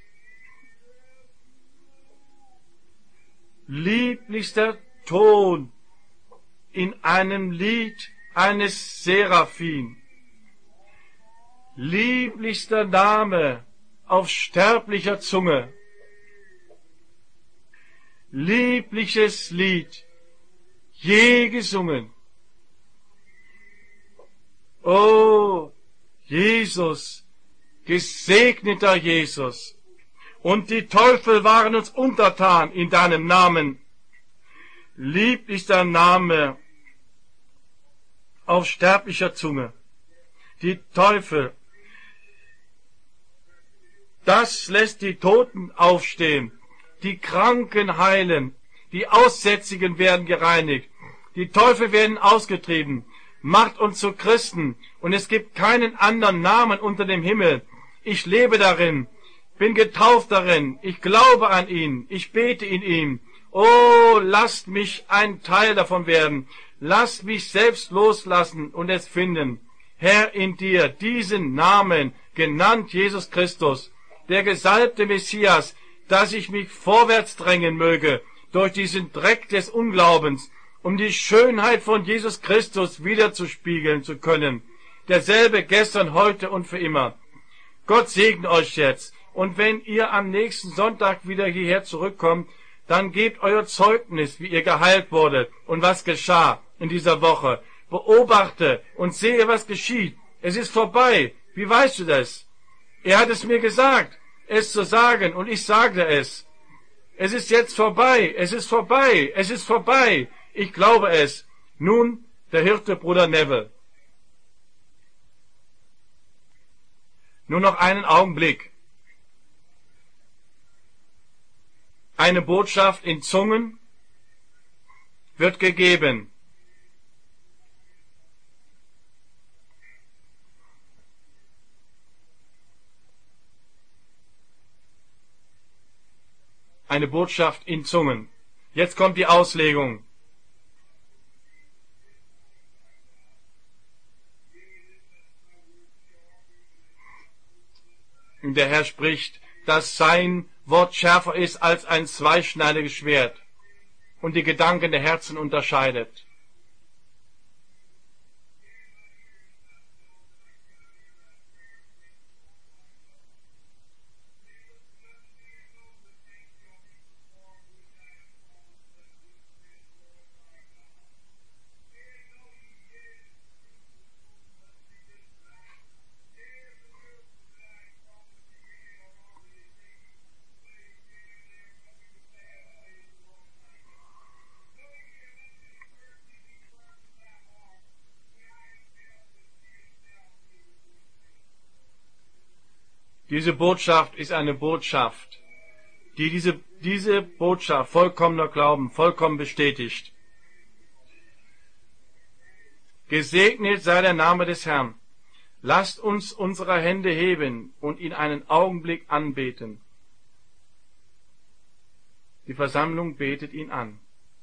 lieblichster Ton in einem Lied eines Seraphim, lieblichster Name auf sterblicher Zunge, liebliches Lied, je gesungen. O Jesus, gesegneter Jesus, und die Teufel waren uns untertan in deinem Namen. Lieblichster Name auf sterblicher Zunge. Die Teufel, das lässt die Toten aufstehen, die Kranken heilen, die Aussätzigen werden gereinigt, die Teufel werden ausgetrieben, macht uns zu Christen, und es gibt keinen anderen Namen unter dem Himmel. Ich lebe darin, bin getauft darin, ich glaube an ihn, ich bete in ihm. Oh, lasst mich ein Teil davon werden, lasst mich selbst loslassen und es finden. Herr, in dir, diesen Namen, genannt Jesus Christus, der gesalbte Messias, dass ich mich vorwärts drängen möge, durch diesen Dreck des Unglaubens, um die Schönheit von Jesus Christus wiederzuspiegeln zu können. Derselbe gestern, heute und für immer. Gott segne euch jetzt. Und wenn ihr am nächsten Sonntag wieder hierher zurückkommt, dann gebt euer Zeugnis, wie ihr geheilt wurdet und was geschah in dieser Woche. Beobachte und sehe, was geschieht. Es ist vorbei. Wie weißt du das? Er hat es mir gesagt, es zu sagen, und ich sagte es. Es ist jetzt vorbei, es ist vorbei, es ist vorbei. Ich glaube es. Nun der Hirte Bruder Neville. Nur noch einen Augenblick. Eine Botschaft in Zungen wird gegeben. Eine Botschaft in Zungen. Jetzt kommt die Auslegung. Und der Herr spricht, dass sein Wort schärfer ist als ein zweischneidiges Schwert und die Gedanken der Herzen unterscheidet. Diese Botschaft ist eine Botschaft, die diese Botschaft vollkommener Glauben, vollkommen bestätigt. Gesegnet sei der Name des Herrn. Lasst uns unsere Hände heben und ihn einen Augenblick anbeten. Die Versammlung betet ihn an.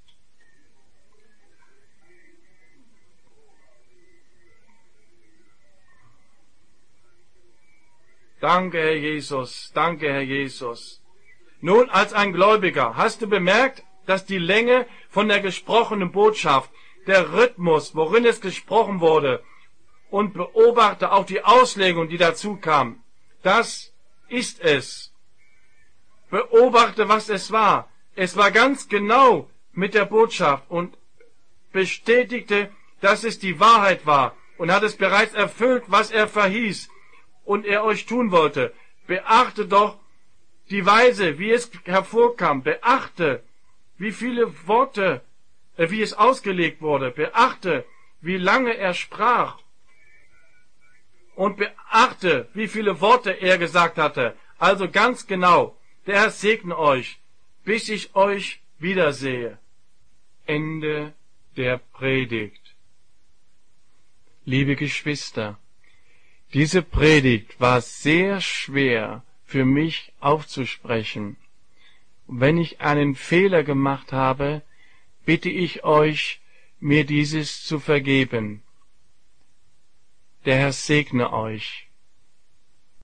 Danke, Herr Jesus, danke, Herr Jesus. Nun, als ein Gläubiger, hast du bemerkt, dass die Länge von der gesprochenen Botschaft, der Rhythmus, worin es gesprochen wurde, und beobachte auch die Auslegung, die dazu kam. Das ist es. Beobachte, was es war. Es war ganz genau mit der Botschaft und bestätigte, dass es die Wahrheit war und hat es bereits erfüllt, was er verhieß und er euch tun wollte. Beachte doch die Weise, wie es hervorkam. Beachte, wie viele Worte, wie es ausgelegt wurde. Beachte, wie lange er sprach. Und beachte, wie viele Worte er gesagt hatte. Also ganz genau. Der Herr segne euch, bis ich euch wiedersehe. Ende der Predigt. Liebe Geschwister, diese Predigt war sehr schwer für mich aufzusprechen. Wenn ich einen Fehler gemacht habe, bitte ich euch, mir dieses zu vergeben. Der Herr segne euch.